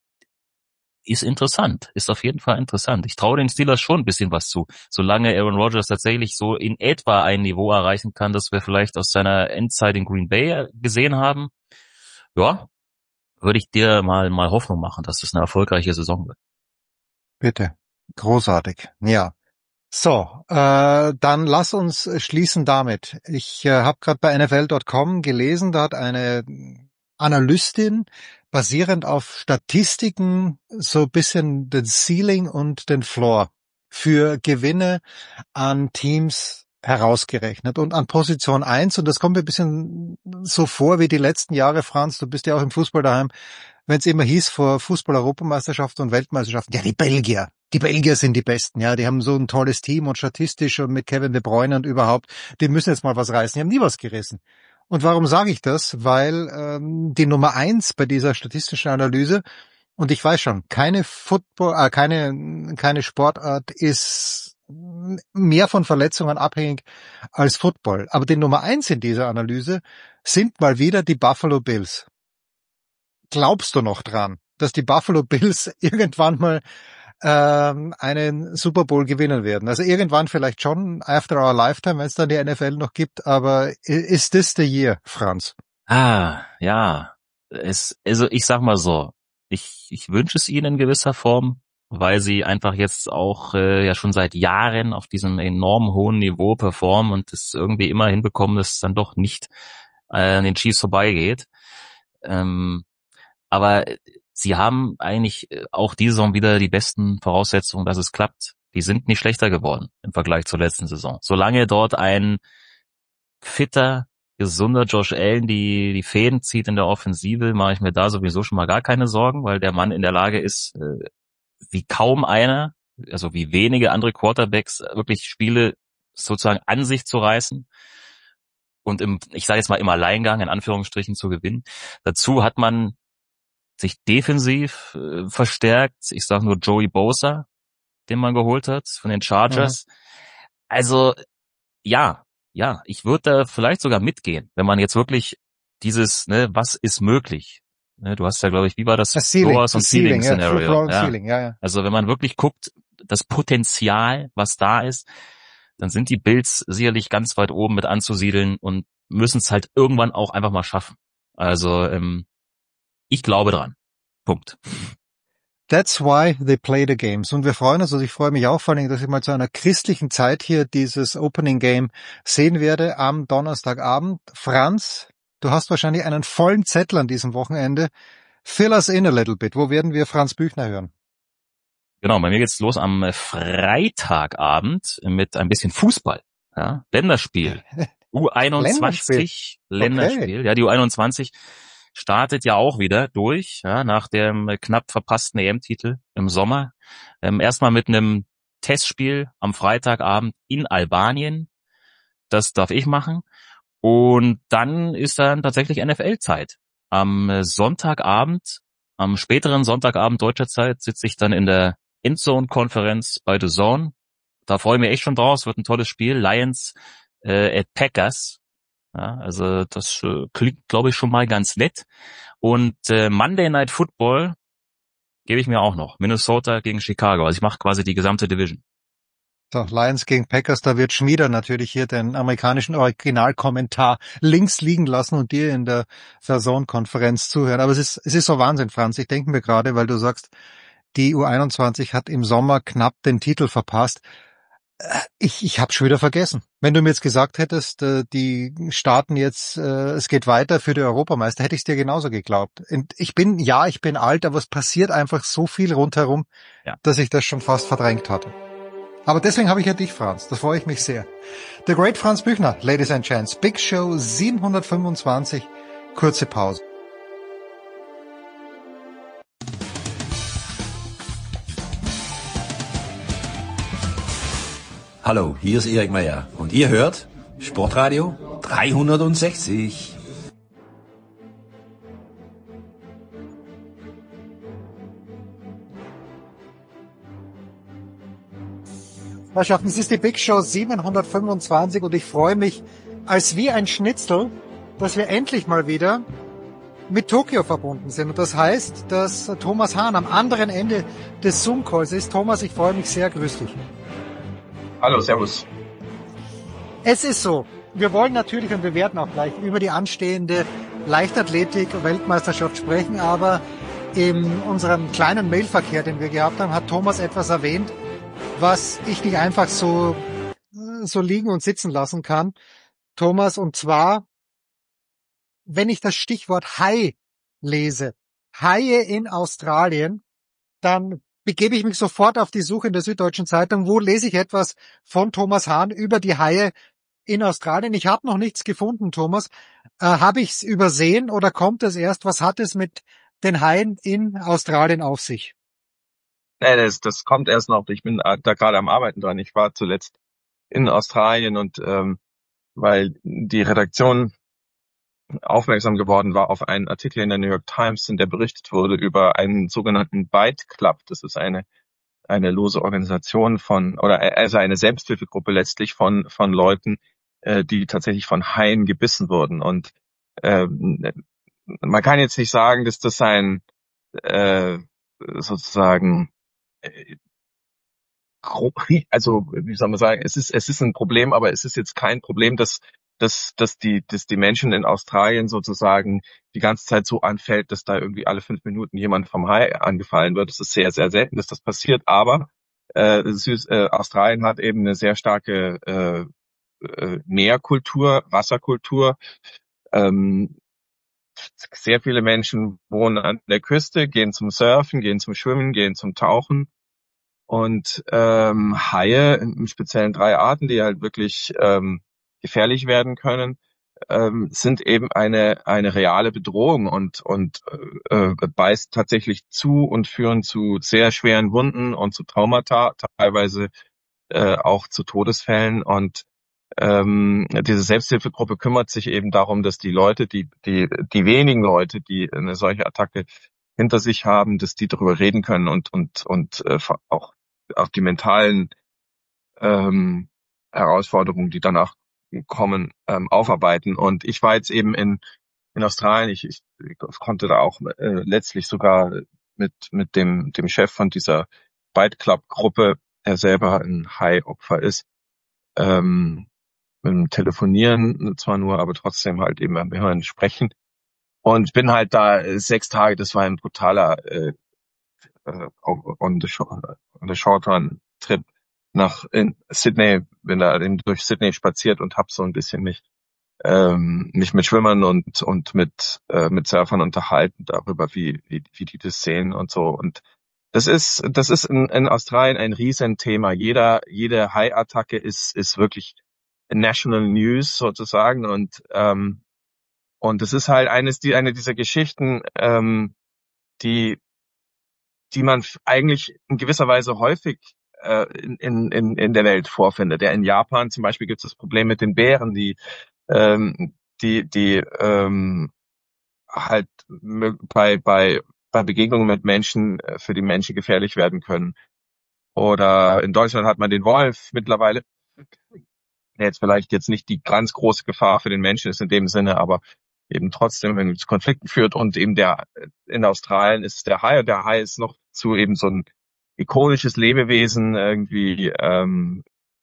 ist interessant, ist auf jeden Fall interessant. Ich traue den Steelers schon ein bisschen was zu. Solange Aaron Rodgers tatsächlich so in etwa ein Niveau erreichen kann, das wir vielleicht aus seiner Endzeit in Green Bay gesehen haben, ja, würde ich dir mal mal Hoffnung machen, dass das eine erfolgreiche Saison wird. Bitte. Großartig. Ja. So, äh, dann lass uns schließen damit. Ich äh, habe gerade bei N F L Punkt com gelesen, da hat eine Analystin basierend auf Statistiken so ein bisschen den Ceiling und den Floor für Gewinne an Teams herausgerechnet und an Position eins, und das kommt mir ein bisschen so vor wie die letzten Jahre, Franz, du bist ja auch im Fußball daheim, wenn es immer hieß vor Fußball-Europameisterschaften und Weltmeisterschaften, ja, die Belgier, die Belgier sind die Besten, ja, die haben so ein tolles Team und statistisch und mit Kevin De Bruyne und überhaupt, die müssen jetzt mal was reißen, die haben nie was gerissen. Und warum sage ich das? Weil ähm, die Nummer eins bei dieser statistischen Analyse, und ich weiß schon, keine Football, äh, keine keine Sportart ist mehr von Verletzungen abhängig als Football. Aber die Nummer eins in dieser Analyse sind mal wieder die Buffalo Bills. Glaubst du noch dran, dass die Buffalo Bills irgendwann mal ähm, einen Super Bowl gewinnen werden? Also irgendwann vielleicht schon, after our lifetime, wenn es dann die N F L noch gibt, aber is this the year, Franz? Ah, ja. Es, also ich sag mal so, ich, ich wünsche es ihnen in gewisser Form, weil sie einfach jetzt auch äh, ja schon seit Jahren auf diesem enorm hohen Niveau performen und es irgendwie immer hinbekommen, dass es dann doch nicht äh, an den Chiefs vorbeigeht. Ähm, aber sie haben eigentlich auch diese Saison wieder die besten Voraussetzungen, dass es klappt. Die sind nicht schlechter geworden im Vergleich zur letzten Saison. Solange dort ein fitter, gesunder Josh Allen die die Fäden zieht in der Offensive, mache ich mir da sowieso schon mal gar keine Sorgen, weil der Mann in der Lage ist, äh, wie kaum einer, also wie wenige andere Quarterbacks, wirklich Spiele sozusagen an sich zu reißen und im, ich sage jetzt mal im Alleingang in Anführungsstrichen zu gewinnen. Dazu hat man sich defensiv äh, verstärkt. Ich sage nur Joey Bosa, den man geholt hat von den Chargers. Mhm. Also ja, ja, ich würde da vielleicht sogar mitgehen, wenn man jetzt wirklich dieses, ne, was ist möglich? Ne, du hast ja, glaube ich, wie war das? Das Ceiling, Doors und Ceiling, Ceiling Scenario. Ja, Ceiling, ja, ja. Also wenn man wirklich guckt, das Potenzial, was da ist, dann sind die Bills sicherlich ganz weit oben mit anzusiedeln und müssen es halt irgendwann auch einfach mal schaffen. Also ähm, ich glaube dran. Punkt. That's why they play the games. Und wir freuen uns, also ich freue mich auch vor allem, dass ich mal zu einer christlichen Zeit hier dieses Opening Game sehen werde am Donnerstagabend. Franz, du hast wahrscheinlich einen vollen Zettel an diesem Wochenende. Fill us in a little bit. Wo werden wir Franz Büchner hören? Genau, bei mir geht's los am Freitagabend mit ein bisschen Fußball. Ja, Länderspiel. U einundzwanzig Länderspiel. Länderspiel. Okay. Ja, die U einundzwanzig startet ja auch wieder durch, ja, nach dem knapp verpassten E M-Titel im Sommer. Ähm, erstmal mit einem Testspiel am Freitagabend in Albanien. Das darf ich machen. Und dann ist dann tatsächlich N F L-Zeit. Am Sonntagabend, am späteren Sonntagabend deutscher Zeit, sitze ich dann in der Endzone-Konferenz bei The Zone. Da freue ich mich echt schon drauf. Es wird ein tolles Spiel. Lions äh, at Packers. Ja, also das äh, klingt, glaube ich, schon mal ganz nett. Und äh, Monday Night Football gebe ich mir auch noch. Minnesota gegen Chicago. Also ich mache quasi die gesamte Division. So, Lions gegen Packers, da wird Schmieder natürlich hier den amerikanischen Originalkommentar links liegen lassen und dir in der Zone-Konferenz zuhören. Aber es ist es ist so Wahnsinn, Franz. Ich denke mir gerade, weil du sagst, die U einundzwanzig hat im Sommer knapp den Titel verpasst. Ich, ich habe schon wieder vergessen. Wenn du mir jetzt gesagt hättest, die starten jetzt, es geht weiter für die Europameister, hätte ich es dir genauso geglaubt. Und ich bin, ja, ich bin alt, aber es passiert einfach so viel rundherum, ja, dass ich das schon fast verdrängt hatte. Aber deswegen habe ich ja dich, Franz. Da freue ich mich sehr. The Great Franz Büchner, Ladies and Gents. Big Show siebenhundertfünfundzwanzig. Kurze Pause. Hallo, hier ist Erik Meyer und ihr hört Sportradio dreihundertsechzig. Herrschaften, es ist die Big Show siebenhundertfünfundzwanzig und ich freue mich als wie ein Schnitzel, dass wir endlich mal wieder mit Tokio verbunden sind. Und das heißt, dass Thomas Hahn am anderen Ende des Zoom-Calls ist. Thomas, ich freue mich sehr. Grüß dich. Hallo, servus. Es ist so. Wir wollen natürlich, und wir werden auch gleich über die anstehende Leichtathletik-Weltmeisterschaft sprechen, aber in unserem kleinen Mailverkehr, den wir gehabt haben, hat Thomas etwas erwähnt, was ich nicht einfach so, so liegen und sitzen lassen kann. Thomas, und zwar, wenn ich das Stichwort Hai lese, Haie in Australien, dann begebe ich mich sofort auf die Suche in der Süddeutschen Zeitung. Wo lese ich etwas von Thomas Hahn über die Haie in Australien? Ich habe noch nichts gefunden, Thomas. Äh, habe ich es übersehen oder kommt es erst? Was hat es mit den Haien in Australien auf sich? Nee, das, das kommt erst noch. Ich bin da gerade am Arbeiten dran. Ich war zuletzt in Australien und ähm, weil die Redaktion aufmerksam geworden war auf einen Artikel in der New York Times, in der berichtet wurde über einen sogenannten Bite Club. Das ist eine eine lose Organisation von, oder also eine Selbsthilfegruppe letztlich von von Leuten, äh, die tatsächlich von Haien gebissen wurden. Und äh, man kann jetzt nicht sagen, dass das ein äh, sozusagen äh, also wie soll man sagen, es ist es ist ein Problem, aber es ist jetzt kein Problem, dass dass dass die dass die Menschen in Australien sozusagen die ganze Zeit so anfällt, dass da irgendwie alle fünf Minuten jemand vom Hai angefallen wird. Es ist sehr sehr selten, dass das passiert, aber äh, Süß, äh, Australien hat eben eine sehr starke äh, äh, Meerkultur, Wasserkultur. Ähm, sehr viele Menschen wohnen an der Küste, gehen zum Surfen, gehen zum Schwimmen, gehen zum Tauchen. Und ähm, Haie, im Speziellen drei Arten, die halt wirklich ähm, gefährlich werden können, ähm, sind eben eine eine reale Bedrohung und und äh, beißt tatsächlich zu und führen zu sehr schweren Wunden und zu Traumata, teilweise äh, auch zu Todesfällen. Und ähm, diese Selbsthilfegruppe kümmert sich eben darum, dass die Leute, die die die wenigen Leute, die eine solche Attacke hinter sich haben, dass die darüber reden können und und und äh, auch auch die mentalen ähm, Herausforderungen, die danach kommen, ähm, aufarbeiten. Und ich war jetzt eben in in Australien. Ich, ich, ich konnte da auch äh, letztlich sogar mit mit dem dem Chef von dieser Bite Club Gruppe, der selber ein Hai-Opfer ist, ähm, mit dem Telefonieren zwar nur, aber trotzdem halt eben am Hören sprechen. Und bin halt da äh, sechs Tage. Das war ein brutaler äh, äh, on the short, on the short run Trip nach in Sydney, bin da eben durch Sydney spaziert und habe so ein bisschen mich ähm, mich mit Schwimmern und und mit äh, mit Surfern unterhalten darüber, wie wie wie die das sehen und so. Und das ist das ist in, in Australien ein Riesenthema. Jeder jede Hai-Attacke ist ist wirklich National News sozusagen. Und ähm, und es ist halt eines die eine dieser Geschichten, ähm, die die man eigentlich in gewisser Weise häufig in, in, in der Welt vorfindet. Ja, in Japan zum Beispiel gibt es das Problem mit den Bären, die, ähm, die, die ähm, halt bei, bei, bei Begegnungen mit Menschen für die Menschen gefährlich werden können. Oder in Deutschland hat man den Wolf mittlerweile, der jetzt vielleicht jetzt nicht die ganz große Gefahr für den Menschen ist in dem Sinne, aber eben trotzdem, wenn es zu Konflikten führt. Und eben der in Australien ist der Hai, und der Hai ist noch zu eben so ein ikonisches Lebewesen irgendwie, ähm,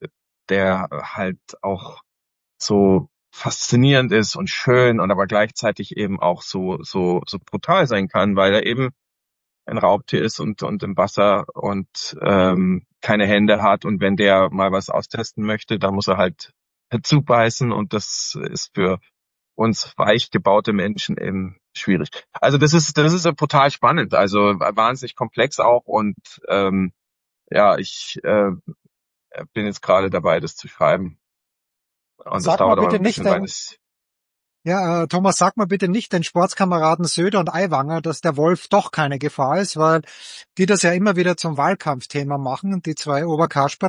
der halt auch so faszinierend ist und schön und aber gleichzeitig eben auch so so so brutal sein kann, weil er eben ein Raubtier ist und und im Wasser und ähm, keine Hände hat, und wenn der mal was austesten möchte, dann muss er halt zubeißen, und das ist für uns weich gebaute Menschen eben schwierig. Also das ist das ist total spannend, also wahnsinnig komplex auch, und ähm, ja, ich äh, bin jetzt gerade dabei, das zu schreiben. Und Sag das dauert mal bitte aber ein nicht, bisschen, weil es ja, äh, Thomas, sag mal bitte nicht den Sportskameraden Söder und Aiwanger, dass der Wolf doch keine Gefahr ist, weil die das ja immer wieder zum Wahlkampfthema machen, die zwei Oberkaspert.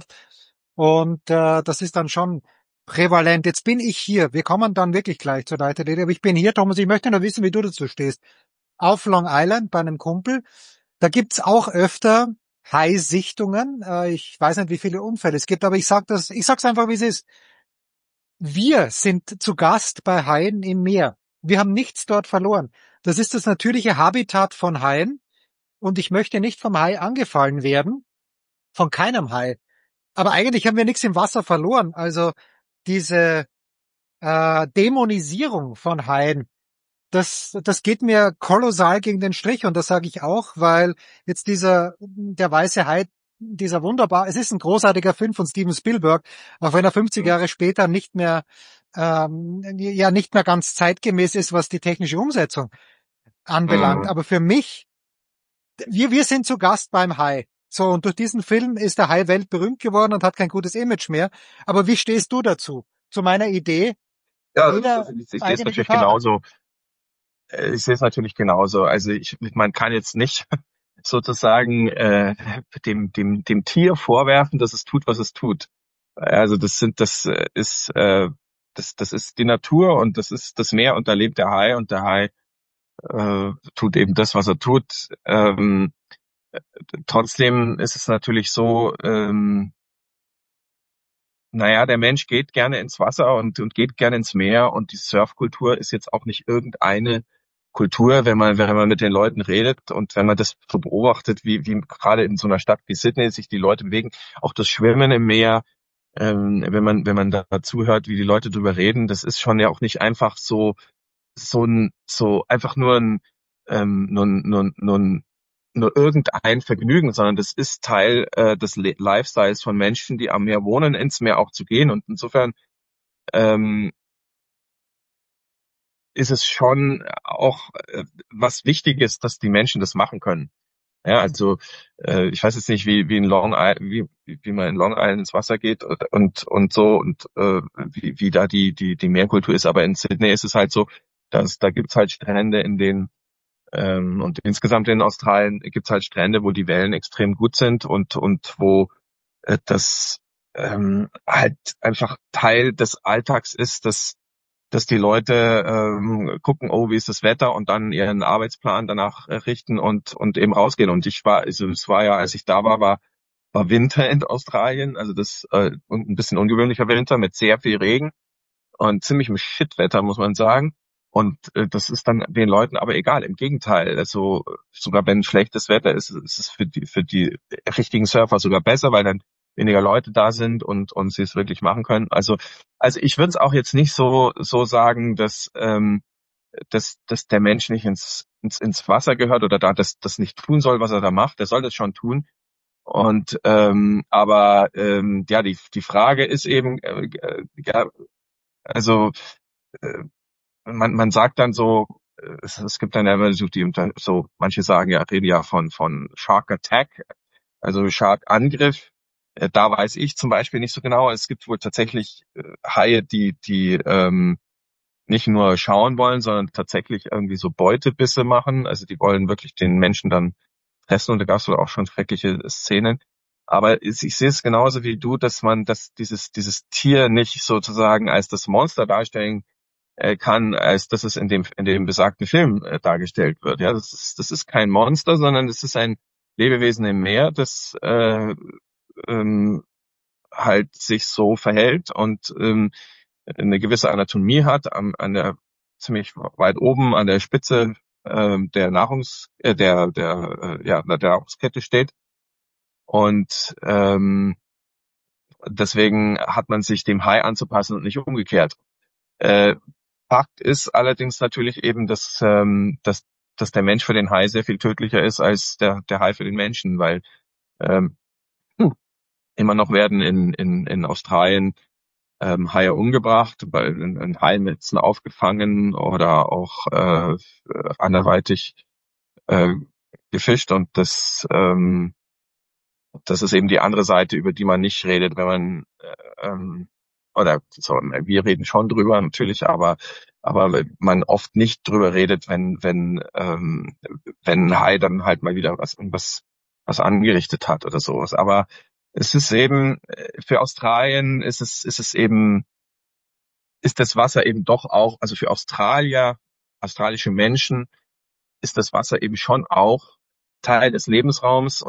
Und äh, das ist dann schon prävalent. Jetzt bin ich hier. Wir kommen dann wirklich gleich zur Leichtathletik. Aber ich bin hier, Thomas. Ich möchte nur wissen, wie du dazu stehst. Auf Long Island bei einem Kumpel. Da gibt's auch öfter Haisichtungen. Äh, ich weiß nicht, wie viele Unfälle es gibt, aber ich sag das, ich sag's einfach, wie es ist. Wir sind zu Gast bei Haien im Meer. Wir haben nichts dort verloren. Das ist das natürliche Habitat von Haien. Und ich möchte nicht vom Hai angefallen werden. Von keinem Hai. Aber eigentlich haben wir nichts im Wasser verloren. Also diese äh, Dämonisierung von Haien, das, das geht mir kolossal gegen den Strich. Und das sage ich auch, weil jetzt dieser, der weiße Hai, dieser wunderbar, es ist ein großartiger Film von Steven Spielberg, auch wenn er fünfzig Jahre später nicht mehr, ähm, ja nicht mehr ganz zeitgemäß ist, was die technische Umsetzung anbelangt. Mhm. Aber für mich, wir, wir sind zu Gast beim Hai. So, und durch diesen Film ist der Hai weltberühmt geworden und hat kein gutes Image mehr. Aber wie stehst du dazu? Zu meiner Idee? Ja, Jeder ich, ich sehe es eigene natürlich Gefahr. genauso. Äh, Ich sehe es natürlich genauso. Also ich, man kann jetzt nicht sozusagen äh, dem dem dem Tier vorwerfen, dass es tut, was es tut. Also das sind das äh, ist äh, das das ist die Natur und das ist das Meer und da lebt der Hai und der Hai äh, tut eben das, was er tut. Ähm, trotzdem ist es natürlich so. Ähm, Naja, der Mensch geht gerne ins Wasser und, und geht gerne ins Meer und die Surfkultur ist jetzt auch nicht irgendeine Kultur, wenn man, wenn man mit den Leuten redet und wenn man das so beobachtet, wie, wie gerade in so einer Stadt wie Sydney sich die Leute bewegen, auch das Schwimmen im Meer, ähm, wenn man, wenn man dazu hört, wie die Leute drüber reden, das ist schon ja auch nicht einfach so, so ein, so einfach nur ein, ähm, nur, ein- nur, ein- nur ein nur irgendein Vergnügen, sondern das ist Teil äh, des Le- Lifestyles von Menschen, die am Meer wohnen, ins Meer auch zu gehen. Und insofern ähm, ist es schon auch äh, was Wichtiges, dass die Menschen das machen können. Ja, also äh, ich weiß jetzt nicht, wie wie in Long Island, wie wie man in Long Island ins Wasser geht und und, und so und äh, wie wie da die die die Meerkultur ist, aber in Sydney ist es halt so, dass da gibt's halt Strände, in denen Ähm, und insgesamt in Australien gibt's halt Strände, wo die Wellen extrem gut sind und und wo äh, das ähm, halt einfach Teil des Alltags ist, dass dass die Leute ähm, gucken, oh, wie ist das Wetter und dann ihren Arbeitsplan danach äh, richten und und eben rausgehen. Und ich war, also es war ja, als ich da war, war war Winter in Australien, also das äh, ein bisschen ungewöhnlicher Winter mit sehr viel Regen und ziemlichem Shitwetter, muss man sagen. Und äh, das ist dann den Leuten aber egal. Im Gegenteil, also sogar wenn schlechtes Wetter ist, ist es für die für die richtigen Surfer sogar besser, weil dann weniger Leute da sind und und sie es wirklich machen können. Also also ich würde es auch jetzt nicht so so sagen, dass ähm, dass dass der Mensch nicht ins ins ins Wasser gehört oder da das das nicht tun soll, was er da macht. Der soll das schon tun. Und ähm, aber ähm, ja, die die Frage ist eben, äh, äh, ja, also äh, man, man sagt dann so, äh, es, es gibt dann ja so, die unter, so, manche sagen ja, reden ja von, von Shark Attack, also Shark Angriff. Äh, Da weiß ich zum Beispiel nicht so genau. Es gibt wohl tatsächlich äh, Haie, die, die ähm, nicht nur schauen wollen, sondern tatsächlich irgendwie so Beutebisse machen. Also die wollen wirklich den Menschen dann fressen und da gab es wohl auch schon schreckliche Szenen. Aber ich, ich sehe es genauso wie du, dass man dass dieses dieses Tier nicht sozusagen als das Monster darstellen äh, kann, als dass es in dem in dem besagten Film äh, dargestellt wird. Ja, das ist das ist kein Monster, sondern es ist ein Lebewesen im Meer, das äh, ähm, halt sich so verhält und ähm, eine gewisse Anatomie hat, am, an der ziemlich weit oben an der Spitze ähm, der Nahrungs äh, der der äh, ja der Nahrungskette steht und ähm, deswegen hat man sich dem Hai anzupassen und nicht umgekehrt. Äh, Fakt ist allerdings natürlich eben, dass, ähm, dass, dass der Mensch für den Hai sehr viel tödlicher ist als der, der Hai für den Menschen, weil ähm, hm, immer noch werden in, in, in Australien ähm, Haie umgebracht, weil in, in Hainetzen aufgefangen oder auch äh, anderweitig äh, gefischt und das ähm, das ist eben die andere Seite, über die man nicht redet, wenn man äh, ähm, oder so, wir reden schon drüber natürlich, aber aber man oft nicht drüber redet, wenn wenn ähm, wenn ein Hai dann halt mal wieder was was was angerichtet hat oder sowas. Aber es ist eben äh, für Australien ist es ist es eben ist das Wasser eben doch auch, also für Australier, australische Menschen ist das Wasser eben schon auch Teil des Lebensraums und es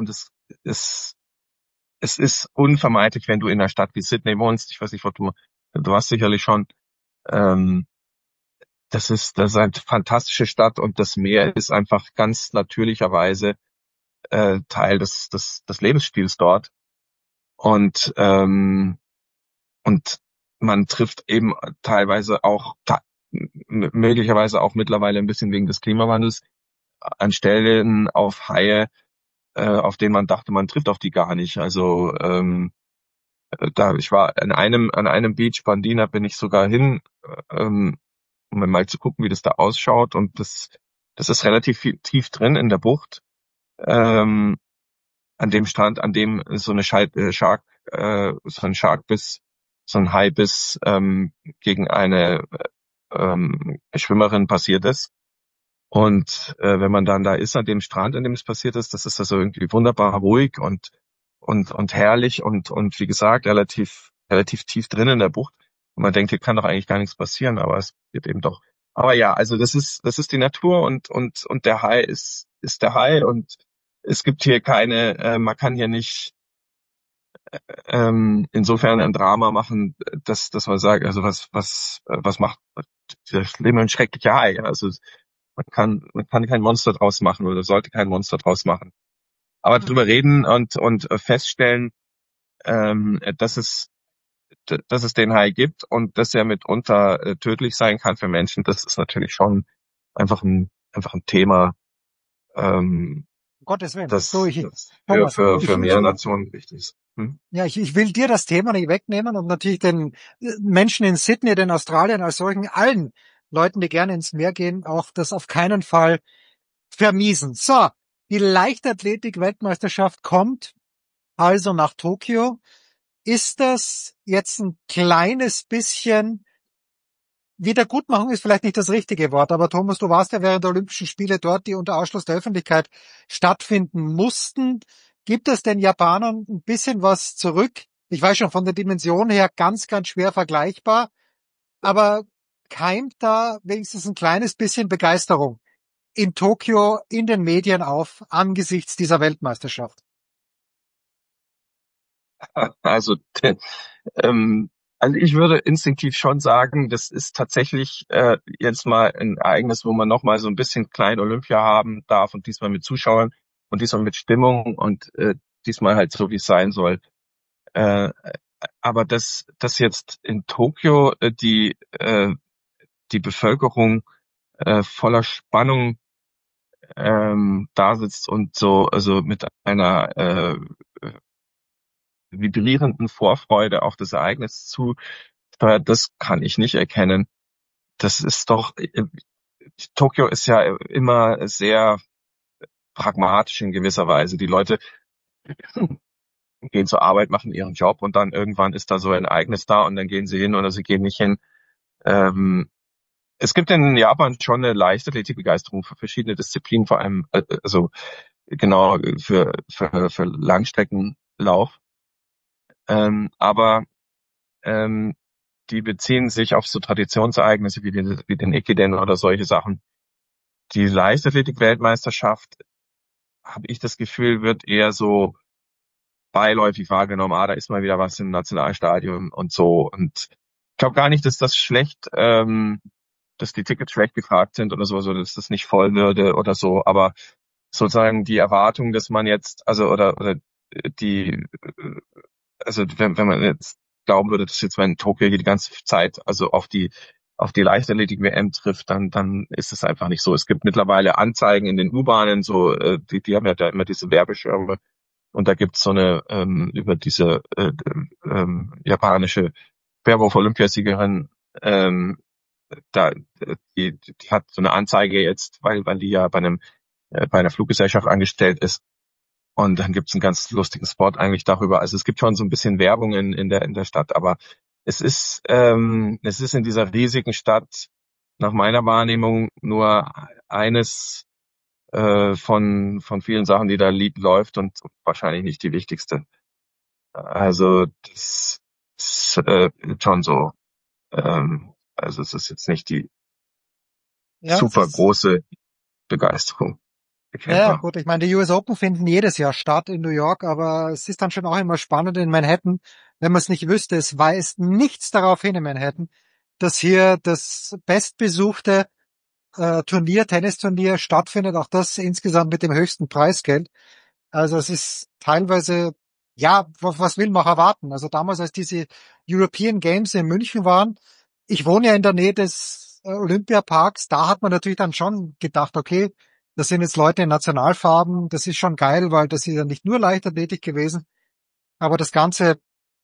es, es ist unvermeidlich, wenn du in einer Stadt wie Sydney wohnst. Ich weiß nicht, was du, du hast sicherlich schon, ähm, das ist, das ist eine fantastische Stadt und das Meer ist einfach ganz natürlicherweise äh, Teil des, des, des Lebensstils dort. Und, ähm, und man trifft eben teilweise auch, ta- m- möglicherweise auch mittlerweile ein bisschen wegen des Klimawandels, an Stellen auf Haie, äh, auf denen man dachte, man trifft auf die gar nicht. Also ähm, da ich war an einem an einem Beach Bandina bin ich sogar hin, ähm, um mal zu gucken, wie das da ausschaut. Und das das ist relativ viel, tief drin in der Bucht. Ähm, an dem Strand, an dem so eine Schal äh, Shark, äh, so ein Sharkbiss, so ein Haibiss ähm, gegen eine ähm, Schwimmerin passiert ist. Und äh, wenn man dann da ist an dem Strand, an dem es passiert ist, das ist also irgendwie wunderbar ruhig und und und herrlich und und wie gesagt relativ relativ tief drin in der Bucht. Und man denkt, hier kann doch eigentlich gar nichts passieren, aber es wird eben doch. Aber ja, also das ist das ist die Natur und und und der Hai ist ist der Hai und es gibt hier keine, äh, man kann hier nicht ähm, insofern ein Drama machen, dass dass man sagt, also was was äh, was macht dieser schlimme und schreckliche Hai? Also man kann man kann kein Monster draus machen oder sollte kein Monster draus machen. Aber drüber reden und und äh, feststellen, ähm, dass es d- dass es den Hai gibt und dass er mitunter äh, tödlich sein kann für Menschen, das ist natürlich schon einfach ein einfach ein Thema, ähm, Um Gottes Willen. das, So, ich, das für Thomas, für ich, für ich, mehrere Nationen wichtig ist. Hm? ja, ich, ich will dir das Thema nicht wegnehmen und natürlich den äh, Menschen in Sydney, den Australiern als solchen, allen Leuten, die gerne ins Meer gehen, auch das auf keinen Fall vermiesen. So, die Leichtathletik-Weltmeisterschaft kommt also nach Tokio. Ist das jetzt ein kleines bisschen Wiedergutmachung ist vielleicht nicht das richtige Wort, aber Thomas, du warst ja während der Olympischen Spiele dort, die unter Ausschluss der Öffentlichkeit stattfinden mussten. Gibt es den Japanern ein bisschen was zurück? Ich weiß schon, von der Dimension her ganz, ganz schwer vergleichbar, aber keimt da wenigstens ein kleines bisschen Begeisterung in Tokio in den Medien auf angesichts dieser Weltmeisterschaft? Also ähm, also ich würde instinktiv schon sagen, das ist tatsächlich äh, jetzt mal ein Ereignis, wo man noch mal so ein bisschen klein Olympia haben darf und diesmal mit Zuschauern und diesmal mit Stimmung und äh, diesmal halt so, wie es sein soll. Äh, aber dass dass jetzt in Tokio äh, die äh, die Bevölkerung äh, voller Spannung ähm, da sitzt und so also mit einer äh, vibrierenden Vorfreude auf das Ereignis zusteuert, das kann ich nicht erkennen. Das ist doch, äh, Tokio ist ja immer sehr pragmatisch in gewisser Weise. Die Leute gehen zur Arbeit, machen ihren Job und dann irgendwann ist da so ein Ereignis da und dann gehen sie hin oder sie gehen nicht hin. Ähm, es gibt in Japan schon eine Leichtathletikbegeisterung für verschiedene Disziplinen, vor allem äh, also genau für für, für Langstreckenlauf. Ähm, aber ähm, die beziehen sich auf so Traditionsereignisse wie den, wie den Ekiden oder solche Sachen. Die Leichtathletik-Weltmeisterschaft, habe ich das Gefühl, wird eher so beiläufig wahrgenommen. Ah, da ist mal wieder was im Nationalstadion und so. Und ich glaube gar nicht, dass das schlecht, ähm, dass die Tickets schlecht gefragt sind oder so, so dass das nicht voll würde oder so. Aber sozusagen die Erwartung, dass man jetzt, also oder oder die, also wenn, wenn man jetzt glauben würde, dass jetzt wenn Tokio hier die ganze Zeit also auf die auf die Leichtathletik-W M trifft, dann dann ist es einfach nicht so. Es gibt mittlerweile Anzeigen in den U-Bahnen, so äh, die, die haben ja da immer diese Werbeschirme und da gibt's so eine ähm, über diese äh, ähm, japanische Werwolf-Olympiasiegerin, ähm, da die, die hat so eine Anzeige jetzt, weil weil die ja bei einem äh, bei einer Fluggesellschaft angestellt ist. Und dann gibt's einen ganz lustigen Spot eigentlich darüber. Also es gibt schon so ein bisschen Werbung in, in der in der Stadt, aber es ist ähm, es ist in dieser riesigen Stadt nach meiner Wahrnehmung nur eines äh, von von vielen Sachen, die da lieb läuft und wahrscheinlich nicht die wichtigste. Also das ist äh, schon so. Ähm, also es ist jetzt nicht die Ja, es super ist, große Begeisterung. Ja, gut, ich meine, die U S Open finden jedes Jahr statt in New York, aber es ist dann schon auch immer spannend in Manhattan, wenn man es nicht wüsste. Es weist nichts darauf hin in Manhattan, dass hier das bestbesuchte äh, Turnier, Tennisturnier stattfindet, auch das insgesamt mit dem höchsten Preisgeld. Also es ist teilweise, ja, was, was will man auch erwarten? Also damals, als diese European Games in München waren, ich wohne ja in der Nähe des äh, Olympiaparks, da hat man natürlich dann schon gedacht, okay, das sind jetzt Leute in Nationalfarben, das ist schon geil, weil das ist ja nicht nur Leichtathletik gewesen, aber das Ganze,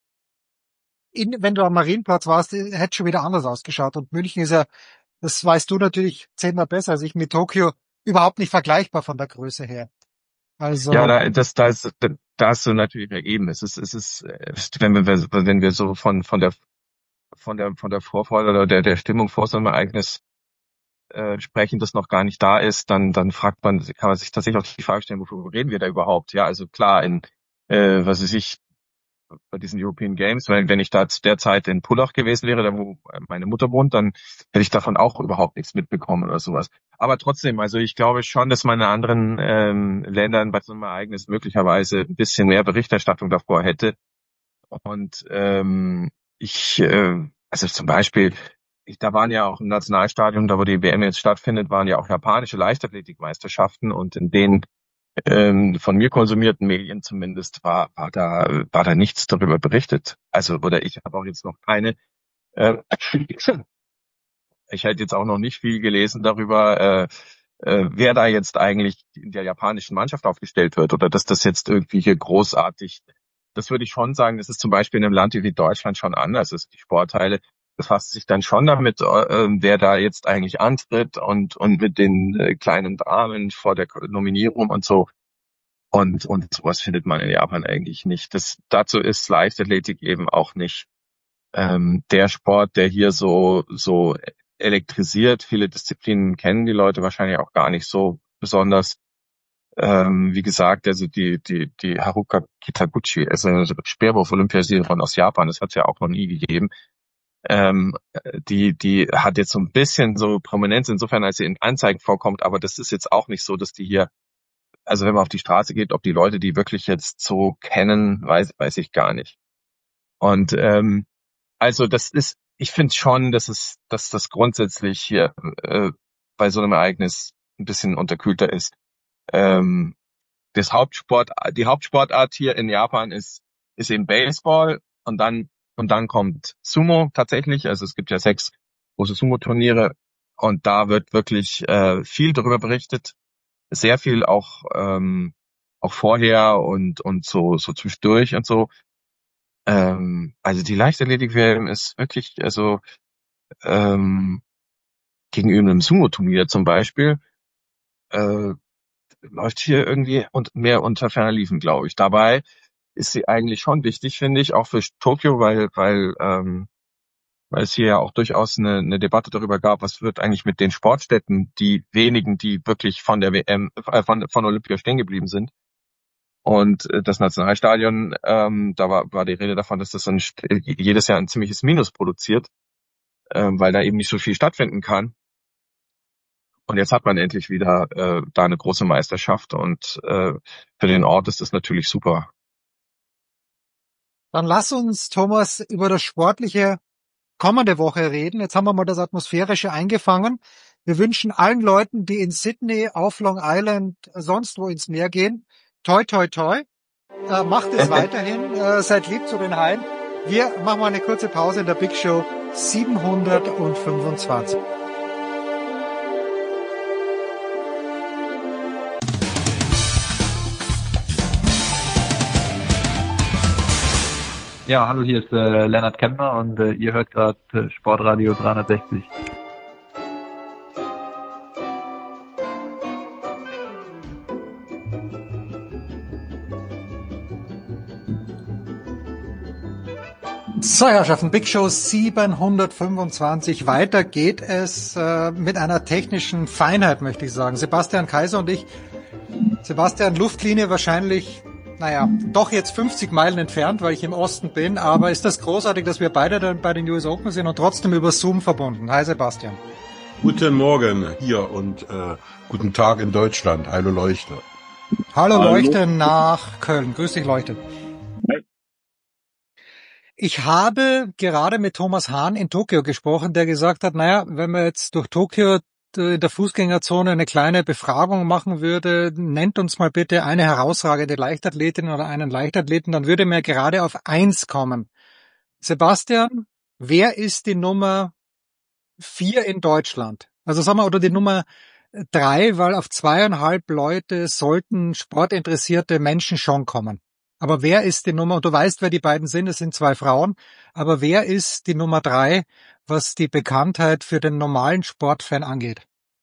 in, wenn du am Marienplatz warst, hätte schon wieder anders ausgeschaut. Und München ist ja, das weißt du natürlich zehnmal besser als ich, mit Tokio überhaupt nicht vergleichbar von der Größe her. Also ja, da, das, da, ist, da, da hast du natürlich ergeben. Es ist, es ist, wenn wir, wenn wir so von, von der, von der, von der Vorfreude oder der, der Stimmung vor so einem Ereignis äh, sprechen, das noch gar nicht da ist, dann, dann fragt man, kann man sich tatsächlich auch die Frage stellen, wofür reden wir da überhaupt? Ja, also klar, in, äh, was weiß ich, bei diesen European Games, wenn, wenn ich da zu der Zeit in Pullach gewesen wäre, da wo meine Mutter wohnt, dann hätte ich davon auch überhaupt nichts mitbekommen oder sowas. Aber trotzdem, also ich glaube schon, dass man in anderen ähm, Ländern bei so einem Ereignis möglicherweise ein bisschen mehr Berichterstattung davor hätte. Und ähm, ich, äh, also zum Beispiel, ich, da waren ja auch im Nationalstadion, da wo die W M jetzt stattfindet, waren ja auch japanische Leichtathletikmeisterschaften und in denen ähm, von mir konsumierten Medien zumindest war, war da war da nichts darüber berichtet. Also oder ich habe auch jetzt noch keine. Äh, ich hätte jetzt auch noch nicht viel gelesen darüber, äh, äh, wer da jetzt eigentlich in der japanischen Mannschaft aufgestellt wird oder dass das jetzt irgendwie hier großartig. Das würde ich schon sagen. Das ist zum Beispiel in einem Land wie Deutschland schon anders. Also die Sportteile befasst sich dann schon damit, äh, wer da jetzt eigentlich antritt und und mit den äh, kleinen Dramen vor der Nominierung und so. Und und sowas findet man in Japan eigentlich nicht. Das dazu ist Leichtathletik eben auch nicht ähm, der Sport, der hier so so elektrisiert. Viele Disziplinen kennen die Leute wahrscheinlich auch gar nicht so besonders. Ähm, wie gesagt, also die die die Haruka Kitaguchi, also eine Speerwurf-Olympiasiegerin aus Japan, das hat es ja auch noch nie gegeben. Ähm, die, die hat jetzt so ein bisschen so Prominenz insofern, als sie in Anzeigen vorkommt, aber das ist jetzt auch nicht so, dass die hier, also wenn man auf die Straße geht, ob die Leute die wirklich jetzt so kennen, weiß, weiß ich gar nicht. Und, ähm, also das ist, ich finde schon, dass es, dass das grundsätzlich hier, äh, bei so einem Ereignis ein bisschen unterkühlter ist. Ähm, das Hauptsport, die Hauptsportart hier in Japan ist, ist eben Baseball und dann Und dann kommt Sumo tatsächlich. Also es gibt ja sechs große Sumo-Turniere und da wird wirklich äh, viel darüber berichtet. Sehr viel auch ähm, auch vorher und und so so zwischendurch und so. Ähm, also die Leichtathletik-W M ist wirklich, also ähm, gegenüber einem Sumo-Turnier zum Beispiel, äh, läuft hier irgendwie und mehr unter ferner Liefen, glaube ich. Dabei ist sie eigentlich schon wichtig, finde ich, auch für Tokio, weil weil ähm, weil es hier ja auch durchaus eine, eine Debatte darüber gab, was wird eigentlich mit den Sportstätten, die wenigen, die wirklich von der W M, äh, von von Olympia stehen geblieben sind. Und äh, das Nationalstadion, ähm, da war war die Rede davon, dass das ein, jedes Jahr ein ziemliches Minus produziert, äh, weil da eben nicht so viel stattfinden kann. Und jetzt hat man endlich wieder äh, da eine große Meisterschaft und äh, für den Ort ist das natürlich super. Dann lass uns, Thomas, über das Sportliche kommende Woche reden. Jetzt haben wir mal das Atmosphärische eingefangen. Wir wünschen allen Leuten, die in Sydney, auf Long Island, sonst wo ins Meer gehen, toi, toi, toi. Äh, macht es weiterhin. Äh, seid lieb zu den Haien. Wir machen mal eine kurze Pause in der Big Show siebenhundertfünfundzwanzig. Ja, hallo, hier ist äh, Lennart Kempner und äh, ihr hört gerade äh, Sportradio dreihundertsechzig. So, Herrschaften, Big Show siebenhundertfünfundzwanzig. Weiter geht es äh, mit einer technischen Feinheit, möchte ich sagen. Sebastian Kaiser und ich, Sebastian, Luftlinie wahrscheinlich, naja, doch jetzt fünfzig Meilen entfernt, weil ich im Osten bin, aber ist das großartig, dass wir beide dann bei den U S Open sind und trotzdem über Zoom verbunden. Hi Sebastian. Guten Morgen hier und äh, guten Tag in Deutschland. Hallo Leuchte. Hallo, Hallo. Leuchte nach Köln. Grüß dich, Leuchte. Ich habe gerade mit Thomas Hahn in Tokio gesprochen, der gesagt hat, naja, wenn man jetzt durch Tokio in der Fußgängerzone eine kleine Befragung machen würde, nennt uns mal bitte eine herausragende Leichtathletin oder einen Leichtathleten, dann würde man gerade auf eins kommen. Sebastian, wer ist die Nummer vier in Deutschland? Also sagen wir, oder die Nummer drei, weil auf zweieinhalb Leute sollten sportinteressierte Menschen schon kommen. Aber wer ist die Nummer, und du weißt, wer die beiden sind, es sind zwei Frauen, aber wer ist die Nummer drei, was die Bekanntheit für den normalen Sportfan angeht?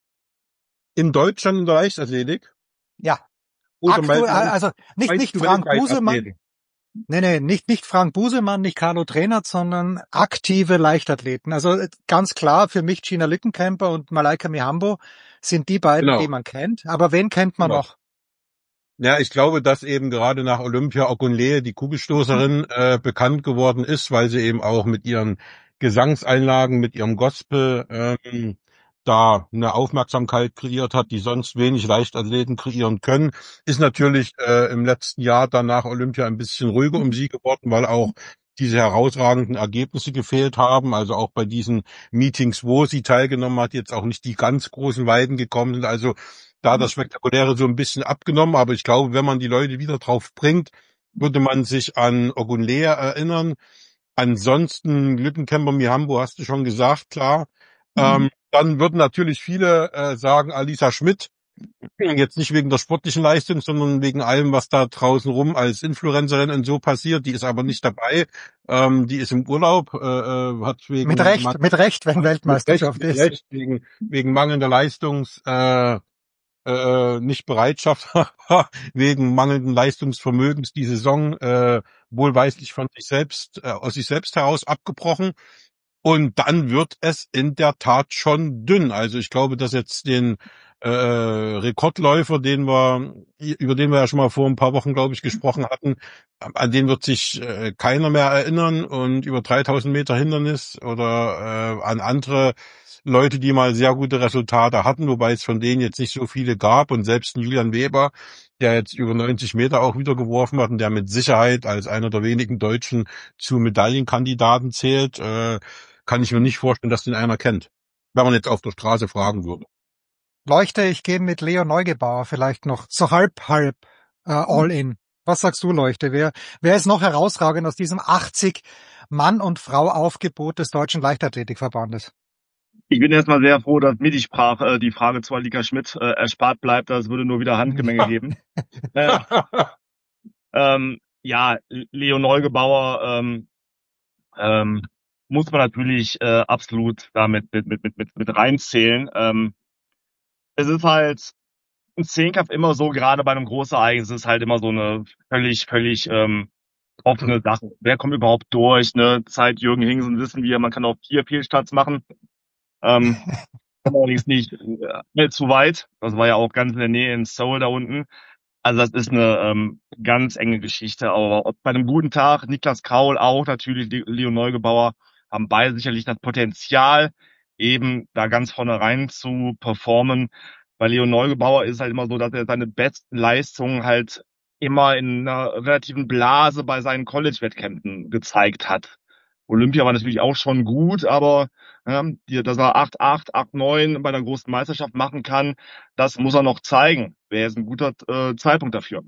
In Deutschland in der Leichtathletik? Ja. Oder Aktuell, meinst du- also nicht, meinst nicht du Frank weltweit Busemann. Athleten? Nee, nee, nicht, nicht Frank Busemann, nicht Carlo Trainert, sondern aktive Leichtathleten. Also ganz klar für mich Gina Lückenkämper und Malaika Mihambo sind die beiden, Genau. die man kennt. Aber wen kennt man Genau. noch? Ja, ich glaube, dass eben gerade nach Olympia Ogunleye, die Kugelstoßerin, äh, bekannt geworden ist, weil sie eben auch mit ihren Gesangseinlagen, mit ihrem Gospel ähm, da eine Aufmerksamkeit kreiert hat, die sonst wenig Leichtathleten kreieren können. Ist natürlich äh, im letzten Jahr dann nach Olympia ein bisschen ruhiger um sie geworden, weil auch diese herausragenden Ergebnisse gefehlt haben. Also auch bei diesen Meetings, wo sie teilgenommen hat, jetzt auch nicht die ganz großen Weiden gekommen sind. Also da das Spektakuläre so ein bisschen abgenommen. Aber ich glaube, wenn man die Leute wieder drauf bringt, würde man sich an Ogunleye erinnern. Ansonsten Lückenkämper, Mihambo hast du schon gesagt, klar. Mhm. Ähm, dann würden natürlich viele äh, sagen, Alisa Schmidt, jetzt nicht wegen der sportlichen Leistung, sondern wegen allem, was da draußen rum als Influencerin und so passiert. Die ist aber nicht dabei. Ähm, die ist im Urlaub, äh, äh, hat wegen Mit Recht, mit Recht, wenn Weltmeisterschaft mit ist. Recht, wegen, wegen mangelnder Leistungs, äh, äh, nicht Bereitschaft, wegen mangelnden Leistungsvermögens die Saison äh, wohlweislich von sich selbst, äh, aus sich selbst heraus abgebrochen. Und dann wird es in der Tat schon dünn. Also ich glaube, dass jetzt den äh, Rekordläufer, den wir, über den wir ja schon mal vor ein paar Wochen, glaube ich, gesprochen hatten, an den wird sich äh, keiner mehr erinnern. Und über dreitausend Meter Hindernis oder äh, an andere Leute, die mal sehr gute Resultate hatten, wobei es von denen jetzt nicht so viele gab. Und selbst ein Julian Weber, der jetzt über neunzig Meter auch wieder geworfen hat und der mit Sicherheit als einer der wenigen Deutschen zu Medaillenkandidaten zählt, äh, kann ich mir nicht vorstellen, dass den einer kennt, wenn man jetzt auf der Straße fragen würde. Leuchte, ich gehe mit Leo Neugebauer vielleicht noch so halb, halb äh, all in. Was sagst du, Leuchte? Wer, wer ist noch herausragend aus diesem achtzig Mann- und Frau-Aufgebot des Deutschen Leichtathletikverbandes? Ich bin erstmal sehr froh, dass mir die, Sprache, äh, die Frage zu Alika Schmidt äh, erspart bleibt. Das würde nur wieder Handgemenge geben. äh, ähm, ja, Leo Neugebauer ähm, ähm, muss man natürlich äh, absolut damit mit, mit, mit, mit, mit reinzählen. Ähm, es ist halt ein Zehnkampf immer so, gerade bei einem Großereignis ist halt immer so eine völlig, völlig ähm, offene Sache. Wer kommt überhaupt durch? Ne? Seit Jürgen Hingsen wissen wir, man kann auch vier Fehlstarts machen. Ähm, allerdings nicht äh, zu weit. Das war ja auch ganz in der Nähe in Seoul da unten. Also das ist eine ähm, ganz enge Geschichte. Aber bei einem guten Tag, Niklas Kraul auch natürlich, Leo Neugebauer, haben beide sicherlich das Potenzial, eben da ganz vorne rein zu performen. Bei Leo Neugebauer ist es halt immer so, dass er seine besten Leistungen halt immer in einer relativen Blase bei seinen College-Wettkämpfen gezeigt hat. Olympia war natürlich auch schon gut, aber ja, die, dass er acht acht, acht neun bei der großen Meisterschaft machen kann, das muss er noch zeigen. Wäre jetzt ein guter äh, Zeitpunkt dafür.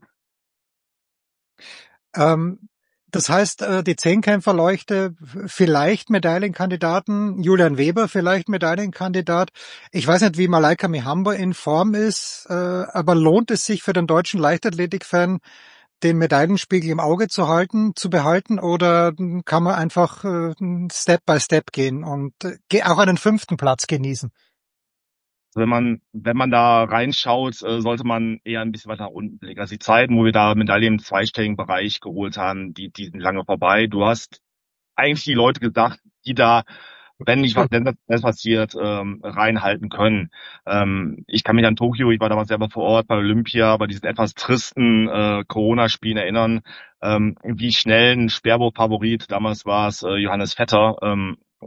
Ähm, das heißt, äh, die Zehnkämpferleuchte, vielleicht Medaillenkandidaten, Julian Weber vielleicht Medaillenkandidat. Ich weiß nicht, wie Malaika Mihambo in Form ist, äh, aber lohnt es sich für den deutschen Leichtathletik-Fan, den Medaillenspiegel im Auge zu halten, zu behalten, oder kann man einfach äh, Step by Step gehen und äh, auch einen fünften Platz genießen? Wenn man, wenn man da reinschaut, sollte man eher ein bisschen weiter nach unten blicken. Also die Zeiten, wo wir da Medaillen im zweistelligen Bereich geholt haben, die, die sind lange vorbei. Du hast eigentlich die Leute gesagt, die da, wenn nicht was Sensationelles passiert, ähm, reinhalten können. Ähm, ich kann mich an Tokio, ich war damals selber vor Ort bei Olympia, bei diesen etwas tristen äh, Corona-Spielen erinnern, ähm, wie schnell ein Speerwurf-Favorit, damals war es äh, Johannes Vetter, ähm,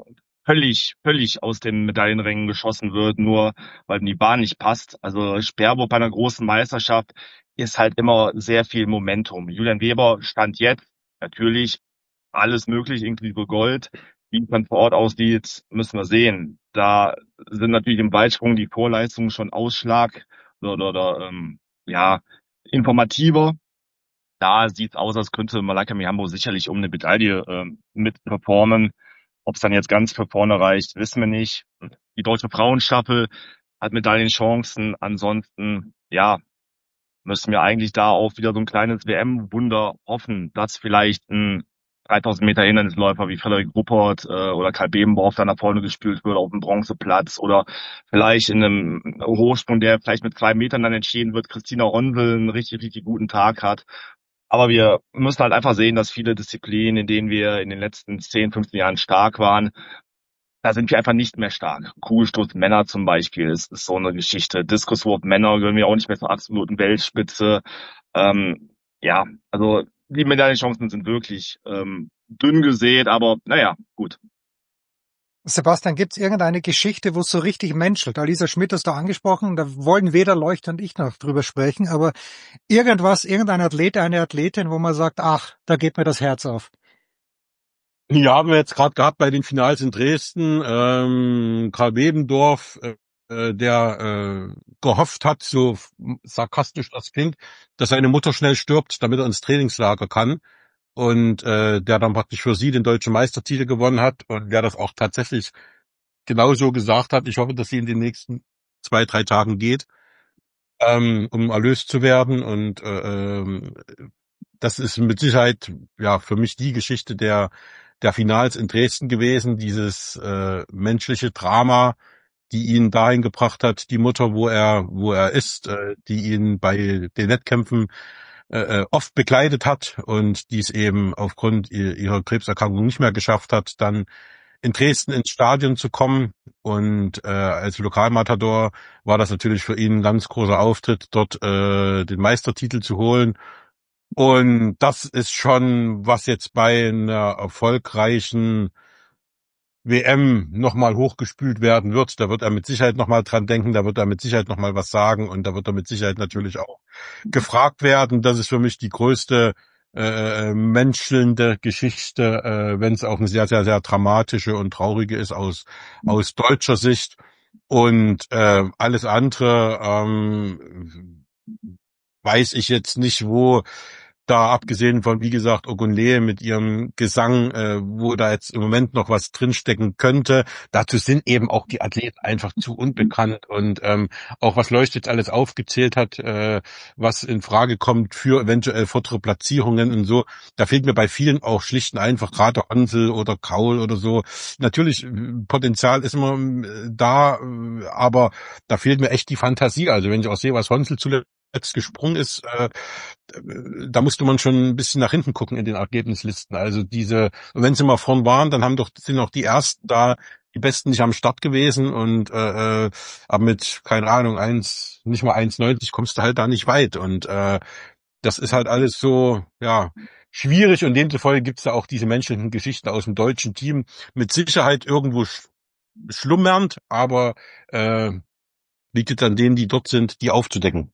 völlig, völlig aus den Medaillenrängen geschossen wird, nur weil ihm die Bahn nicht passt. Also Sperbo bei einer großen Meisterschaft ist halt immer sehr viel Momentum. Julian Weber stand jetzt natürlich alles möglich, inklusive Gold. Wie es dann vor Ort aussieht, müssen wir sehen. Da sind natürlich im Weitsprung die Vorleistungen schon Ausschlag oder, oder ähm, ja informativer. Da sieht's aus, als könnte Malaika Mihambo sicherlich um eine Medaille ähm, mit performen. Ob es dann jetzt ganz für vorne reicht, wissen wir nicht. Die deutsche Frauenstaffel hat Medaillenchancen. Ansonsten, ja, müssen wir eigentlich da auch wieder so ein kleines W M-Wunder hoffen, dass vielleicht ein dreitausend Meter Hindernisläufer wie Frederik Ruppert äh, oder Karl Bebenborf da nach vorne gespült wird auf dem Bronzeplatz oder vielleicht in einem Hochsprung, der vielleicht mit zwei Metern dann entschieden wird, Christina Rondel einen richtig, richtig guten Tag hat. Aber wir müssen halt einfach sehen, dass viele Disziplinen, in denen wir in den letzten zehn, fünfzehn Jahren stark waren, da sind wir einfach nicht mehr stark. Kugelstoß Männer zum Beispiel ist, ist so eine Geschichte. Diskuswurf Männer gehören wir auch nicht mehr zur absoluten Weltspitze. Ähm, ja, also die Medaillenchancen sind wirklich ähm, dünn gesät, aber naja, gut. Sebastian, gibt's irgendeine Geschichte, wo es so richtig menschelt? Alisa Schmidt hast du angesprochen, da wollen weder Leuchter und ich noch drüber sprechen, aber irgendwas, irgendein Athlet, eine Athletin, wo man sagt, ach, da geht mir das Herz auf. Ja, haben wir jetzt gerade gehabt bei den Finals in Dresden, ähm, Karl Bebendorf, äh, der äh, gehofft hat, so sarkastisch das klingt, dass seine Mutter schnell stirbt, damit er ins Trainingslager kann. Und äh, der dann praktisch für sie den deutschen Meistertitel gewonnen hat und der das auch tatsächlich genauso gesagt hat. Ich hoffe, dass sie in den nächsten zwei, drei Tagen geht, ähm, um erlöst zu werden. Und äh, ähm, das ist mit Sicherheit ja für mich die Geschichte der der Finals in Dresden gewesen, dieses äh, menschliche Drama, die ihn dahin gebracht hat, die Mutter, wo er wo er ist, äh, die ihn bei den Wettkämpfen äh, oft begleitet hat und dies eben aufgrund ihrer Krebserkrankung nicht mehr geschafft hat, dann in Dresden ins Stadion zu kommen. Und äh, als Lokalmatador war das natürlich für ihn ein ganz großer Auftritt, dort äh, den Meistertitel zu holen. Und das ist schon, was jetzt bei einer erfolgreichen W M nochmal hochgespült werden wird. Da wird er mit Sicherheit nochmal dran denken, da wird er mit Sicherheit nochmal was sagen und da wird er mit Sicherheit natürlich auch gefragt werden. Das ist für mich die größte äh, menschelnde Geschichte, äh, wenn es auch eine sehr, sehr, sehr dramatische und traurige ist aus aus deutscher Sicht. Und äh, alles andere ähm, weiß ich jetzt nicht, wo da abgesehen von, wie gesagt, Ogunleye mit ihrem Gesang, äh, wo da jetzt im Moment noch was drinstecken könnte. Dazu sind eben auch die Athleten einfach zu unbekannt und ähm, auch was Leucht jetzt alles aufgezählt hat, äh, was in Frage kommt für eventuell vordere Platzierungen und so. Da fehlt mir bei vielen auch schlicht und einfach gerade Hansel oder Kaul oder so. Natürlich, Potenzial ist immer äh, da, äh, aber da fehlt mir echt die Fantasie. Also wenn ich auch sehe, was Hansel zuletzt jetzt gesprungen ist, äh, da musste man schon ein bisschen nach hinten gucken in den Ergebnislisten. Also diese, wenn sie mal vorn waren, dann haben doch sind auch die ersten da, die Besten nicht am Start gewesen und äh, aber mit, keine Ahnung, eins, nicht mal eins neunzig kommst du halt da nicht weit. Und äh, das ist halt alles so, ja, schwierig und demzufolge gibt's da auch diese menschlichen Geschichten aus dem deutschen Team mit Sicherheit irgendwo sch- schlummernd, aber äh, liegt jetzt an denen, die dort sind, die aufzudecken.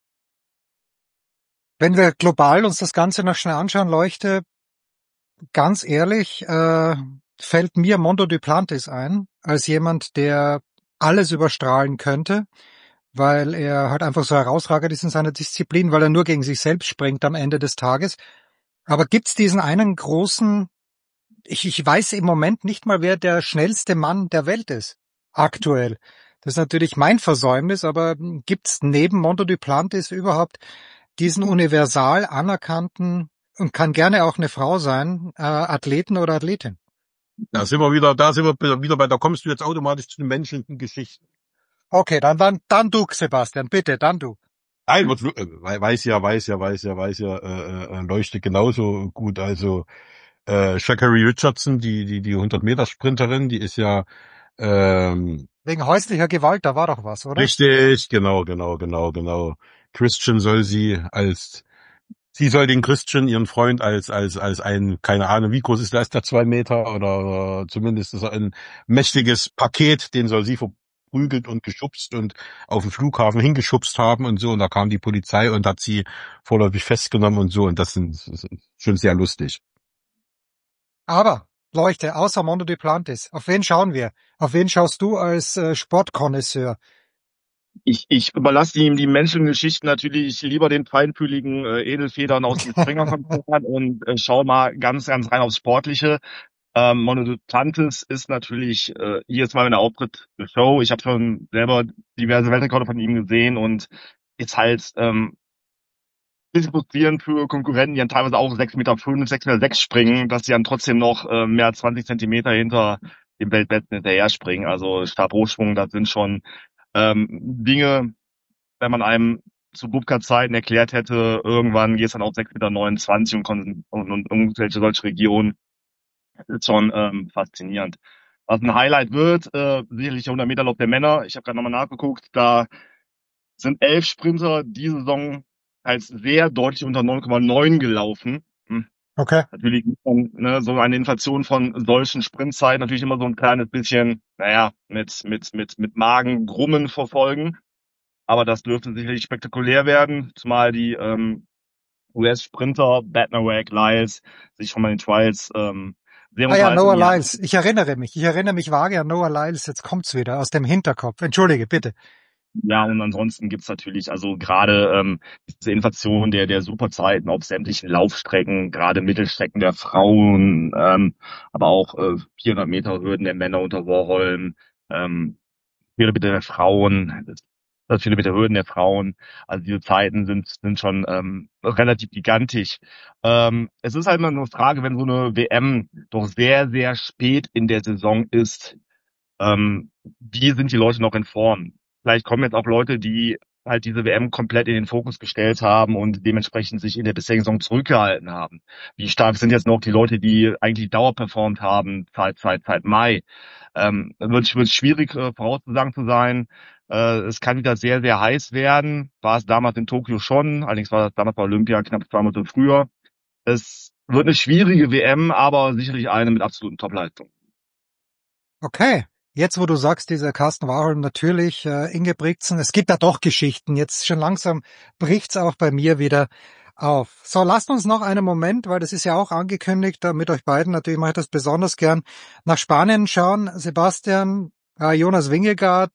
Wenn wir global uns das Ganze noch schnell anschauen, Leuchte, ganz ehrlich, äh, fällt mir Mondo Duplantis ein, als jemand, der alles überstrahlen könnte, weil er halt einfach so herausragend ist in seiner Disziplin, weil er nur gegen sich selbst springt am Ende des Tages. Aber gibt's diesen einen großen, ich, ich weiß im Moment nicht mal, wer der schnellste Mann der Welt ist, aktuell. Das ist natürlich mein Versäumnis, aber gibt's neben Mondo Duplantis überhaupt diesen universal anerkannten, und kann gerne auch eine Frau sein, äh, Athleten oder Athletin? Da sind wir wieder, da sind wir wieder bei, da kommst du jetzt automatisch zu den menschlichen Geschichten. Okay, dann, dann, dann du, Sebastian, bitte, dann du. Nein, weiß ja, weiß ja, weiß ja, weiß ja, äh, äh, leuchtet genauso gut. Also äh, Sha'Carri Richardson, die die die hundert Meter Sprinterin, die ist ja ähm, wegen häuslicher Gewalt, da war doch was, oder? Richtig, genau, genau, genau, genau. Christian soll sie als Sie soll den Christian, ihren Freund, als als als ein, keine Ahnung, wie groß ist der? Ist der zwei Meter oder, oder zumindest ist er ein mächtiges Paket, den soll sie verprügelt und geschubst und auf dem Flughafen hingeschubst haben und so. Und da kam die Polizei und hat sie vorläufig festgenommen und so. Und das sind, das ist schon sehr lustig. Aber, Leuchte, außer Mondo Duplantis, auf wen schauen wir? Auf wen schaust du als äh, Sportkonnoisseur? Ich, ich überlasse ihm die Menschengeschichten natürlich lieber den feinfühligen äh, Edelfedern aus dem Springer-Konzern und äh, schau mal ganz, ganz rein aufs Sportliche. Ähm, Mondo Duplantis ist natürlich äh, jedes Mal, wenn er auftritt, eine Show. Ich habe schon selber diverse Weltrekorde von ihm gesehen und ist halt ähm, bisschen frustrierend für Konkurrenten, die dann teilweise auch sechs Meter fünf, sechs Meter sechs springen, dass sie dann trotzdem noch äh, mehr als zwanzig Zentimeter hinter dem Weltbesten hinterher springen. Also Stabhochschwung, das sind schon ähm, Dinge, wenn man einem zu Bubka-Zeiten erklärt hätte, irgendwann geht es dann auf sechs Meter neunundzwanzig und, und, und irgendwelche solche Regionen. Das ist schon ähm, faszinierend. Was ein Highlight wird, äh, sicherlich der hundert Meter Lauf der Männer. Ich habe gerade nochmal nachgeguckt, da sind elf Sprinter diese Saison als sehr deutlich unter neun Komma neun gelaufen. Hm. Okay. Natürlich ne, so eine Inflation von solchen Sprintzeiten natürlich immer so ein kleines bisschen, naja, mit mit mit mit Magengrummen verfolgen. Aber das dürfte sicherlich spektakulär werden, zumal die ähm, U S-Sprinter Badnarek, Lyles sich von den Trials ähm, sehr Ah ja, Noah unterhalten. Lyles. Ich erinnere mich. Ich erinnere mich vage an Noah Lyles. Jetzt kommt's wieder aus dem Hinterkopf. Entschuldige, bitte. Ja, und ansonsten gibt's natürlich also gerade ähm, diese Inflation der der Superzeiten auf sämtlichen Laufstrecken, gerade Mittelstrecken der Frauen, ähm, aber auch äh, vierhundert Meter Hürden der Männer unter Warholm, ähm, vierhundert Meter der Frauen, das vierhundert Meter Hürden der Frauen. Also diese Zeiten sind sind schon ähm, relativ gigantisch. Ähm, es ist halt immer nur eine Frage, wenn so eine W M doch sehr sehr spät in der Saison ist, ähm, wie sind die Leute noch in Form? Vielleicht kommen jetzt auch Leute, die halt diese W M komplett in den Fokus gestellt haben und dementsprechend sich in der bisherigen Saison zurückgehalten haben. Wie stark sind jetzt noch die Leute, die eigentlich dauerperformt haben, seit, seit, seit Mai? Ähm, wird, wird schwierig äh, vorauszusagen zu sein. Äh, es kann wieder sehr, sehr heiß werden. War es damals in Tokio schon. Allerdings war das damals bei Olympia knapp zwei Monate früher. Es wird eine schwierige W M, aber sicherlich eine mit absoluten Topleistungen. Okay. Jetzt, wo du sagst, dieser Carsten Warholm, natürlich, äh, Ingebrigtsen, es gibt da doch Geschichten. Jetzt schon langsam bricht's auch bei mir wieder auf. So, lasst uns noch einen Moment, weil das ist ja auch angekündigt, äh, mit euch beiden, natürlich mache ich das besonders gern, nach Spanien schauen. Sebastian, äh, Jonas Wingegaard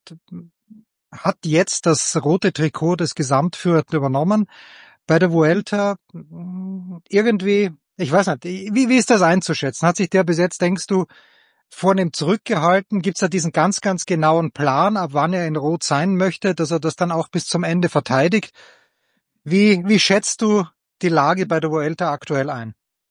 hat jetzt das rote Trikot des Gesamtführers übernommen bei der Vuelta. Irgendwie, ich weiß nicht, wie, wie ist das einzuschätzen? Hat sich der bis jetzt, denkst du, vornehm zurückgehalten? Gibt's da diesen ganz, ganz genauen Plan, ab wann er in Rot sein möchte, dass er das dann auch bis zum Ende verteidigt? Wie, wie schätzt du die Lage bei der Vuelta aktuell ein?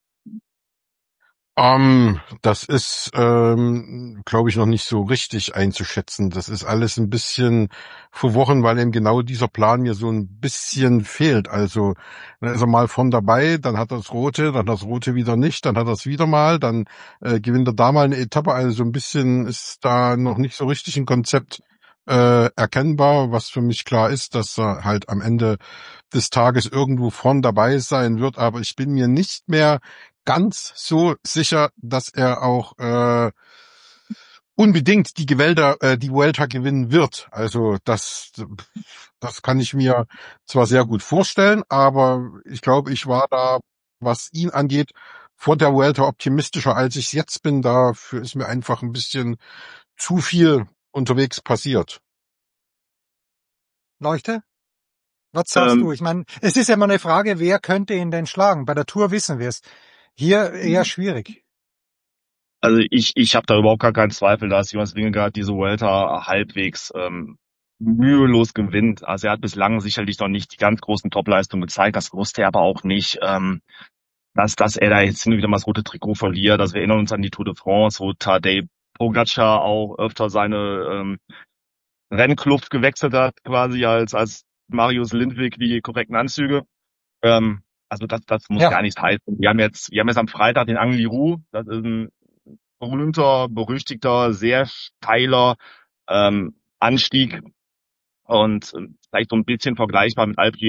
Um, das ist, ähm, glaube ich, noch nicht so richtig einzuschätzen. Das ist alles ein bisschen verworren, weil eben genau dieser Plan mir so ein bisschen fehlt. Also, dann ist er mal von dabei, dann hat er das Rote, dann das Rote wieder nicht, dann hat er es wieder mal, dann äh, gewinnt er da mal eine Etappe. Also so ein bisschen ist da noch nicht so richtig ein Konzept äh, erkennbar, was für mich klar ist, dass er halt am Ende des Tages irgendwo von dabei sein wird. Aber ich bin mir nicht mehr ganz so sicher, dass er auch äh, unbedingt die Gewälder, äh, die Vuelta gewinnen wird. Also das, das kann ich mir zwar sehr gut vorstellen, aber ich glaube, ich war da, was ihn angeht, vor der Vuelta optimistischer, als ich jetzt bin. Dafür ist mir einfach ein bisschen zu viel unterwegs passiert. Leuchte? Was sagst Ähm, du? Ich meine, es ist ja immer eine Frage, wer könnte ihn denn schlagen? Bei der Tour wissen wir es. Hier eher schwierig. Also ich, ich habe da überhaupt gar keinen Zweifel, dass Jonas Vingegaard diese Vuelta halbwegs ähm, mühelos gewinnt. Also er hat bislang sicherlich noch nicht die ganz großen Topleistungen gezeigt. Das wusste er aber auch nicht, ähm, dass, dass er da jetzt hin und wieder mal das rote Trikot verliert. Also wir erinnern uns an die Tour de France, wo Tadej Pogacar auch öfter seine ähm, Rennkluft gewechselt hat, quasi als als Marius Lindwig die korrekten Anzüge. Ähm, also das, das muss Ja. gar nichts heißen. Wir haben jetzt, wir haben jetzt am Freitag den Angliru. Das ist ein berühmter, berüchtigter, sehr steiler ähm, Anstieg und äh, vielleicht so ein bisschen vergleichbar mit Alpe d'Huez.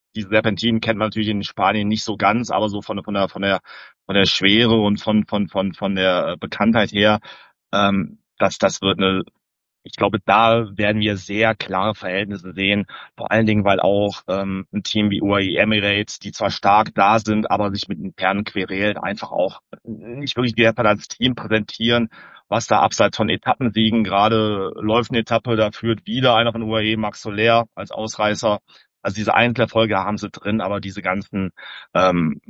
diese Serpentinen kennt man natürlich in Spanien nicht so ganz, aber so von, von der, von der, von der Schwere und von, von, von, von der Bekanntheit her, ähm, dass das wird eine, ich glaube, da werden wir sehr klare Verhältnisse sehen. Vor allen Dingen, weil auch ähm, ein Team wie U A E Emirates, die zwar stark da sind, aber sich mit internen Querelen einfach auch nicht wirklich derzeit als Team präsentieren, was da abseits von Etappensiegen gerade läuft. Eine Etappe, da führt wieder einer von U A E, Max Soler, als Ausreißer. Also diese Einzelerfolge haben sie drin, aber diese ganzen ähm,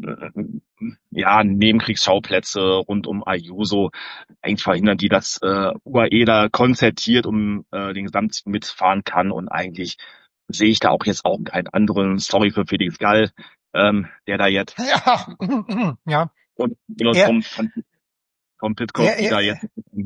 ja Nebenkriegsschauplätze rund um Ayuso, eigentlich verhindern die, dass äh, U A E da konzertiert um äh, den Gesamtsieg mitfahren kann. Und eigentlich sehe ich da auch jetzt auch keinen anderen Story für Felix Gall, ähm, der da jetzt ja, ja. und er, vom, vom Pitcock, er, er, die da jetzt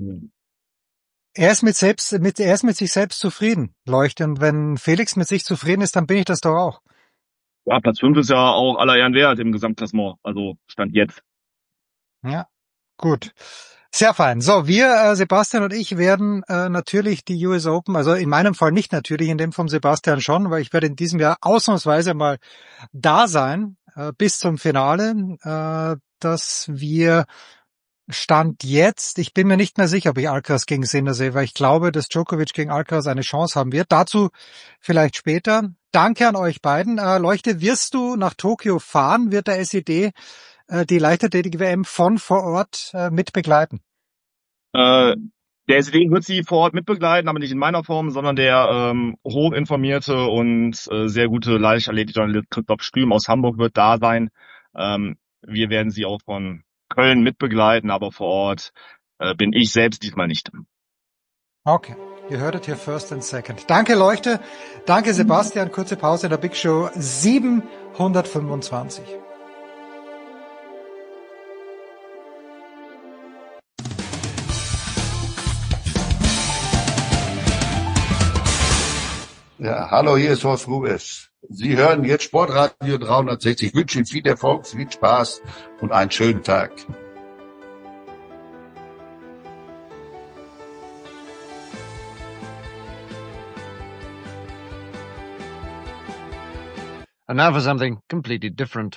Er ist mit selbst, mit, er ist mit sich selbst zufrieden, Leuchte. Und wenn Felix mit sich zufrieden ist, dann bin ich das doch auch. Ja, Platz fünf ist ja auch aller Ehren wert im Gesamtklassement. Also Stand jetzt. Ja, gut. Sehr fein. So, wir, äh, Sebastian und ich, werden äh, natürlich die U S Open, also in meinem Fall nicht natürlich, in dem vom Sebastian schon, weil ich werde in diesem Jahr ausnahmsweise mal da sein, äh, bis zum Finale, äh, dass wir Stand jetzt, ich bin mir nicht mehr sicher, ob ich Alcaraz gegen Sinner sehe, weil ich glaube, dass Djokovic gegen Alcaraz eine Chance haben wird. Dazu vielleicht später. Danke an euch beiden. Äh, Leuchte, wirst du nach Tokio fahren? Wird der S I D äh, die Leichtathletik-W M von vor Ort äh, mitbegleiten? Äh, der S I D wird sie vor Ort mitbegleiten, aber nicht in meiner Form, sondern der ähm, hochinformierte und äh, sehr gute Leichtathletik-Journalist Christoph Stüm aus Hamburg wird da sein. Ähm, wir werden sie auch von Köln mitbegleiten, aber vor Ort äh, bin ich selbst diesmal nicht. Okay, ihr hörtet hier first and second. Danke Leuchte, danke Sebastian, kurze Pause in der Big Show siebenhundertfünfundzwanzig. Ja, hallo, hier ist Horst Rubes. Sie hören jetzt Sportradio dreihundertsechzig. Ich wünsche Ihnen viel Erfolg, viel Spaß und einen schönen Tag. And now for something completely different.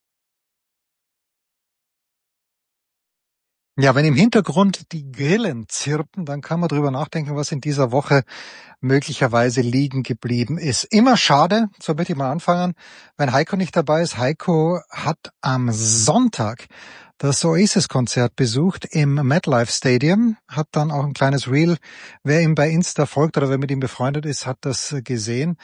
Ja, wenn im Hintergrund die Grillen zirpen, dann kann man drüber nachdenken, was in dieser Woche möglicherweise liegen geblieben ist. Immer schade, so würde ich mal anfangen, wenn Heiko nicht dabei ist. Heiko hat am Sonntag das Oasis-Konzert besucht im MetLife Stadium, hat dann auch ein kleines Reel, wer ihm bei Insta folgt oder wer mit ihm befreundet ist, hat das gesehen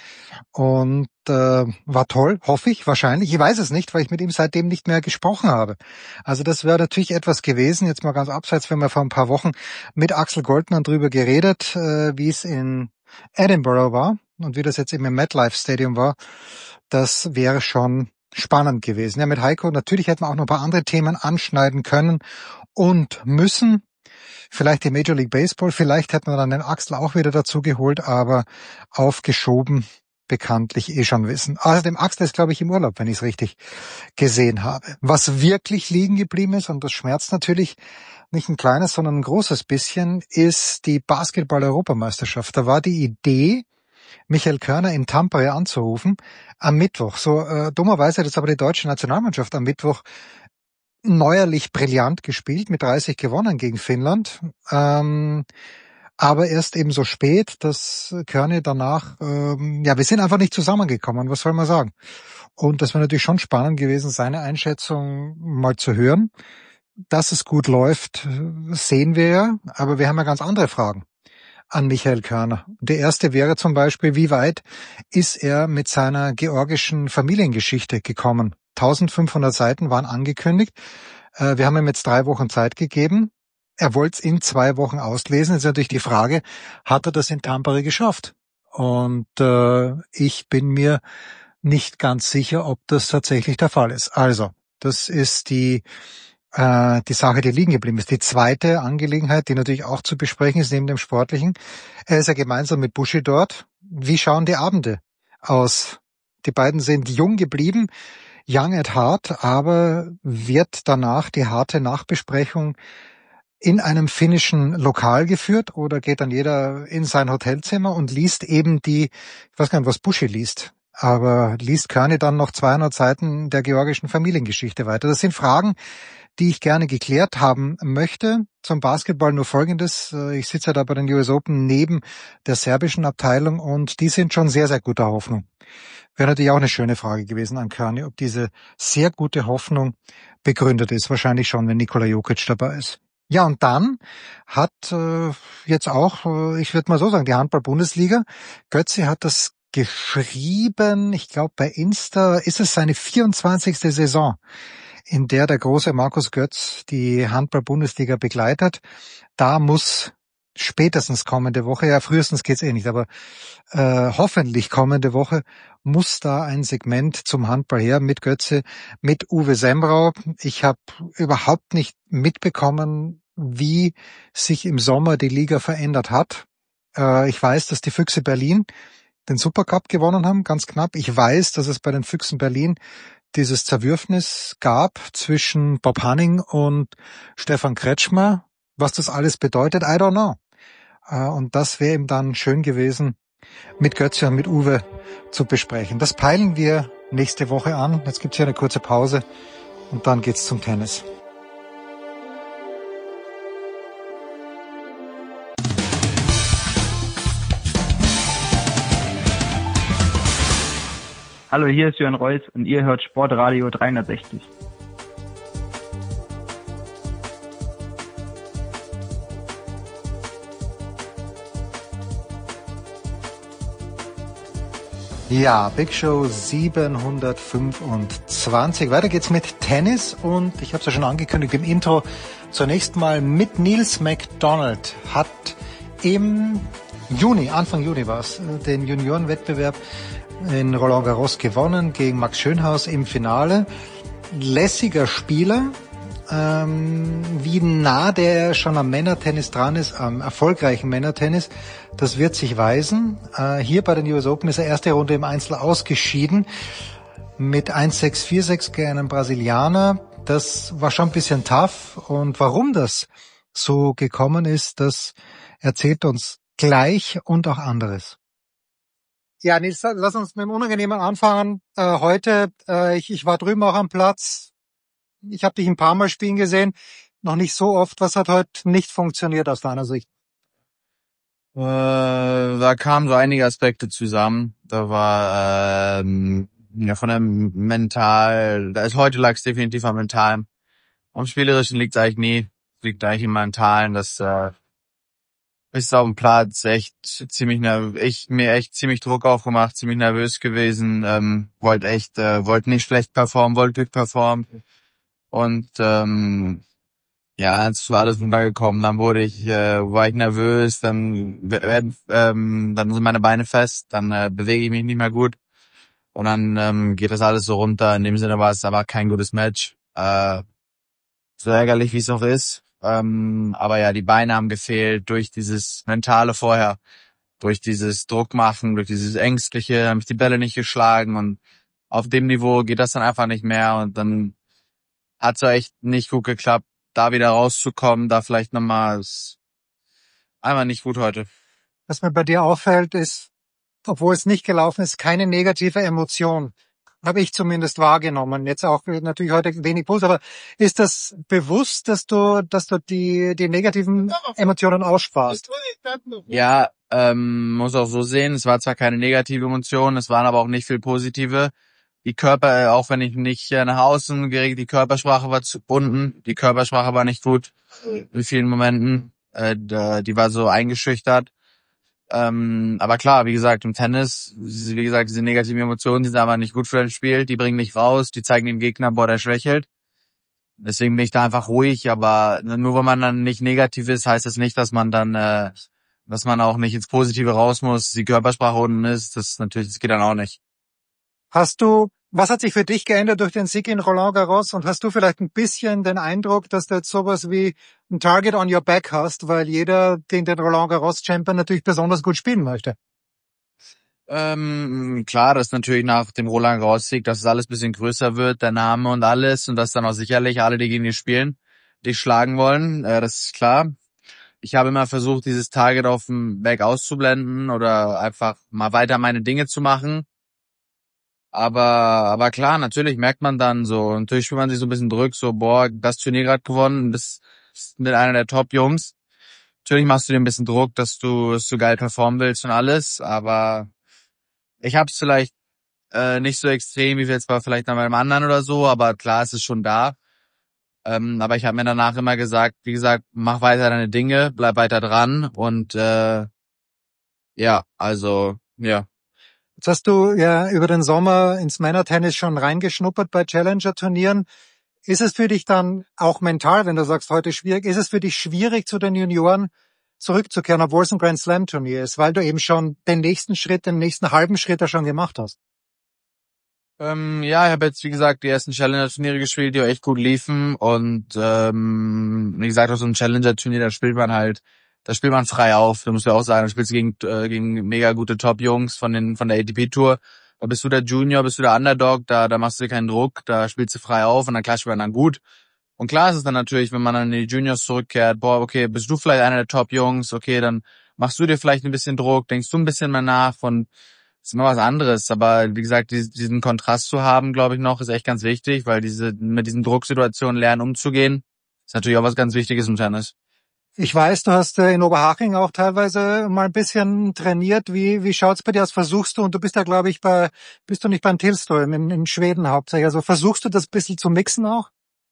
und äh, war toll, hoffe ich, wahrscheinlich. Ich weiß es nicht, weil ich mit ihm seitdem nicht mehr gesprochen habe. Also das wäre natürlich etwas gewesen, jetzt mal ganz abseits, wenn wir vor ein paar Wochen mit Axel Goldmann drüber geredet, äh, wie es in Edinburgh war und wie das jetzt eben im MetLife Stadium war. Das wäre schon spannend gewesen. Ja, mit Heiko, natürlich hätten wir auch noch ein paar andere Themen anschneiden können und müssen. Vielleicht die Major League Baseball, vielleicht hätten wir dann den Axel auch wieder dazu geholt, aber aufgeschoben, bekanntlich eh schon wissen. Außerdem, Axel ist, glaube ich, im Urlaub, wenn ich es richtig gesehen habe. Was wirklich liegen geblieben ist, und das schmerzt natürlich nicht ein kleines, sondern ein großes bisschen, ist die Basketball-Europameisterschaft. Da war die Idee, Michael Körner in Tampere anzurufen am Mittwoch. So äh, dummerweise hat jetzt aber die deutsche Nationalmannschaft am Mittwoch neuerlich brillant gespielt, mit dreißig gewonnen gegen Finnland. Ähm, aber erst eben so spät, dass Körner danach, ähm, ja, wir sind einfach nicht zusammengekommen, was soll man sagen. Und das wäre natürlich schon spannend gewesen, seine Einschätzung mal zu hören. Dass es gut läuft, sehen wir ja, aber wir haben ja ganz andere Fragen an Michael Körner. Der erste wäre zum Beispiel, wie weit ist er mit seiner georgischen Familiengeschichte gekommen? eintausendfünfhundert Seiten waren angekündigt. Wir haben ihm jetzt drei Wochen Zeit gegeben. Er wollte es in zwei Wochen auslesen. Jetzt ist natürlich die Frage, hat er das in Tampere geschafft? Und äh, ich bin mir nicht ganz sicher, ob das tatsächlich der Fall ist. Also, das ist die die Sache, die liegen geblieben ist. Die zweite Angelegenheit, die natürlich auch zu besprechen ist, neben dem Sportlichen, er ist ja gemeinsam mit Buschi dort. Wie schauen die Abende aus? Die beiden sind jung geblieben, young at heart, aber wird danach die harte Nachbesprechung in einem finnischen Lokal geführt oder geht dann jeder in sein Hotelzimmer und liest eben die, ich weiß gar nicht, was Buschi liest, aber liest Kearney dann noch zweihundert Seiten der georgischen Familiengeschichte weiter? Das sind Fragen, die ich gerne geklärt haben möchte. Zum Basketball nur Folgendes. Ich sitze ja da bei den U S Open neben der serbischen Abteilung und die sind schon sehr, sehr guter Hoffnung. Wäre natürlich auch eine schöne Frage gewesen an Kearney, ob diese sehr gute Hoffnung begründet ist. Wahrscheinlich schon, wenn Nikola Jokic dabei ist. Ja, und dann hat äh, jetzt auch, äh, ich würde mal so sagen, die Handball-Bundesliga, Götze hat das geschrieben, ich glaube bei Insta, ist es seine vierundzwanzigste Saison, in der der große Markus Götz die Handball-Bundesliga begleitet. Da muss spätestens kommende Woche, ja frühestens geht's eh nicht, aber äh, hoffentlich kommende Woche muss da ein Segment zum Handball her mit Götze, mit Uwe Semrau. Ich habe überhaupt nicht mitbekommen, wie sich im Sommer die Liga verändert hat. Äh, ich weiß, dass die Füchse Berlin den Supercup gewonnen haben, ganz knapp. Ich weiß, dass es bei den Füchsen Berlin dieses Zerwürfnis gab zwischen Bob Hanning und Stefan Kretschmer. Was das alles bedeutet, I don't know. Und das wäre ihm dann schön gewesen, mit Götze und mit Uwe zu besprechen. Das peilen wir nächste Woche an. Jetzt gibt's hier eine kurze Pause und dann geht's zum Tennis. Hallo, hier ist Jörn Reus und ihr hört Sportradio dreihundertsechzig. Ja, Big Show siebenhundertfünfundzwanzig. Weiter geht's mit Tennis und ich habe es ja schon angekündigt im Intro. Zunächst mal mit Niels McDonald hat im Juni, Anfang Juni war es, den Juniorenwettbewerb in Roland Garros gewonnen gegen Max Schönhaus im Finale. Lässiger Spieler. Ähm, wie nah der schon am Männertennis dran ist, am erfolgreichen Männertennis, das wird sich weisen. Äh, hier bei den U S Open ist er erste Runde im Einzel ausgeschieden mit eins sechs vier sechs gegen einen Brasilianer. Das war schon ein bisschen tough und warum das so gekommen ist, das erzählt uns gleich und auch anderes. Ja, Nils, lass uns mit dem Unangenehmen anfangen. Äh, heute, äh, ich, ich war drüben auch am Platz. Ich habe dich ein paar Mal spielen gesehen, noch nicht so oft. Was hat heute nicht funktioniert aus deiner Sicht? Äh, da kamen so einige Aspekte zusammen. Da war ähm, ja von dem Mental, da ist heute lag es definitiv am Mentalen. Am Spielerischen liegt es eigentlich nie, liegt eigentlich im Mentalen. Das äh, ist auf dem Platz echt ziemlich nervös, ich mir echt ziemlich Druck aufgemacht, ziemlich nervös gewesen. Ähm, wollte echt, äh, wollte nicht schlecht performen, wollte gut performen. Und ähm, ja, es war alles runtergekommen. Dann wurde ich, äh, war ich nervös, dann werden, ähm, dann sind meine Beine fest, dann äh, bewege ich mich nicht mehr gut und dann ähm, geht das alles so runter. In dem Sinne war es aber kein gutes Match. Äh, so ärgerlich wie es auch ist, ähm, aber ja, die Beine haben gefehlt durch dieses Mentale vorher, durch dieses Druckmachen, durch dieses Ängstliche, habe ich die Bälle nicht geschlagen und auf dem Niveau geht das dann einfach nicht mehr und dann hat es echt nicht gut geklappt, da wieder rauszukommen, da vielleicht nochmal, ist einfach nicht gut heute. Was mir bei dir auffällt, ist, obwohl es nicht gelaufen ist, keine negative Emotion. Habe ich zumindest wahrgenommen. Jetzt auch natürlich heute wenig Puls, aber ist das bewusst, dass du, dass du die, die negativen Emotionen aussparst? Ja, ähm, muss auch so sehen, es war zwar keine negative Emotion, es waren aber auch nicht viel positive. Die Körper, auch wenn ich nicht nach außen geregelt, die Körpersprache war zu bunden, die Körpersprache war nicht gut in vielen Momenten, äh, die war so eingeschüchtert. Ähm, aber klar, wie gesagt, im Tennis, wie gesagt, diese negativen Emotionen, die sind aber nicht gut für das Spiel, die bringen nicht raus, die zeigen dem Gegner, boah, der schwächelt. Deswegen bin ich da einfach ruhig, aber nur wenn man dann nicht negativ ist, heißt das nicht, dass man dann, äh, dass man auch nicht ins Positive raus muss, die Körpersprache unten ist, das natürlich, das geht dann auch nicht. Hast du, was hat sich für dich geändert durch den Sieg in Roland Garros und hast du vielleicht ein bisschen den Eindruck, dass du jetzt sowas wie ein Target on your back hast, weil jeder gegen den Roland Garros Champion natürlich besonders gut spielen möchte? Ähm, klar, dass natürlich nach dem Roland Garros Sieg, dass es alles ein bisschen größer wird, der Name und alles und dass dann auch sicherlich alle, die gegen dich spielen, dich schlagen wollen, äh, das ist klar. Ich habe immer versucht, dieses Target auf dem Back auszublenden oder einfach mal weiter meine Dinge zu machen. Aber, aber klar, natürlich merkt man dann so, natürlich fühlt man sich so ein bisschen drück, so, boah, das Turnier gerade gewonnen, bist mit einer der Top-Jungs. Natürlich machst du dir ein bisschen Druck, dass du, dass du geil performen willst und alles, aber ich hab's vielleicht äh, nicht so extrem wie jetzt bei vielleicht bei meinem anderen oder so, aber klar, es ist schon da. Ähm, aber ich habe mir danach immer gesagt, wie gesagt, mach weiter deine Dinge, bleib weiter dran und äh, ja, also, ja. Jetzt hast du ja über den Sommer ins Männertennis schon reingeschnuppert bei Challenger-Turnieren. Ist es für dich dann auch mental, wenn du sagst, heute schwierig, ist es für dich schwierig, zu den Junioren zurückzukehren, obwohl es ein Grand Slam Turnier ist, weil du eben schon den nächsten Schritt, den nächsten halben Schritt da schon gemacht hast? Ähm, ja, ich habe jetzt, wie gesagt, die ersten Challenger-Turniere gespielt, die auch echt gut liefen und ähm, wie gesagt, auch so ein Challenger-Turnier, da spielt man halt, da spielt man frei auf. Da musst du auch sagen, da spielst du gegen, äh, gegen mega gute Top-Jungs von den von der A T P-Tour. Da bist du der Junior, bist du der Underdog, da da machst du dir keinen Druck, da spielst du frei auf und dann klar spielt man dann gut. Und klar ist es dann natürlich, wenn man dann in die Juniors zurückkehrt, boah, okay, bist du vielleicht einer der Top-Jungs, okay, dann machst du dir vielleicht ein bisschen Druck, denkst du ein bisschen mehr nach und ist immer was anderes, aber wie gesagt, diesen Kontrast zu haben, glaube ich noch, ist echt ganz wichtig, weil diese mit diesen Drucksituationen lernen umzugehen, ist natürlich auch was ganz Wichtiges im Tennis. Ich weiß, du hast in Oberhaching auch teilweise mal ein bisschen trainiert. Wie wie schaut's bei dir aus? Versuchst du, und du bist ja, glaube ich, bei, bist du nicht beim Tilstorm in, in Schweden hauptsächlich, also versuchst du das ein bisschen zu mixen auch?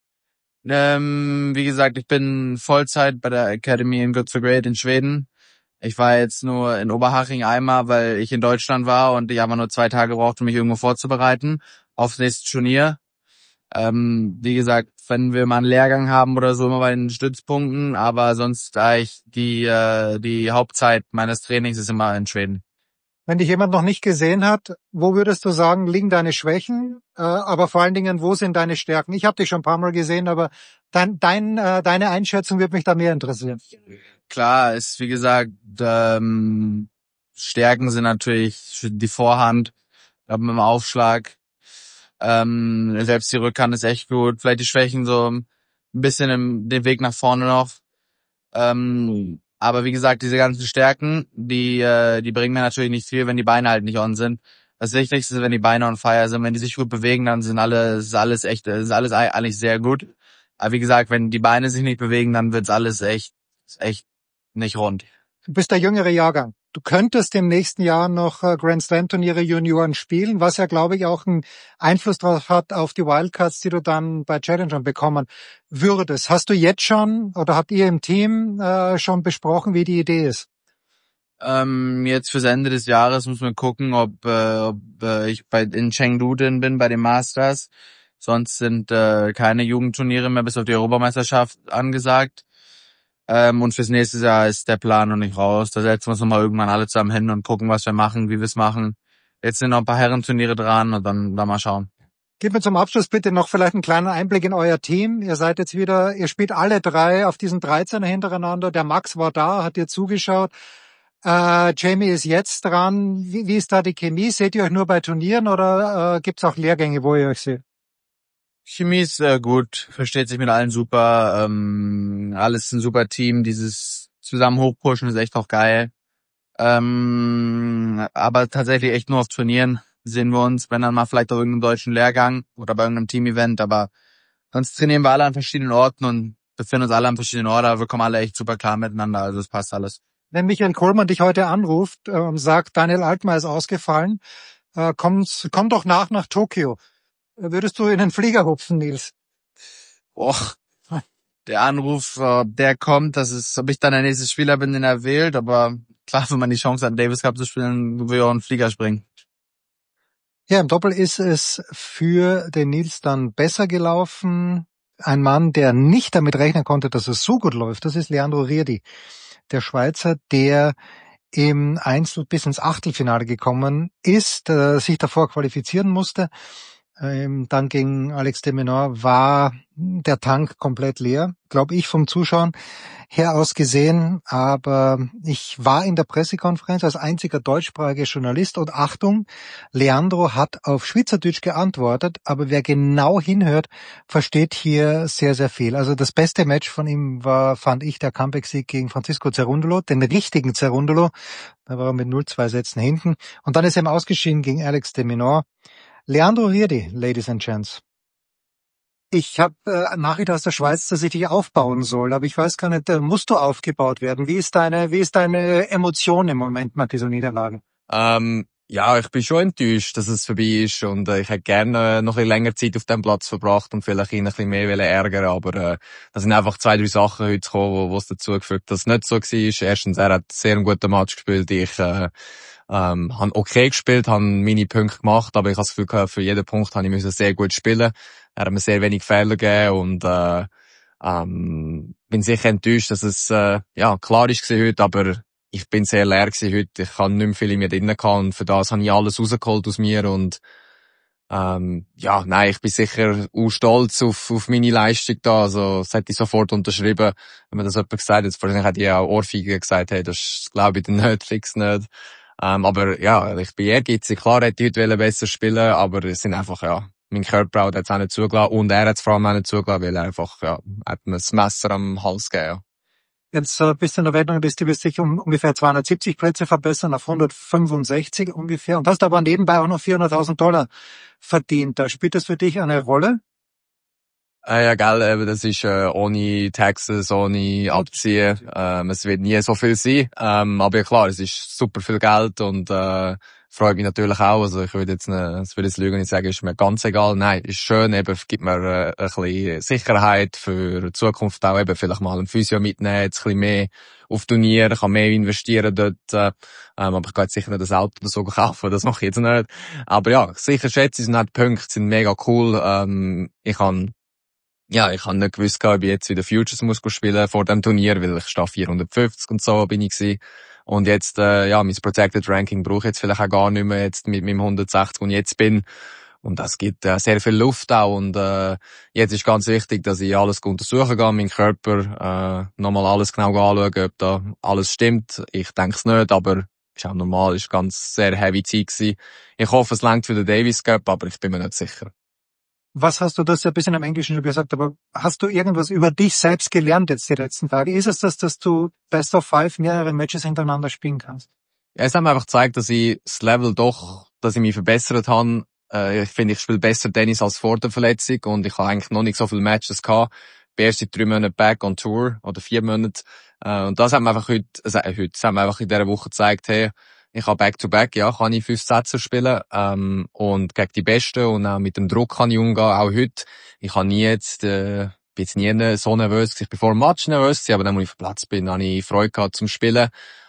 Ähm, wie gesagt, ich bin Vollzeit bei der Academy in Good So Great in Schweden. Ich war jetzt nur in Oberhaching einmal, weil ich in Deutschland war und ich habe nur zwei Tage gebraucht, um mich irgendwo vorzubereiten aufs nächste Turnier. Ähm, wie gesagt, wenn wir mal einen Lehrgang haben oder so, immer bei den Stützpunkten, aber sonst da ich die äh, die Hauptzeit meines Trainings ist immer in Schweden. Wenn dich jemand noch nicht gesehen hat, wo würdest du sagen, liegen deine Schwächen, äh, aber vor allen Dingen, wo sind deine Stärken? Ich habe dich schon ein paar Mal gesehen, aber dein, dein, äh, deine Einschätzung wird mich da mehr interessieren. Klar, ist wie gesagt, ähm, Stärken sind natürlich die Vorhand, mit dem Aufschlag. Ähm, selbst die Rückhand ist echt gut. Vielleicht die Schwächen so ein bisschen im, den Weg nach vorne noch. Ähm, aber wie gesagt, diese ganzen Stärken, die äh, die bringen mir natürlich nicht viel, wenn die Beine halt nicht on sind. Das Wichtigste ist, wenn die Beine on fire sind. Wenn die sich gut bewegen, dann sind alle, ist alles echt, ist alles eigentlich sehr gut. Aber wie gesagt, wenn die Beine sich nicht bewegen, dann wird's alles echt, echt nicht rund. Du bist der jüngere Jahrgang. Du könntest im nächsten Jahr noch Grand Slam Turniere Junioren spielen, was ja, glaube ich, auch einen Einfluss drauf hat auf die Wildcards, die du dann bei Challengern bekommen würdest. Hast du jetzt schon oder habt ihr im Team äh, schon besprochen, wie die Idee ist? Ähm, jetzt fürs Ende des Jahres muss man gucken, ob, äh, ob äh, ich bei in Chengdu drin bin bei den Masters. Sonst sind äh, keine Jugendturniere mehr bis auf die Europameisterschaft angesagt. Ähm, und fürs nächste Jahr ist der Plan noch nicht raus. Da setzen wir uns nochmal irgendwann alle zusammen hin und gucken, was wir machen, wie wir es machen. Jetzt sind noch ein paar Herrenturniere dran und dann, dann mal schauen. Gib mir zum Abschluss bitte noch vielleicht einen kleinen Einblick in euer Team. Ihr seid jetzt wieder, ihr spielt alle drei auf diesen dreizehner hintereinander. Der Max war da, hat dir zugeschaut. Äh, Jamie ist jetzt dran. Wie, wie ist da die Chemie? Seht ihr euch nur bei Turnieren oder äh, gibt's auch Lehrgänge, wo ihr euch seht? Chemie ist äh, gut, versteht sich mit allen super, ähm, alles ein super Team, dieses zusammen hochpushen ist echt auch geil. Ähm, aber tatsächlich echt nur auf Turnieren sehen wir uns, wenn dann mal vielleicht auf irgendeinem deutschen Lehrgang oder bei irgendeinem Team-Event, aber sonst trainieren wir alle an verschiedenen Orten und befinden uns alle an verschiedenen Orten, aber wir kommen alle echt super klar miteinander, also es passt alles. Wenn Michael Kohlmann dich heute anruft äh, und sagt, Daniel Altmaier ist ausgefallen, äh, komm, komm doch nach nach Tokio. Würdest du in den Flieger hupfen, Nils? Och, der Anruf, äh, der kommt, das ist, ob ich dann der nächste Spieler bin, den er wählt, aber klar, wenn man die Chance hat, Davis Cup zu spielen, will ich auch in den Flieger springen. Ja, im Doppel ist es für den Nils dann besser gelaufen. Ein Mann, der nicht damit rechnen konnte, dass es so gut läuft, das ist Leandro Riedi, der Schweizer, der im Einzel bis ins Achtelfinale gekommen ist, äh, sich davor qualifizieren musste. Ähm, dann gegen Alex de Minaur war der Tank komplett leer, glaube ich, vom Zuschauen her aus gesehen. Aber ich war in der Pressekonferenz als einziger deutschsprachiger Journalist und Achtung, Leandro hat auf Schweizerdeutsch geantwortet, aber wer genau hinhört, versteht hier sehr, sehr viel. Also das beste Match von ihm war, fand ich, der Comeback-Sieg gegen Francisco Cerundolo, den richtigen Cerundolo. Da war er mit null zwei Sätzen hinten. Und dann ist er eben ausgeschieden gegen Alex de Minaur. Leandro Riedi, Ladies and Gents. Ich habe äh, Nachricht aus der Schweiz, dass ich dich aufbauen soll, aber ich weiß gar nicht, äh, musst du aufgebaut werden? Wie ist deine, wie ist deine Emotion im Moment nach dieser Niederlage? Ähm, ja, ich bin schon enttäuscht, dass es vorbei ist und äh, ich hätte gerne äh, noch ein bisschen länger Zeit auf dem Platz verbracht und vielleicht ihn ein bisschen mehr ärgern, aber äh, da sind einfach zwei, drei Sachen heute gekommen, wo es dazu geführt hat, dass es nicht so war. Erstens, er hat sehr einen guten Match gespielt, ich äh, ähm, habe okay gespielt, habe meine Punkte gemacht, aber ich habe das Gefühl gehabt, für jeden Punkt habe ich müssen sehr gut spielen. Er hat mir sehr wenig Fehler gegeben und äh, ähm, bin sicher enttäuscht, dass es äh, ja klar ist gewesen heute, aber ich bin sehr leer gewesen heute. Ich habe nicht mehr viel in mir drin gehabt und für das habe ich alles rausgeholt aus mir und ähm, ja, nein, ich bin sicher auch stolz auf, auf meine Leistung da. Also, das hätte ich sofort unterschrieben, wenn mir das jemand gesagt hat. Vorhin hätte ich auch Ohrfeige gesagt, hey, das glaube ich nicht, fix nicht. Ähm, aber ja, ich bin ehrgeizig. Klar hätte ich heute besser spielen, aber es sind einfach, ja, mein Körper hat es auch nicht zugelassen und er hat es vor allem auch nicht zugelassen, weil er einfach, ja, hat mir das Messer am Hals gegeben, ja. Jetzt äh, bist du in der Wertung, bist du wirst dich um ungefähr zweihundertsiebzig Plätze verbessern auf hundertfünfundsechzig ungefähr und hast aber nebenbei auch noch vierhunderttausend Dollar verdient. Da spielt das für dich eine Rolle? Äh, ja, gell, eben, das ist äh, ohne Taxes, ohne Abziehen. Ähm, es wird nie so viel sein. Ähm, aber ja, klar, es ist super viel Geld und äh, freut mich natürlich auch. Also ich würde jetzt ne, ich würde jetzt lügen und sagen, ist mir ganz egal. Nein, ist schön, eben gibt mir äh, ein bisschen Sicherheit für die Zukunft auch, eben vielleicht mal ein Physio mitnehmen, jetzt ein bisschen mehr auf Turnier, kann mehr investieren dort. Äh, ähm, aber ich kann jetzt sicher nicht das Auto oder so kaufen, das mache ich jetzt nicht. Aber ja, sicher schätze ich, sind auch die Punkte, sind mega cool. Ähm, ich kann Ja, ich habe nicht gewusst, ob ich jetzt wieder Futures muss spielen vor dem Turnier, weil ich stehe vierhundertfünfzig und so bin ich gewesen. Und jetzt, äh, ja, mein Protected Ranking brauche ich jetzt vielleicht auch gar nicht mehr jetzt mit meinem hundertsechzig und jetzt bin. Und das gibt äh, sehr viel Luft auch. Und äh, jetzt ist ganz wichtig, dass ich alles untersuchen gehe, meinen Körper, äh, nochmal alles genau anschauen, ob da alles stimmt. Ich denke es nicht, aber ist auch normal, ist ganz sehr heavy Zeit gewesen. Ich hoffe, es reicht für den Davis Cup, aber ich bin mir nicht sicher. Was hast du, das ja ein bisschen im Englischen schon gesagt, aber hast du irgendwas über dich selbst gelernt jetzt die letzten Tage? Ist es das, dass du Best of Five mehrere Matches hintereinander spielen kannst? Ja, es hat mir einfach gezeigt, dass ich das Level doch, dass ich mich verbessert habe. Äh, ich finde, ich spiele besser Tennis als vor der Verletzung und ich habe eigentlich noch nicht so viele Matches gehabt. Ich bin erst seit drei Monaten back on Tour oder vier Monate. Äh, und das hat mir einfach heute, also heute, das hat mir einfach in dieser Woche gezeigt, hey, ich habe Back-to-Back, ja, kann ich fünf Sätze spielen, ähm, und gegen die Besten und auch mit dem Druck kann ich umgehen, auch heute. Ich habe nie jetzt, äh, bin jetzt nie so nervös gewesen. Ich bin vor dem Match nervös gewesen, aber dann, als ich auf dem Platz bin, habe ich Freude gehabt zum Spielen.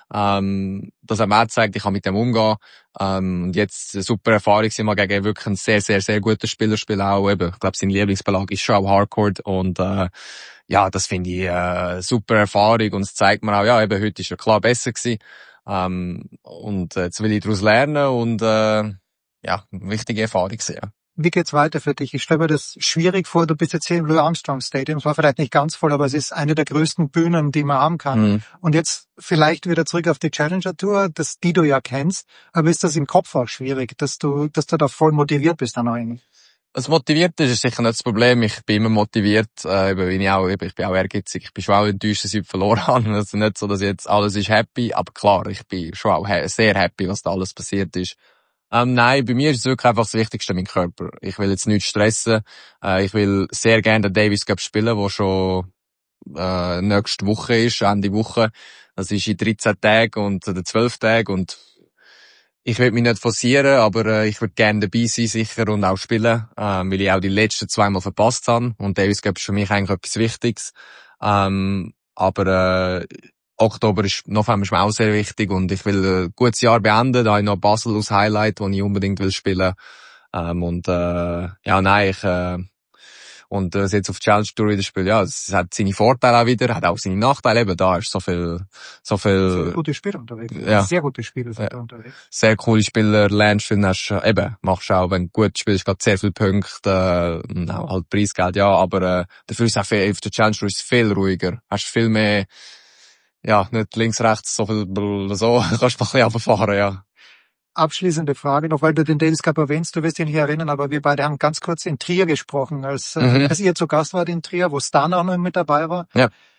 Ähm, das hat mir auch gezeigt, ich kann mit dem umgehen. Ähm, und jetzt eine super Erfahrung, sie mal gegen wirklich einen sehr, sehr, sehr guten Spieler spielen auch eben. Ich glaube, sein Lieblingsbelag ist schon auch Hardcourt und, äh, ja, das finde ich, äh, super Erfahrung und es zeigt mir auch, ja, eben heute ist er klar besser gewesen. Ähm, und äh, jetzt will ich daraus lernen und äh, ja, eine wichtige Erfahrung sehen. Wie geht's weiter für dich? Ich stelle mir das schwierig vor, du bist jetzt hier im Louis Armstrong Stadium, es war vielleicht nicht ganz voll, aber es ist eine der größten Bühnen, die man haben kann. Mhm. Und jetzt vielleicht wieder zurück auf die Challenger Tour, das, die du ja kennst, aber ist das im Kopf auch schwierig, dass du, dass du da voll motiviert bist dann eigentlich? Was motiviert ist, ist sicher nicht das Problem. Ich bin immer motiviert, äh, bin ich auch, ich bin auch ehrgeizig. Ich bin schon auch enttäuscht, dass ich verloren habe. Es ist nicht so, dass jetzt alles ist happy, aber klar, ich bin schon auch he- sehr happy, was da alles passiert ist. Ähm, nein, bei mir ist es wirklich einfach das Wichtigste, mein Körper. Ich will jetzt nicht stressen. Äh, ich will sehr gerne den Davis Cup spielen, der schon äh, nächste Woche ist, Ende Woche. Das ist in dreizehn Tagen und äh, zwölf Tagen und ich will mich nicht forcieren, aber äh, ich würde gerne dabei sein, sicher, und auch spielen, äh, weil ich auch die letzten zweimal verpasst habe. Und Davis Cup ist für mich eigentlich etwas Wichtiges. Ähm, aber äh, Oktober ist, November ist mir auch sehr wichtig und ich will ein gutes Jahr beenden. Da habe ich noch Basel als Highlight, wo ich unbedingt will spielen. Ähm, und äh, ja, nein, ich... Äh, Und äh, jetzt auf die Challenge Tour wieder spielen, ja, es hat seine Vorteile auch wieder, hat auch seine Nachteile, eben da ist so viel, so viel... Sehr gute Spieler unterwegs. Ja. Sehr gute Spieler sind ja. da unterwegs. Sehr coole Spieler, lernst viel, hast, eben, machst auch, wenn du gut spielst, gerade sehr viele Punkte, äh, halt Preisgeld, ja, aber äh, dafür ist auch viel, auf der Challenge Tour ist es viel ruhiger, hast viel mehr, ja, nicht links, rechts, so viel, so, kannst du ein bisschen runterfahren, ja. Abschließende Frage noch, weil du den Davis Cup erwähnst, du wirst dich nicht erinnern, aber wir beide haben ganz kurz in Trier gesprochen, als, mhm. äh, als ihr zu Gast wart in Trier, wo Stan auch noch mit dabei war. Ja.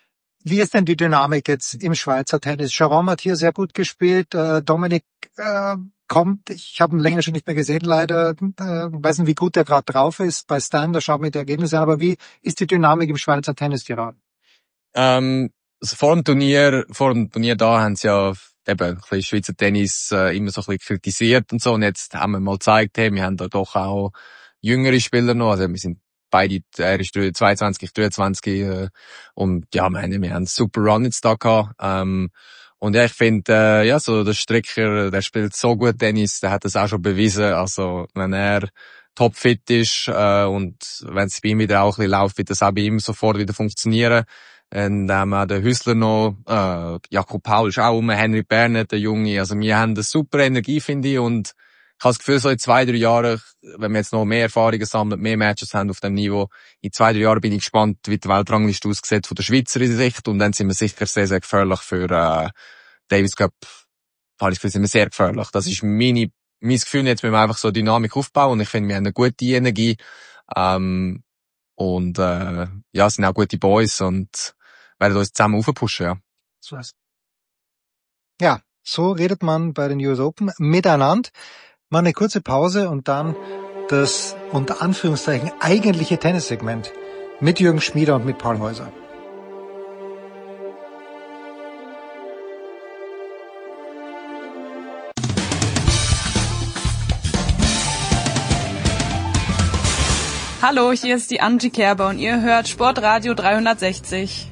Wie ist denn die Dynamik jetzt im Schweizer Tennis? Jerome hat hier sehr gut gespielt, äh, Dominik äh, kommt, ich habe ihn länger schon nicht mehr gesehen, leider, äh, weiß nicht, wie gut der gerade drauf ist bei Stan, da schaut man die Ergebnisse an, aber wie ist die Dynamik im Schweizer Tennis gerade? Ähm, also vor dem Turnier, vor dem Turnier da haben sie ja eben ein bisschen Schweizer Tennis äh, immer so ein bisschen kritisiert und so, und jetzt haben wir mal gezeigt, hey, wir haben da doch auch jüngere Spieler noch, also wir sind beide, er ist zweiundzwanzig, ich dreiundzwanzig, äh, und ja, wir haben, wir haben einen super Run jetzt da gehabt, ähm, und ja, ich finde, äh, ja, so der Stricker, der spielt so gut Tennis, der hat das auch schon bewiesen, also wenn er topfit ist, äh, und wenn es bei ihm wieder auch ein bisschen läuft, wird das auch bei ihm sofort wieder funktionieren. Und dann haben wir den Hüssler noch, äh, Jakob Paul ist auch um, Henry Bernet, der Junge, also wir haben eine super Energie, finde ich, und ich habe das Gefühl, so in zwei, drei Jahren, wenn wir jetzt noch mehr Erfahrungen sammeln, mehr Matches haben auf dem Niveau, in zwei, drei Jahren bin ich gespannt, wie die Weltrangliste aussieht von der Schweizer Sicht, und dann sind wir sicher sehr, sehr gefährlich für äh, Davis Cup. Habe ich das Gefühl, sind wir sehr gefährlich. Das ist meine, mein Gefühl, jetzt müssen wir einfach so Dynamik aufbauen, und ich finde, wir haben eine gute Energie, ähm, und äh, ja, sind auch gute Boys und werden uns zusammen aufpushen, ja. So ist. Ja, so redet man bei den U S Open miteinander. Mal eine kurze Pause und dann das unter Anführungszeichen eigentliche Tennissegment mit Jürgen Schmieder und mit Paul Häuser. Hallo, hier ist die Angie Kerber und ihr hört Sportradio dreihundertsechzig.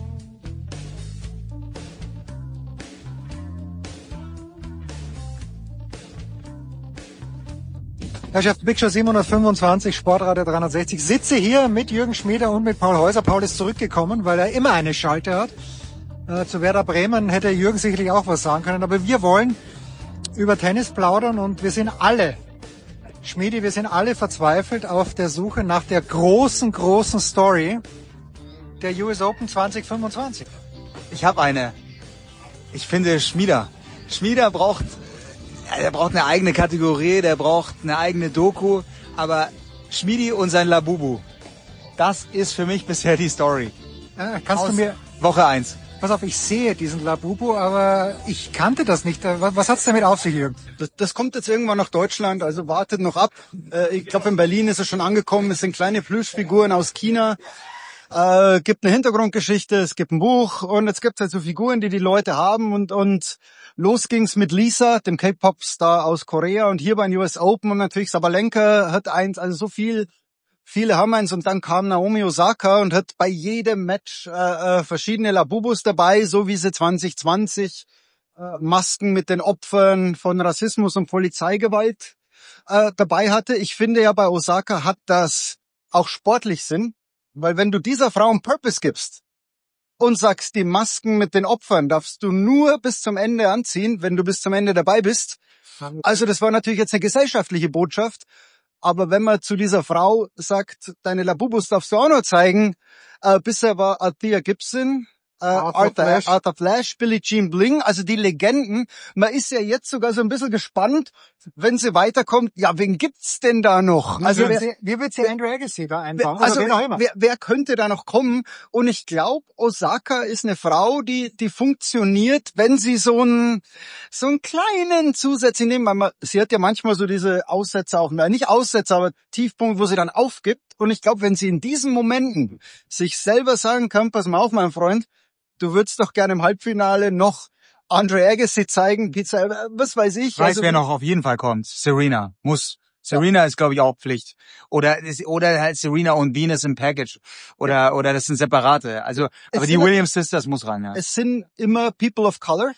Herrschaft Big Show siebenhundertfünfundzwanzig, Sportradio dreihundertsechzig. Sitze hier mit Jürgen Schmieder und mit Paul Häuser. Paul ist zurückgekommen, weil er immer eine Schalte hat. Äh, zu Werder Bremen hätte Jürgen sicherlich auch was sagen können. Aber wir wollen über Tennis plaudern und wir sind alle, Schmiedi, wir sind alle verzweifelt auf der Suche nach der großen, großen Story der U S Open zwanzig fünfundzwanzig. Ich habe eine. Ich finde Schmieder. Schmieder braucht... Der braucht eine eigene Kategorie, der braucht eine eigene Doku, aber Schmiedi und sein Labubu, das ist für mich bisher die Story. Äh, kannst Aus du mir... Woche eins. Pass auf, ich sehe diesen Labubu, aber ich kannte das nicht. Was, was hat's damit auf sich, Jürgen? Das, das kommt jetzt irgendwann nach Deutschland, also wartet noch ab. Äh, ich glaube, in Berlin ist es schon angekommen, es sind kleine Plüschfiguren aus China. Äh, gibt eine Hintergrundgeschichte, es gibt ein Buch und jetzt gibt es halt so Figuren, die die Leute haben und und los ging's mit Lisa, dem K-Pop-Star aus Korea und hier bei den U S Open und natürlich Sabalenka hat eins, also so viel, viele haben eins und dann kam Naomi Osaka und hat bei jedem Match äh, äh, verschiedene Labubus dabei, so wie sie zwanzig zwanzig äh, Masken mit den Opfern von Rassismus und Polizeigewalt äh, dabei hatte. Ich finde ja, bei Osaka hat das auch sportlich Sinn. Weil wenn du dieser Frau einen Purpose gibst und sagst, die Masken mit den Opfern darfst du nur bis zum Ende anziehen, wenn du bis zum Ende dabei bist. Also das war natürlich jetzt eine gesellschaftliche Botschaft. Aber wenn man zu dieser Frau sagt, deine Labubus darfst du auch noch zeigen, äh, bisher war Althea Gibson, äh, Arthur, Arthur, Flash. Arthur Flash, Billie Jean Bling, also die Legenden. Man ist ja jetzt sogar so ein bisschen gespannt, wenn sie weiterkommt, ja, wen gibt's denn da noch? Also wer, wie wird sie Andrew Agassi da einbauen? Also wer, immer. wer, wer könnte da noch kommen? Und ich glaube, Osaka ist eine Frau, die die funktioniert, wenn sie so einen so einen kleinen Zusatz nehmen. Weil man, sie hat ja manchmal so diese Aussätze auch, nicht Aussätze, aber Tiefpunkt, wo sie dann aufgibt. Und ich glaube, wenn sie in diesen Momenten sich selber sagen kann, pass mal auf, mein Freund, du würdest doch gerne im Halbfinale noch Andre Agassi zeigen, Pizza, was weiß ich. Ich weiß, also, wer noch auf jeden Fall kommt. Serena. Muss. Serena ja. ist, glaube ich, auch Pflicht. Oder, oder halt Serena und Venus im Package. Oder, ja. oder das sind separate. Also, es aber die Williams Sisters muss rein, ja. Es sind immer People of Color.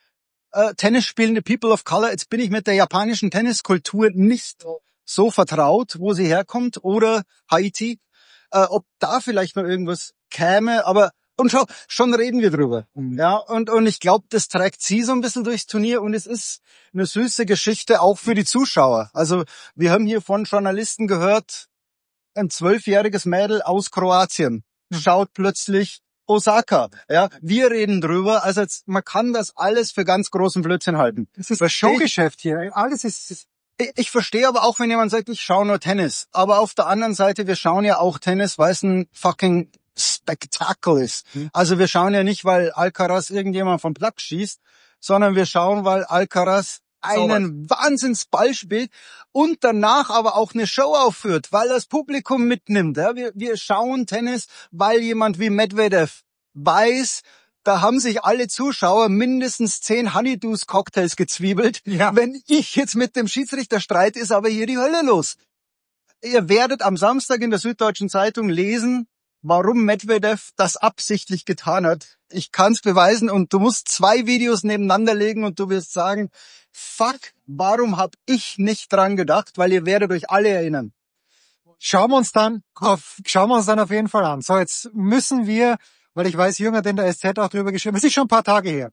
Äh, Tennis spielende People of Color. Jetzt bin ich mit der japanischen Tenniskultur nicht so vertraut, wo sie herkommt. Oder Haiti. Äh, ob da vielleicht noch irgendwas käme, aber und schau, schon reden wir drüber. Ja, und, und ich glaube, das trägt sie so ein bisschen durchs Turnier und es ist eine süße Geschichte auch für die Zuschauer. Also, wir haben hier von Journalisten gehört, ein zwölfjähriges Mädel aus Kroatien schaut plötzlich Osaka. Ja, wir reden drüber. Also, jetzt, man kann das alles für ganz großen Blödsinn halten. Das ist ein Showgeschäft hier. Alles ist, ist Ich, ich verstehe aber auch, wenn jemand sagt, ich schaue nur Tennis. Aber auf der anderen Seite, wir schauen ja auch Tennis, weil es ein fucking Spektakel ist. Also wir schauen ja nicht, weil Alcaraz irgendjemand vom Platz schießt, sondern wir schauen, weil Alcaraz einen Wahnsinnsball spielt und danach aber auch eine Show aufführt, weil das Publikum mitnimmt. Ja, wir, wir schauen Tennis, weil jemand wie Medvedev weiß, da haben sich alle Zuschauer mindestens zehn Honeydews-Cocktails gezwiebelt. Ja. Wenn ich jetzt mit dem Schiedsrichter streite, ist aber hier die Hölle los. Ihr werdet am Samstag in der Süddeutschen Zeitung lesen, warum Medvedev das absichtlich getan hat. Ich kann's beweisen und du musst zwei Videos nebeneinander legen und du wirst sagen, fuck, warum hab ich nicht dran gedacht? Weil ihr werdet euch alle erinnern. Schauen wir uns dann auf, schauen wir uns dann auf jeden Fall an. So, jetzt müssen wir, weil ich weiß, Jürgen hat in der S Z auch drüber geschrieben, es ist schon ein paar Tage her.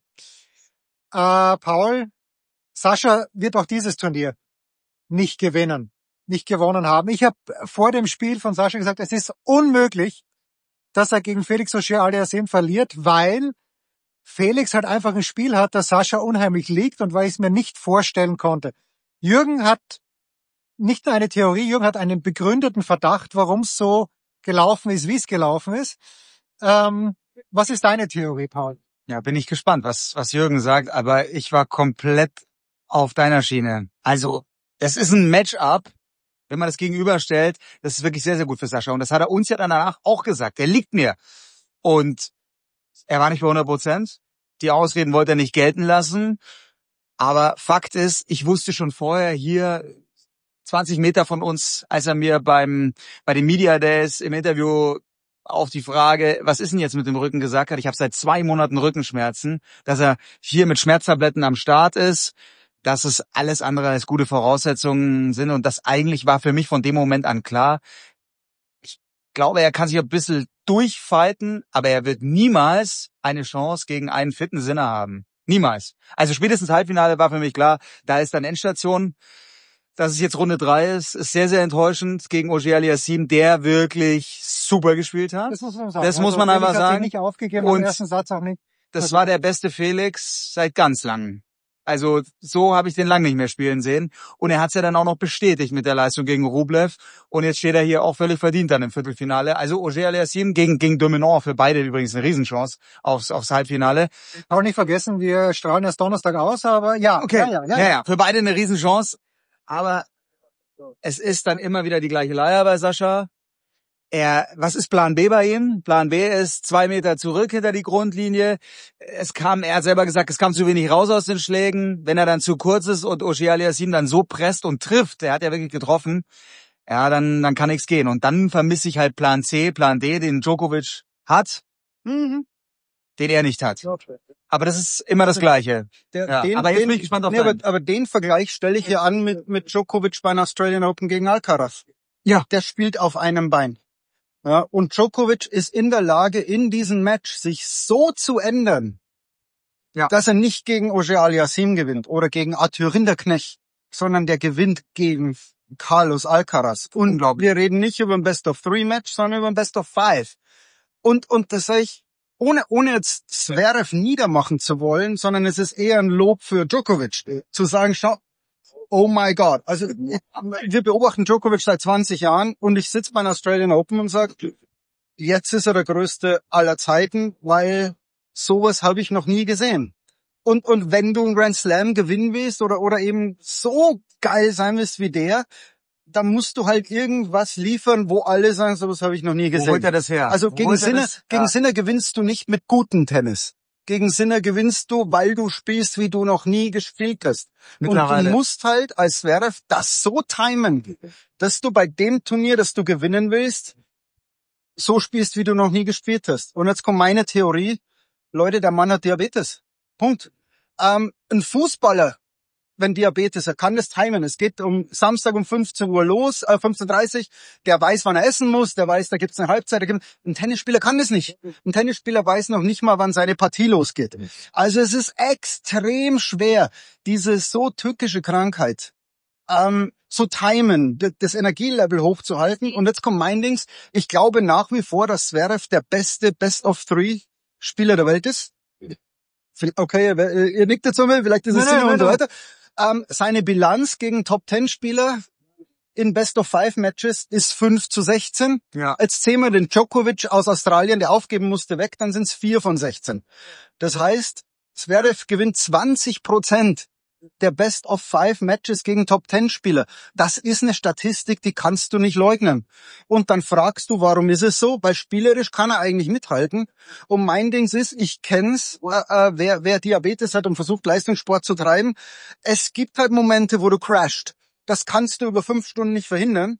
Äh, Paul, Sascha wird auch dieses Turnier nicht gewinnen, nicht gewonnen haben. Ich habe vor dem Spiel von Sascha gesagt, es ist unmöglich, dass er gegen Felix Auger-Aliassime verliert, weil Felix halt einfach ein Spiel hat, das Sascha unheimlich liegt und weil ich es mir nicht vorstellen konnte. Jürgen hat nicht nur eine Theorie, Jürgen hat einen begründeten Verdacht, warum es so gelaufen ist, wie es gelaufen ist. Ähm, was ist deine Theorie, Paul? Ja, bin ich gespannt, was, was Jürgen sagt, aber ich war komplett auf deiner Schiene. Also, es ist ein Matchup, wenn man das gegenüberstellt, das ist wirklich sehr, sehr gut für Sascha. Und das hat er uns ja danach auch gesagt. Er liegt mir. Und er war nicht bei hundert Prozent. Die Ausreden wollte er nicht gelten lassen. Aber Fakt ist, ich wusste schon vorher hier zwanzig Meter von uns, als er mir beim bei den Media Days im Interview auf die Frage, was ist denn jetzt mit dem Rücken, gesagt hat, ich habe seit zwei Monaten Rückenschmerzen, dass er hier mit Schmerztabletten am Start ist, dass es alles andere als gute Voraussetzungen sind und das eigentlich war für mich von dem Moment an klar. Ich glaube, er kann sich ein bisschen durchfighten, aber er wird niemals eine Chance gegen einen fitten Sinner haben. Niemals. Also spätestens Halbfinale war für mich klar, da ist dann Endstation. Dass es jetzt Runde drei ist, ist sehr, sehr enttäuschend gegen Auger-Aliassime, der wirklich super gespielt hat. Das muss man sagen. Das muss Also man einfach Felix hat sich sagen. nicht aufgegeben, Und am ersten Satz auch nicht. das Also- war der beste Felix seit ganz langem. Also so habe ich den lang nicht mehr spielen sehen. Und er hat es ja dann auch noch bestätigt mit der Leistung gegen Rublev. Und jetzt steht er hier auch völlig verdient dann im Viertelfinale. Also Auger-Aliassime gegen, gegen Dominant, für beide übrigens eine Riesenchance aufs, aufs Halbfinale. Auch nicht vergessen, wir strahlen erst Donnerstag aus, aber ja. Okay, ja, ja, ja, ja, ja, für beide eine Riesenchance. Aber es ist dann immer wieder die gleiche Leier bei Sascha. Er, was ist Plan B bei ihm? Plan B ist zwei Meter zurück hinter die Grundlinie. Es kam, er hat selber gesagt, es kam zu wenig raus aus den Schlägen. Wenn er dann zu kurz ist und Auger-Aliassime dann so presst und trifft, der hat ja wirklich getroffen, ja, dann, dann kann nichts gehen. Und dann vermisse ich halt Plan C, Plan D, den Djokovic hat, Mhm. den er nicht hat. Aber das ist immer das Gleiche. Der, Ja, den, aber jetzt den, bin ich gespannt auf nee, deinen. aber, aber den Vergleich stelle ich hier an mit, mit Djokovic beim Australian Open gegen Alcaraz. Ja. Der spielt auf einem Bein. Ja, und Djokovic ist in der Lage, in diesem Match sich so zu ändern, ja, dass er nicht gegen Auger-Aliassime gewinnt oder gegen Arthur Rinderknecht, sondern der gewinnt gegen Carlos Alcaraz. Und wir reden nicht über ein Best-of-Three-Match, sondern über ein Best-of-Five. Und, und das sage ich, ohne, ohne jetzt Zverev niedermachen zu wollen, sondern es ist eher ein Lob für Djokovic, zu sagen, schau, oh my God. Also wir beobachten Djokovic seit zwanzig Jahren und ich sitze beim Australian Open und sage, jetzt ist er der größte aller Zeiten, weil sowas habe ich noch nie gesehen. Und und wenn du einen Grand Slam gewinnen willst oder oder eben so geil sein willst wie der, dann musst du halt irgendwas liefern, wo alle sagen, sowas habe ich noch nie gesehen. Wo holt er das her? Also Wo gegen holt er Sinner, das? gegen Ja. Sinner gewinnst du nicht mit gutem Tennis. Gegen Sinner gewinnst du, weil du spielst, wie du noch nie gespielt hast. Und Mittlerweile. du musst halt als Zverev das so timen, dass du bei dem Turnier, das du gewinnen willst, so spielst, wie du noch nie gespielt hast. Und jetzt kommt meine Theorie. Leute, der Mann hat Diabetes. Punkt. Ähm, ein Fußballer, wenn Diabetes, er kann das timen. Es geht um Samstag um fünfzehn Uhr los, äh, fünfzehn Uhr dreißig. Der weiß, wann er essen muss. Der weiß, da gibt's eine Halbzeit. Da gibt's, ein Tennisspieler kann das nicht. Ein Tennisspieler weiß noch nicht mal, wann seine Partie losgeht. Also es ist extrem schwer, diese so tückische Krankheit ähm, zu timen, d- das Energielevel hochzuhalten. Und jetzt kommt mein Dings. Ich glaube nach wie vor, dass Zverev der beste Best-of-Three-Spieler der Welt ist. Okay, ihr, ihr nickt jetzt so mal, vielleicht ist es Nein, nein, Sinn und nein, so nein. weiter. Ähm, seine Bilanz gegen Top-Ten-Spieler in Best-of-Five-Matches ist fünf zu sechzehn. Ja. Jetzt zählen wir den Djokovic aus Australien, der aufgeben musste, weg, dann sind es vier von sechzehn. Das heißt, Zverev gewinnt zwanzig Prozent der Best-of-Five-Matches gegen Top-Ten-Spieler. Das ist eine Statistik, die kannst du nicht leugnen. Und dann fragst du, warum ist es so? Weil spielerisch kann er eigentlich mithalten. Und mein Ding ist, ich kenn's, äh, wer, wer Diabetes hat und versucht, Leistungssport zu treiben. Es gibt halt Momente, wo du crasht. Das kannst du über fünf Stunden nicht verhindern.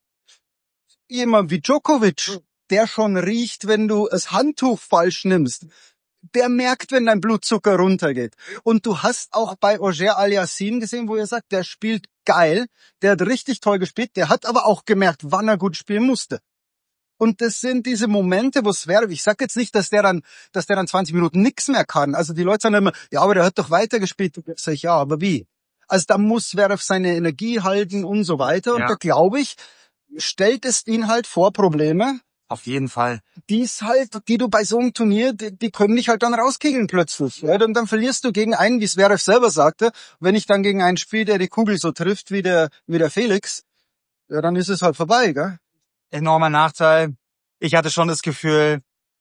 Jemand wie Djokovic, der schon riecht, wenn du das Handtuch falsch nimmst. Der merkt, wenn dein Blutzucker runtergeht. Und du hast auch bei Auger Aliassime gesehen, wo er sagt, der spielt geil, der hat richtig toll gespielt, der hat aber auch gemerkt, wann er gut spielen musste. Und das sind diese Momente, wo es wäre, ich sag jetzt nicht, dass der dann, dass der dann zwanzig Minuten nichts mehr kann. Also die Leute sagen immer, ja, aber der hat doch weitergespielt. Sag ich, ja, aber wie? Also da muss Zverev seine Energie halten und so weiter. Und Ja. da glaube ich, stellt es ihn halt vor Probleme. Auf jeden Fall. Die ist halt, die du bei so einem Turnier, die, die können dich halt dann rauskickeln plötzlich. Ja, und dann verlierst du gegen einen, wie Zverev selber sagte, wenn ich dann gegen einen spiele, der die Kugel so trifft wie der, wie der Felix, ja, dann ist es halt vorbei, gell? Enormer Nachteil. Ich hatte schon das Gefühl,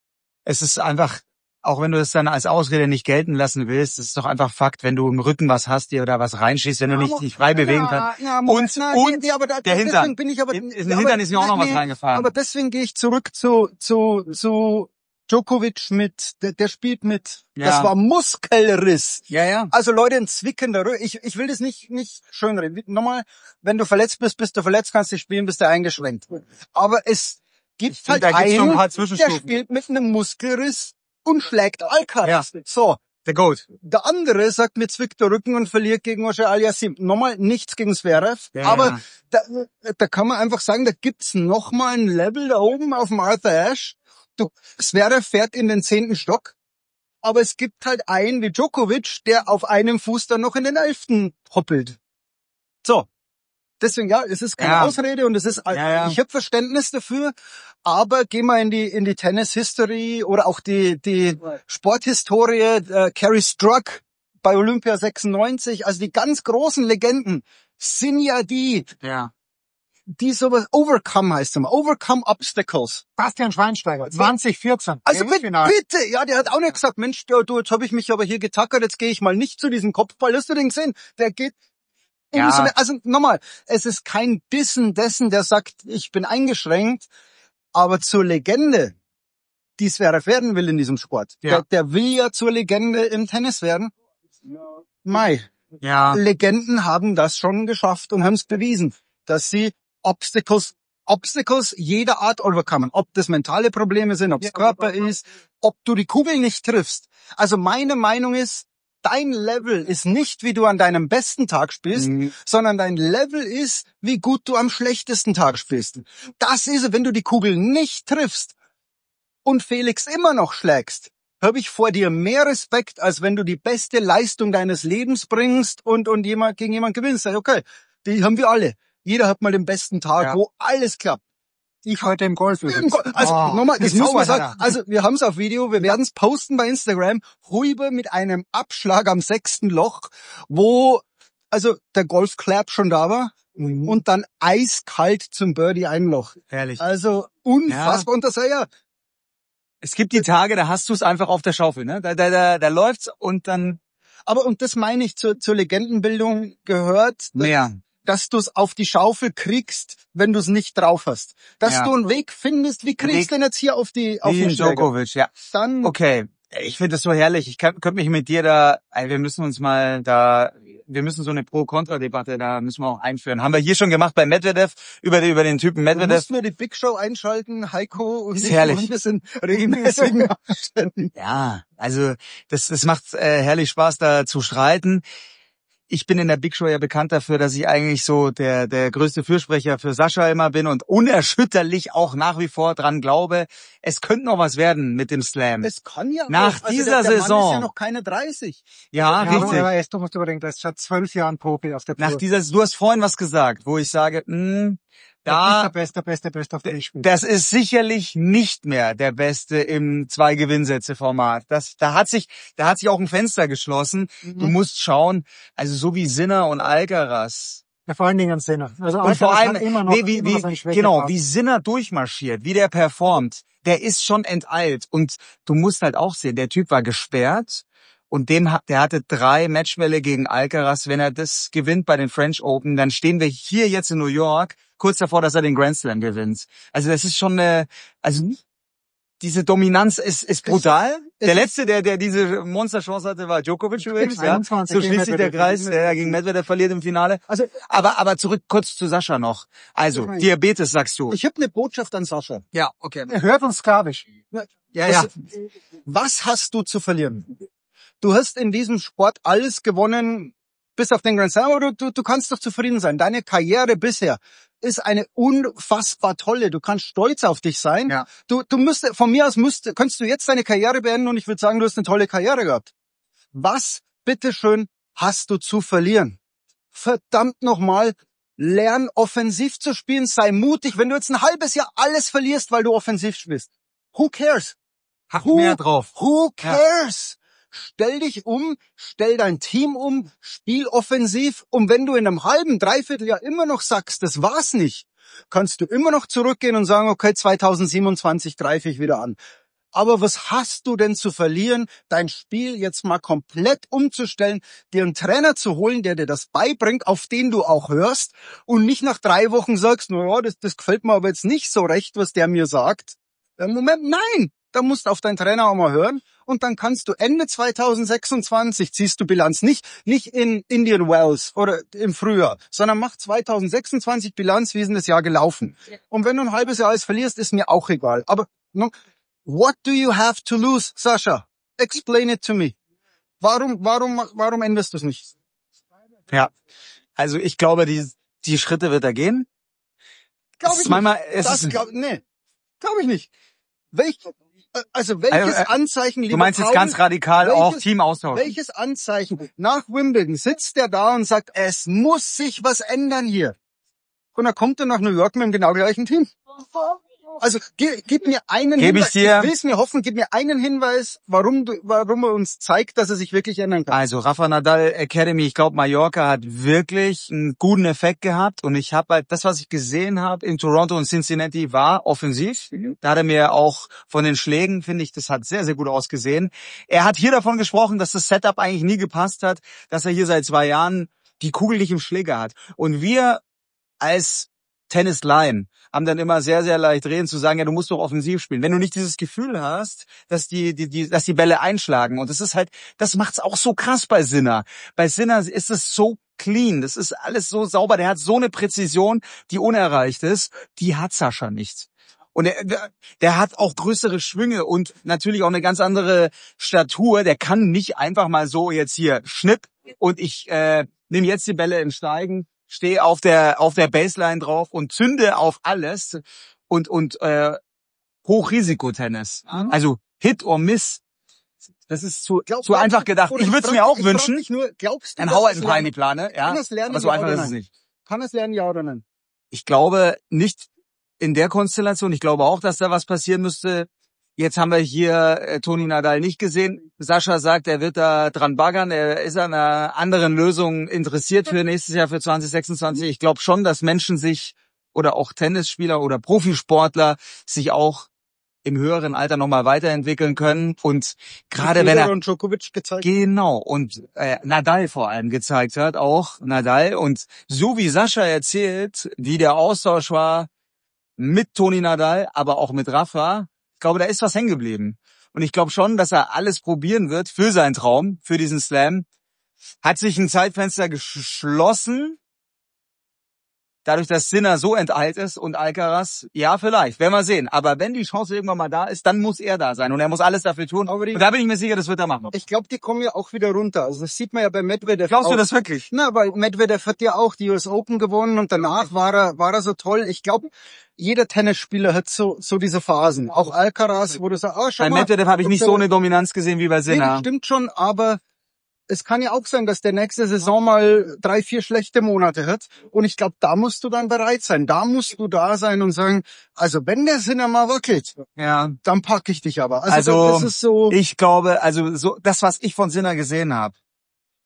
es ist einfach, auch wenn du es dann als Ausrede nicht gelten lassen willst, es ist doch einfach Fakt, wenn du im Rücken was hast, dir da was reinschießt, wenn du nicht dich frei bewegen kannst. Ja, Und, na, und nee, aber da, der deswegen Hintern. bin ich aber, In den Hintern ist mir auch noch was reingefahren. Aber deswegen gehe ich zurück zu, zu, zu Djokovic mit, der, der spielt mit, Ja. das war Muskelriss. Ja, ja. Also Leute, ein zwickender Rücken. Ich, ich will das nicht, nicht schönreden. Nochmal, wenn du verletzt bist, bist du verletzt, kannst du spielen, bist du eingeschränkt. Aber es gibt find, halt da gibt's noch ein einen, paar der Zwischenstufen. spielt mit einem Muskelriss und schlägt Alcaraz. Ja. So. Der Goat. Der andere sagt, mir zwickt der Rücken und verliert gegen Auger Aliassime. Nochmal nichts gegen Zverev, Ja, aber ja. da, da kann man einfach sagen, da gibt's nochmal ein Level da oben auf dem Arthur Ashe. Du, Zverev fährt in den zehnten Stock, aber es gibt halt einen wie Djokovic, der auf einem Fuß dann noch in den elften hoppelt. So. Deswegen, ja, es ist keine Ja. Ausrede und es ist, Ja, ja. ich habe Verständnis dafür, aber geh mal in die in die Tennis-History oder auch die die Sporthistorie, äh, Carrie Struck bei Olympia sechsundneunzig, also die ganz großen Legenden sind ja die, Ja. die sowas, Overcome heißt es immer, Overcome Obstacles. Bastian Schweinsteiger, zwanzig vierzehn. Also bitte, Finale. bitte, ja, der hat auch nicht gesagt, Mensch, du, du jetzt habe ich mich aber hier getackert, jetzt gehe ich mal nicht zu diesem Kopfball, hast du den gesehen? Der geht Ja. umso mehr, also nochmal, es ist kein Bissen dessen, der sagt, ich bin eingeschränkt, aber zur Legende, die Zverev werden will in diesem Sport. Ja. Der, der will ja zur Legende im Tennis werden. Mai. Ja. Legenden haben das schon geschafft und haben es bewiesen, dass sie Obstacles, Obstacles jeder Art overcomen. Ob das mentale Probleme sind, ob es Körper ist, ob du die Kugel nicht triffst. Also meine Meinung ist, dein Level ist nicht, wie du an deinem besten Tag spielst, Mhm. sondern dein Level ist, wie gut du am schlechtesten Tag spielst. Das ist, wenn du die Kugel nicht triffst und Felix immer noch schlägst, habe ich vor dir mehr Respekt, als wenn du die beste Leistung deines Lebens bringst und, und jemand, gegen jemand gewinnst. Sag ich, okay, die haben wir alle. Jeder hat mal den besten Tag, Ja. wo alles klappt. Ich heute im Golf Im übrigens. Go- Also Oh, nochmal, das muss man gezaubert sagen. hat er. Also wir haben es auf Video, wir werden es posten bei Instagram. Huber mit einem Abschlag am sechsten Loch, wo also der Golfclap schon da war Mhm. und dann eiskalt zum Birdie ein Loch. Herrlich. Also unfassbar. Und das war ja, Es gibt die Tage, da hast du es einfach auf der Schaufel, ne? Da, da, da, da läuft's und dann aber und das meine ich, zur, zur Legendenbildung gehört, mehr. dass du es auf die Schaufel kriegst, wenn du es nicht drauf hast. Dass Ja. du einen Weg findest, wie kriegst Weg- du denn jetzt hier auf die auf Wie den in Schläger? Djokovic, ja. Dann Okay. Ich finde das so herrlich. Ich kann, könnte mich mit dir da, ey, wir müssen uns mal da, wir müssen so eine Pro-Kontra-Debatte, da müssen wir auch einführen. Haben wir hier schon gemacht bei Medvedev, über, den- über den Typen Du Medvedev. musst nur die Big Show einschalten, Heiko und Ist ich, herrlich. und wir sind regelmäßig Abständen. Ja, also das, das macht äh, herrlich Spaß, da zu streiten. Ich bin in der Big Show ja bekannt dafür, dass ich eigentlich so der der größte Fürsprecher für Sascha immer bin und unerschütterlich auch nach wie vor dran glaube, es könnte noch was werden mit dem Slam. Es kann ja Nach auch. Also dieser der, der Saison. Mann ist ja noch keine dreißig. Ja, Ja, richtig. aber erst, du musst überdenken, das ist seit zwölf Jahren Profi auf der Nach Tour. dieser, du hast vorhin was gesagt, wo ich sage, mh, Das ist da, der beste, beste, beste auf der Spiel. das ist sicherlich nicht mehr der Beste im Zwei-Gewinnsätze-Format. Das, da hat sich, da hat sich auch ein Fenster geschlossen. Mhm. Du musst schauen, also so wie Sinner und Alcaraz, Ja, vor allen Dingen Sinner. Also Und vor Alcaraz allem, hat immer noch, nee, wie, immer noch wie, seine Schwäche genau, gehabt. wie Sinner durchmarschiert, wie der performt, der ist schon enteilt. Und du musst halt auch sehen, der Typ war gesperrt und dem hat, der hatte drei Matchbälle gegen Alcaraz. Wenn er das gewinnt bei den French Open, dann stehen wir hier jetzt in New York kurz davor, dass er den Grand Slam gewinnt. Also das ist schon eine, also diese Dominanz ist, ist brutal. Es Der ist- letzte, der, der diese Monsterchance hatte, war Djokovic übrigens, ja. einundzwanzig So gegen schließt sich der Medvedev. Kreis, der gegen Medvedev verliert im Finale. Also, Aber, aber zurück kurz zu Sascha noch. Also, Ich meine- Diabetes sagst du. ich habe eine Botschaft an Sascha. Ja, okay. Er hört uns sklavisch. Ja, ja. Was, was hast du zu verlieren? Du hast in diesem Sport alles gewonnen, bis auf den Grand Slam, aber du, du kannst doch zufrieden sein. Deine Karriere bisher ist eine unfassbar tolle. Du kannst stolz auf dich sein. Ja. Du, du müsstest, von mir aus müsst, könntest du jetzt deine Karriere beenden und ich würde sagen, du hast eine tolle Karriere gehabt. Was, bitteschön, hast du zu verlieren? Verdammt nochmal, lern offensiv zu spielen, sei mutig. Wenn du jetzt ein halbes Jahr alles verlierst, weil du offensiv spielst, who cares? Hab Who, mehr drauf. Who cares? Stell dich um, stell dein Team um, spiel offensiv und wenn du in einem halben, dreiviertel Jahr immer noch sagst, das war's nicht, kannst du immer noch zurückgehen und sagen, okay, zweitausendsiebenundzwanzig greife ich wieder an. Aber was hast du denn zu verlieren, dein Spiel jetzt mal komplett umzustellen, dir einen Trainer zu holen, der dir das beibringt, auf den du auch hörst und nicht nach drei Wochen sagst, na ja, das, das gefällt mir aber jetzt nicht so recht, was der mir sagt. Im Moment, nein, da musst du auf deinen Trainer auch mal hören und dann kannst du Ende zweitausendsechsundzwanzig ziehst du Bilanz nicht, nicht in Indian Wells oder im Frühjahr, sondern mach zweitausendsechsundzwanzig Bilanz, wie ist denn das Jahr gelaufen? Und wenn du ein halbes Jahr alles verlierst, ist mir auch egal. Aber no, what do you have to lose, Sascha? Explain it to me. Warum, warum, warum änderst du es nicht? Ja. Also ich glaube, die, die Schritte wird er gehen. Glaube Es ich ist manchmal, nicht. es Das ist, glaub, nee, glaube ich nicht. Welch, also welches Also, äh, Anzeichen, lieber du meinst jetzt Paul, ganz radikal auch welches- Team austauschen. Welches Anzeichen? Nach Wimbledon sitzt er da und sagt, es muss sich was ändern hier. Und dann kommt er nach New York mit dem genau gleichen Team. Also gib, gib mir einen Geb ich Hinweis. dir. Ich will es mir hoffen, gib mir einen Hinweis, warum du, warum er uns zeigt, dass er sich wirklich ändern kann. Also Rafa Nadal Academy, ich glaube Mallorca hat wirklich einen guten Effekt gehabt und ich habe halt das, was ich gesehen habe in Toronto und Cincinnati, war offensiv. Da hat er mir auch von den Schlägen, finde ich, das hat sehr, sehr gut ausgesehen. Er hat hier davon gesprochen, dass das Setup eigentlich nie gepasst hat, dass er hier seit zwei Jahren die Kugel nicht im Schläger hat. Und wir als Tennis Line haben dann immer sehr, sehr leicht reden zu sagen, ja, du musst doch offensiv spielen. Wenn du nicht dieses Gefühl hast, dass die, die, die, dass die Bälle einschlagen. Und das ist halt, das macht's auch so krass bei Sinner. Bei Sinner ist es so clean. Das ist alles so sauber. Der hat so eine Präzision, die unerreicht ist. Die hat Sascha nicht. Und der, der, der hat auch größere Schwünge und natürlich auch eine ganz andere Statur. Der kann nicht einfach mal so jetzt hier schnipp und ich äh, nehme jetzt die Bälle im Steigen, stehe auf der auf der Baseline drauf und zünde auf alles und und äh, Hochrisikotennis. Mhm. Also Hit or Miss. Das ist zu, Glaub- zu einfach gedacht. Oder Ich würde es frag- mir auch ich frag wünschen. mich nur, glaubst du, Dann dass hau halt es ein paar in lernen- die Plane, ja. Kann es lernen, Aber so ja einfach oder ist es nein? nicht. Kann es lernen, ja oder nein? Ich glaube nicht in der Konstellation. Ich glaube auch, dass da was passieren müsste. Jetzt haben wir hier äh, Toni Nadal nicht gesehen. Sascha sagt, er wird da dran baggern. Er ist an einer anderen Lösung interessiert für nächstes Jahr, für zwanzig sechsundzwanzig. Ich glaube schon, dass Menschen sich oder auch Tennisspieler oder Profisportler sich auch im höheren Alter nochmal weiterentwickeln können. Und gerade wenn er und Djokovic gezeigt. Genau, und äh, Nadal vor allem gezeigt hat, auch Nadal. Und so wie Sascha erzählt, wie der Austausch war mit Toni Nadal, aber auch mit Rafa, ich glaube, da ist was hängen geblieben. Und ich glaube schon, dass er alles probieren wird für seinen Traum, für diesen Slam. Hat sich ein Zeitfenster geschlossen, dadurch, dass Sinner so enteilt ist und Alcaraz, ja, vielleicht, werden wir sehen. Aber wenn die Chance irgendwann mal da ist, dann muss er da sein und er muss alles dafür tun. Aber die- Und da bin ich mir sicher, das wird er machen. Ich glaube, die kommen ja auch wieder runter. Also das sieht man ja bei Medvedev. Glaubst du auch. das wirklich? Na, weil Medvedev hat ja auch die U S Open gewonnen und danach war er, war er so toll. Ich glaube, jeder Tennisspieler hat so, so diese Phasen. Auch Alcaraz, wo du sagst, oh, schau Bei mal. Medvedev habe ich nicht so eine Dominanz gesehen wie bei Nee, Sinner. das stimmt schon, aber es kann ja auch sein, dass der nächste Saison mal drei, vier schlechte Monate hat. Und ich glaube, da musst du dann bereit sein. Da musst du da sein und sagen, also wenn der Sinner mal wackelt, Ja. dann packe ich dich aber. Also, Also, das ist so. ich glaube, also so das, was ich von Sinner gesehen habe,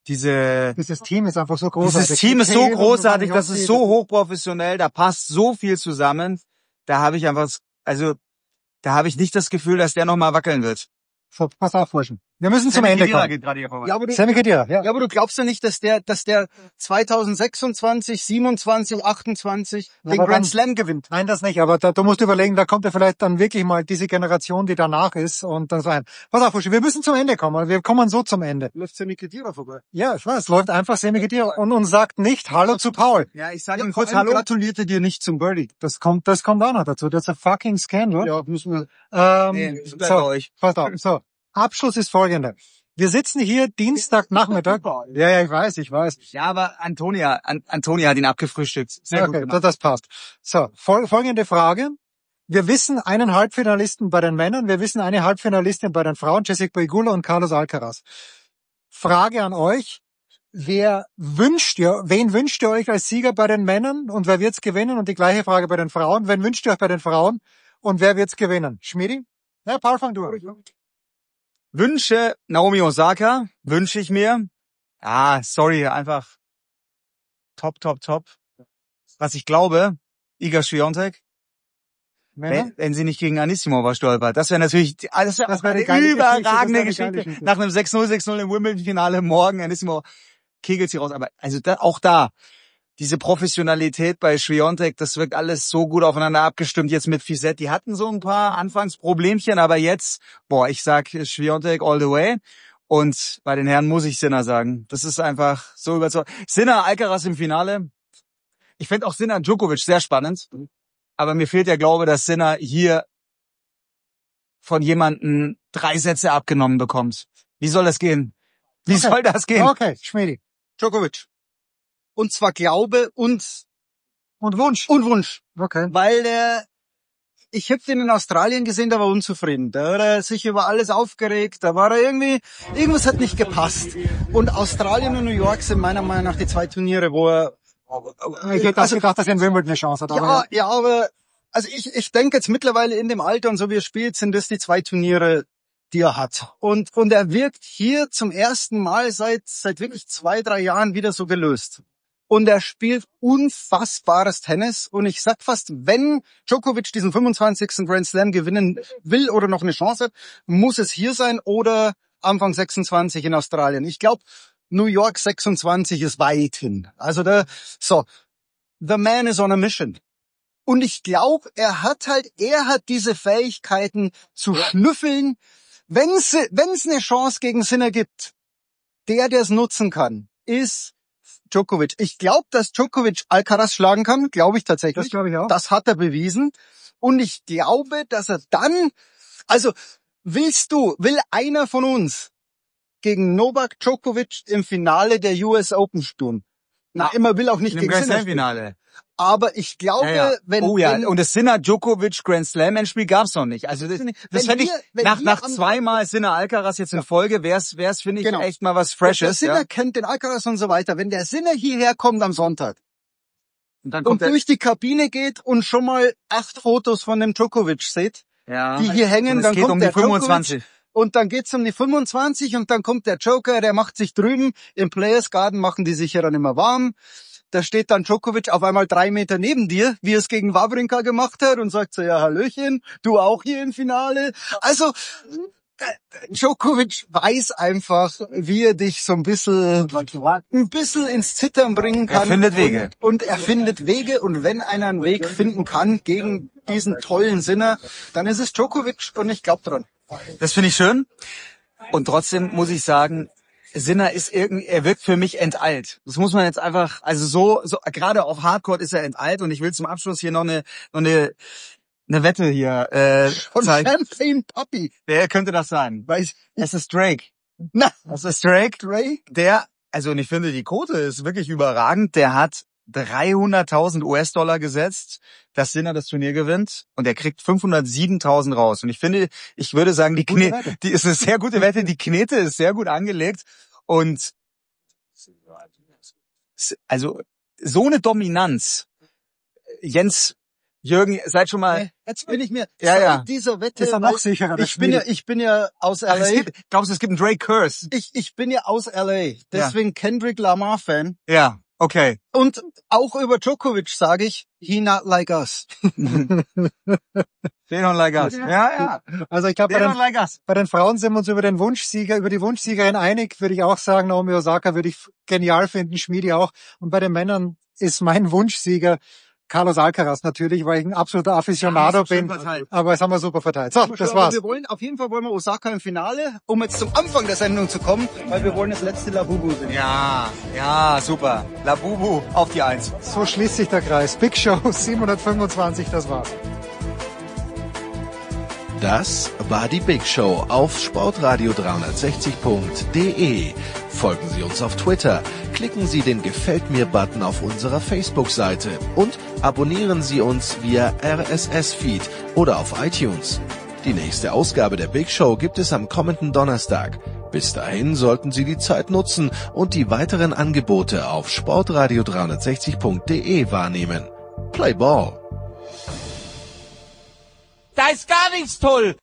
diese Dieses Team ist einfach so großartig. Dieses Team ist so Die großartig, Themen, das ist so hochprofessionell, da passt so viel zusammen. Da habe ich einfach, also da habe ich nicht das Gefühl, dass der nochmal wackeln wird. So, pass auf, Burschen. Wir müssen zum Sammy Ende Khedira kommen. geht gerade hier vorbei. Ja, aber du, Sammy Khedira, ja. ja, aber du glaubst ja nicht, dass der, dass der zwanzig sechsundzwanzig, siebenundzwanzig, achtundzwanzig Ja, den aber Grand dann- Slam gewinnt. Nein, das nicht, aber da, du musst überlegen, da kommt ja vielleicht dann wirklich mal diese Generation, die danach ist und dann sein. Pass auf, Buschi, wir müssen zum Ende kommen, wir kommen so zum Ende. Läuft Sammy Khedira vorbei. Ja, ich weiß, läuft einfach Sammy Khedira und uns sagt nicht Hallo zu Paul. Ja, ich sage Ja, ihm vor kurz allem Hallo. gratulierte dir nicht zum Birdie. Das kommt, das kommt auch noch dazu. Das ist ein fucking Scandal. Ja, müssen wir. Ähm, Nee, das bleibt so, bei euch. pass auf, so. Abschluss ist folgender. Wir sitzen hier Dienstagnachmittag. Ja, ja, ich weiß, ich weiß. Ja, aber Antonia, An Antonia hat ihn abgefrühstückt. Sehr gut Okay, gemacht. das passt. So, fol folgende Frage. Wir wissen einen Halbfinalisten bei den Männern, wir wissen eine Halbfinalistin bei den Frauen, Jessica Pegula und Carlos Alcaraz. Frage an euch. Wer wünscht ihr, wen wünscht ihr euch als Sieger bei den Männern und wer wird's gewinnen? Und die gleiche Frage bei den Frauen. Wen wünscht ihr euch bei den Frauen und wer wird's gewinnen? Schmiedi? Ja, Paul, fang du an. Wünsche Naomi Osaka, wünsche ich mir. Ah, sorry, einfach top, top, top. Was ich glaube, Iga Swiatek, Männer? wenn, wenn sie nicht gegen Anissimova stolpert. Das wäre natürlich, ah, das wäre Das auch wäre eine eine geile Geschichte, das überragende wäre eine Geschichte. geile Geschichte. Nach einem sechs null, sechs null im Wimbledon-Finale morgen, Anissimova kegelt sie raus. Aber also da, auch da, diese Professionalität bei Swiatek, das wirkt alles so gut aufeinander abgestimmt jetzt mit Fizet. Die hatten so ein paar Anfangsproblemchen, aber jetzt, boah, ich sag Swiatek all the way. Und bei den Herren muss ich Sinner sagen. Das ist einfach so überzeugend. Sinner, Alcaraz im Finale. Ich fände auch Sinner Djokovic sehr spannend. Aber mir fehlt der Glaube, dass Sinner hier von jemandem drei Sätze abgenommen bekommt. Wie soll das gehen? Wie Okay. soll das gehen? Okay, Schmiedi. Djokovic. Und zwar Glaube und, Und Wunsch. und Wunsch. Okay. Weil der, ich hab den in Australien gesehen, der war unzufrieden. Da hat er sich über alles aufgeregt. Da war er irgendwie, irgendwas hat nicht gepasst. Und Australien und New York sind meiner Meinung nach die zwei Turniere, wo er, Ich hätte also, gedacht, dass er in Wimbledon eine Chance hat. Aber ja, ja, aber, also ich, ich denke jetzt mittlerweile in dem Alter und so wie er spielt, sind das die zwei Turniere, die er hat. Und, und er wirkt hier zum ersten Mal seit, seit wirklich zwei, drei Jahren wieder so gelöst. Und er spielt unfassbares Tennis. Und ich sag fast, wenn Djokovic diesen fünfundzwanzigsten Grand Slam gewinnen will oder noch eine Chance hat, muss es hier sein oder Anfang sechsundzwanzig in Australien. Ich glaube, New York sechsundzwanzig ist weit hin. Also da, so, the man is on a mission. Und ich glaube, er hat halt, er hat diese Fähigkeiten zu schnüffeln, wenn es wenn es eine Chance gegen Sinner gibt. Der, der es nutzen kann, ist Djokovic. Ich glaube, dass Djokovic Alcaraz schlagen kann, glaube ich tatsächlich. Das glaube ich auch. Das hat er bewiesen. Und ich glaube, dass er dann, also willst du, will einer von uns gegen Novak Djokovic im Finale der U S Open spielen? Na, immer will auch nicht In dem gegen Grand Sinner Slam spielen. Finale. Aber ich glaube, Ja, ja. wenn, oh ja, wenn und das Sinner Djokovic Grand Slam Endspiel gab's noch nicht. Also das, das Wenn fände ich wir- wenn nach wir nach am- zweimal Sinner Alcaraz jetzt in Folge wär's wär's finde ich Genau. echt mal was der Freshes. Sinner Ja. kennt den Alcaraz und so weiter. Wenn der Sinner hierher kommt am Sonntag Und dann und kommt der, durch die Kabine geht und schon mal acht Fotos von dem Djokovic sieht, ja, die hier hängen, und es dann geht kommt um der die fünfundzwanzig. Djokovic und dann geht's um die fünfundzwanzig und dann kommt der Joker, der macht sich drüben im Players Garden, machen die sich ja dann immer warm. Da steht dann Djokovic auf einmal drei Meter neben dir, wie er es gegen Wawrinka gemacht hat und sagt so, ja, Hallöchen, du auch hier im Finale. Also, äh, Djokovic weiß einfach, wie er dich so ein bisschen, ein bisschen ins Zittern bringen kann. Er findet Wege. Und, und er findet Wege und wenn einer einen Weg finden kann gegen diesen tollen Sinner, dann ist es Djokovic und ich glaube dran. Das finde ich schön. Und trotzdem muss ich sagen, Sinner ist irgendwie, er wirkt für mich enteilt. Das muss man jetzt einfach, also so, so gerade auf Hardcore ist er enteilt und ich will zum Abschluss hier noch eine, noch eine, eine Wette hier äh, Und zeigen. Champagne Puppy. Wer könnte das sein? Weiß Es ist Drake. Na, Es ist Drake. Drake? Der, also und ich finde die Quote ist wirklich überragend. Der hat dreihunderttausend U S-Dollar gesetzt, dass Sinner das Turnier gewinnt und er kriegt fünfhundertsiebentausend raus. Und ich finde, ich würde sagen, die Gute Knete, Wette. die ist eine sehr gute Wette, die Knete ist sehr gut angelegt und also so eine Dominanz. Jens, Jürgen, seid schon mal... Jetzt bin ich mir Ja, seit ja. dieser Wette... Ist er noch sicherer, der Ich bin ja, Schmiedi. ich bin ja aus L A. Es gibt, glaubst du, es gibt einen Drake Curse? Ich, ich bin ja aus L A. Deswegen Kendrick Lamar-Fan. Ja, okay. Und auch über Djokovic sage ich, he not like us. They don't like us. Ja, ja. Also ich glaube, They bei, don't den- like us. bei den Frauen sind wir uns über den Wunschsieger, über die Wunschsiegerin einig, würde ich auch sagen. Naomi Osaka würde ich genial finden, Schmiedi auch. Und bei den Männern ist mein Wunschsieger Carlos Alcaraz natürlich, weil ich ein absoluter Aficionado Ja, das ist schön bin. verteilt. Aber das haben wir super verteilt. So, das Aber war's. wir wollen, auf jeden Fall wollen wir Osaka im Finale, um jetzt zum Anfang der Sendung zu kommen, weil wir wollen das letzte Labubu sehen. Ja, ja, super. Labubu auf die Eins. So schließt sich der Kreis. Big Show siebenhundertfünfundzwanzig, das war's. Das war die Big Show auf sportradio dreihundertsechzig punkt de. Folgen Sie uns auf Twitter, klicken Sie den Gefällt mir-Button auf unserer Facebook-Seite und abonnieren Sie uns via R S S-Feed oder auf iTunes. Die nächste Ausgabe der Big Show gibt es am kommenden Donnerstag. Bis dahin sollten Sie die Zeit nutzen und die weiteren Angebote auf sportradio dreihundertsechzig punkt de wahrnehmen. Play Ball! Da ist gar nichts toll.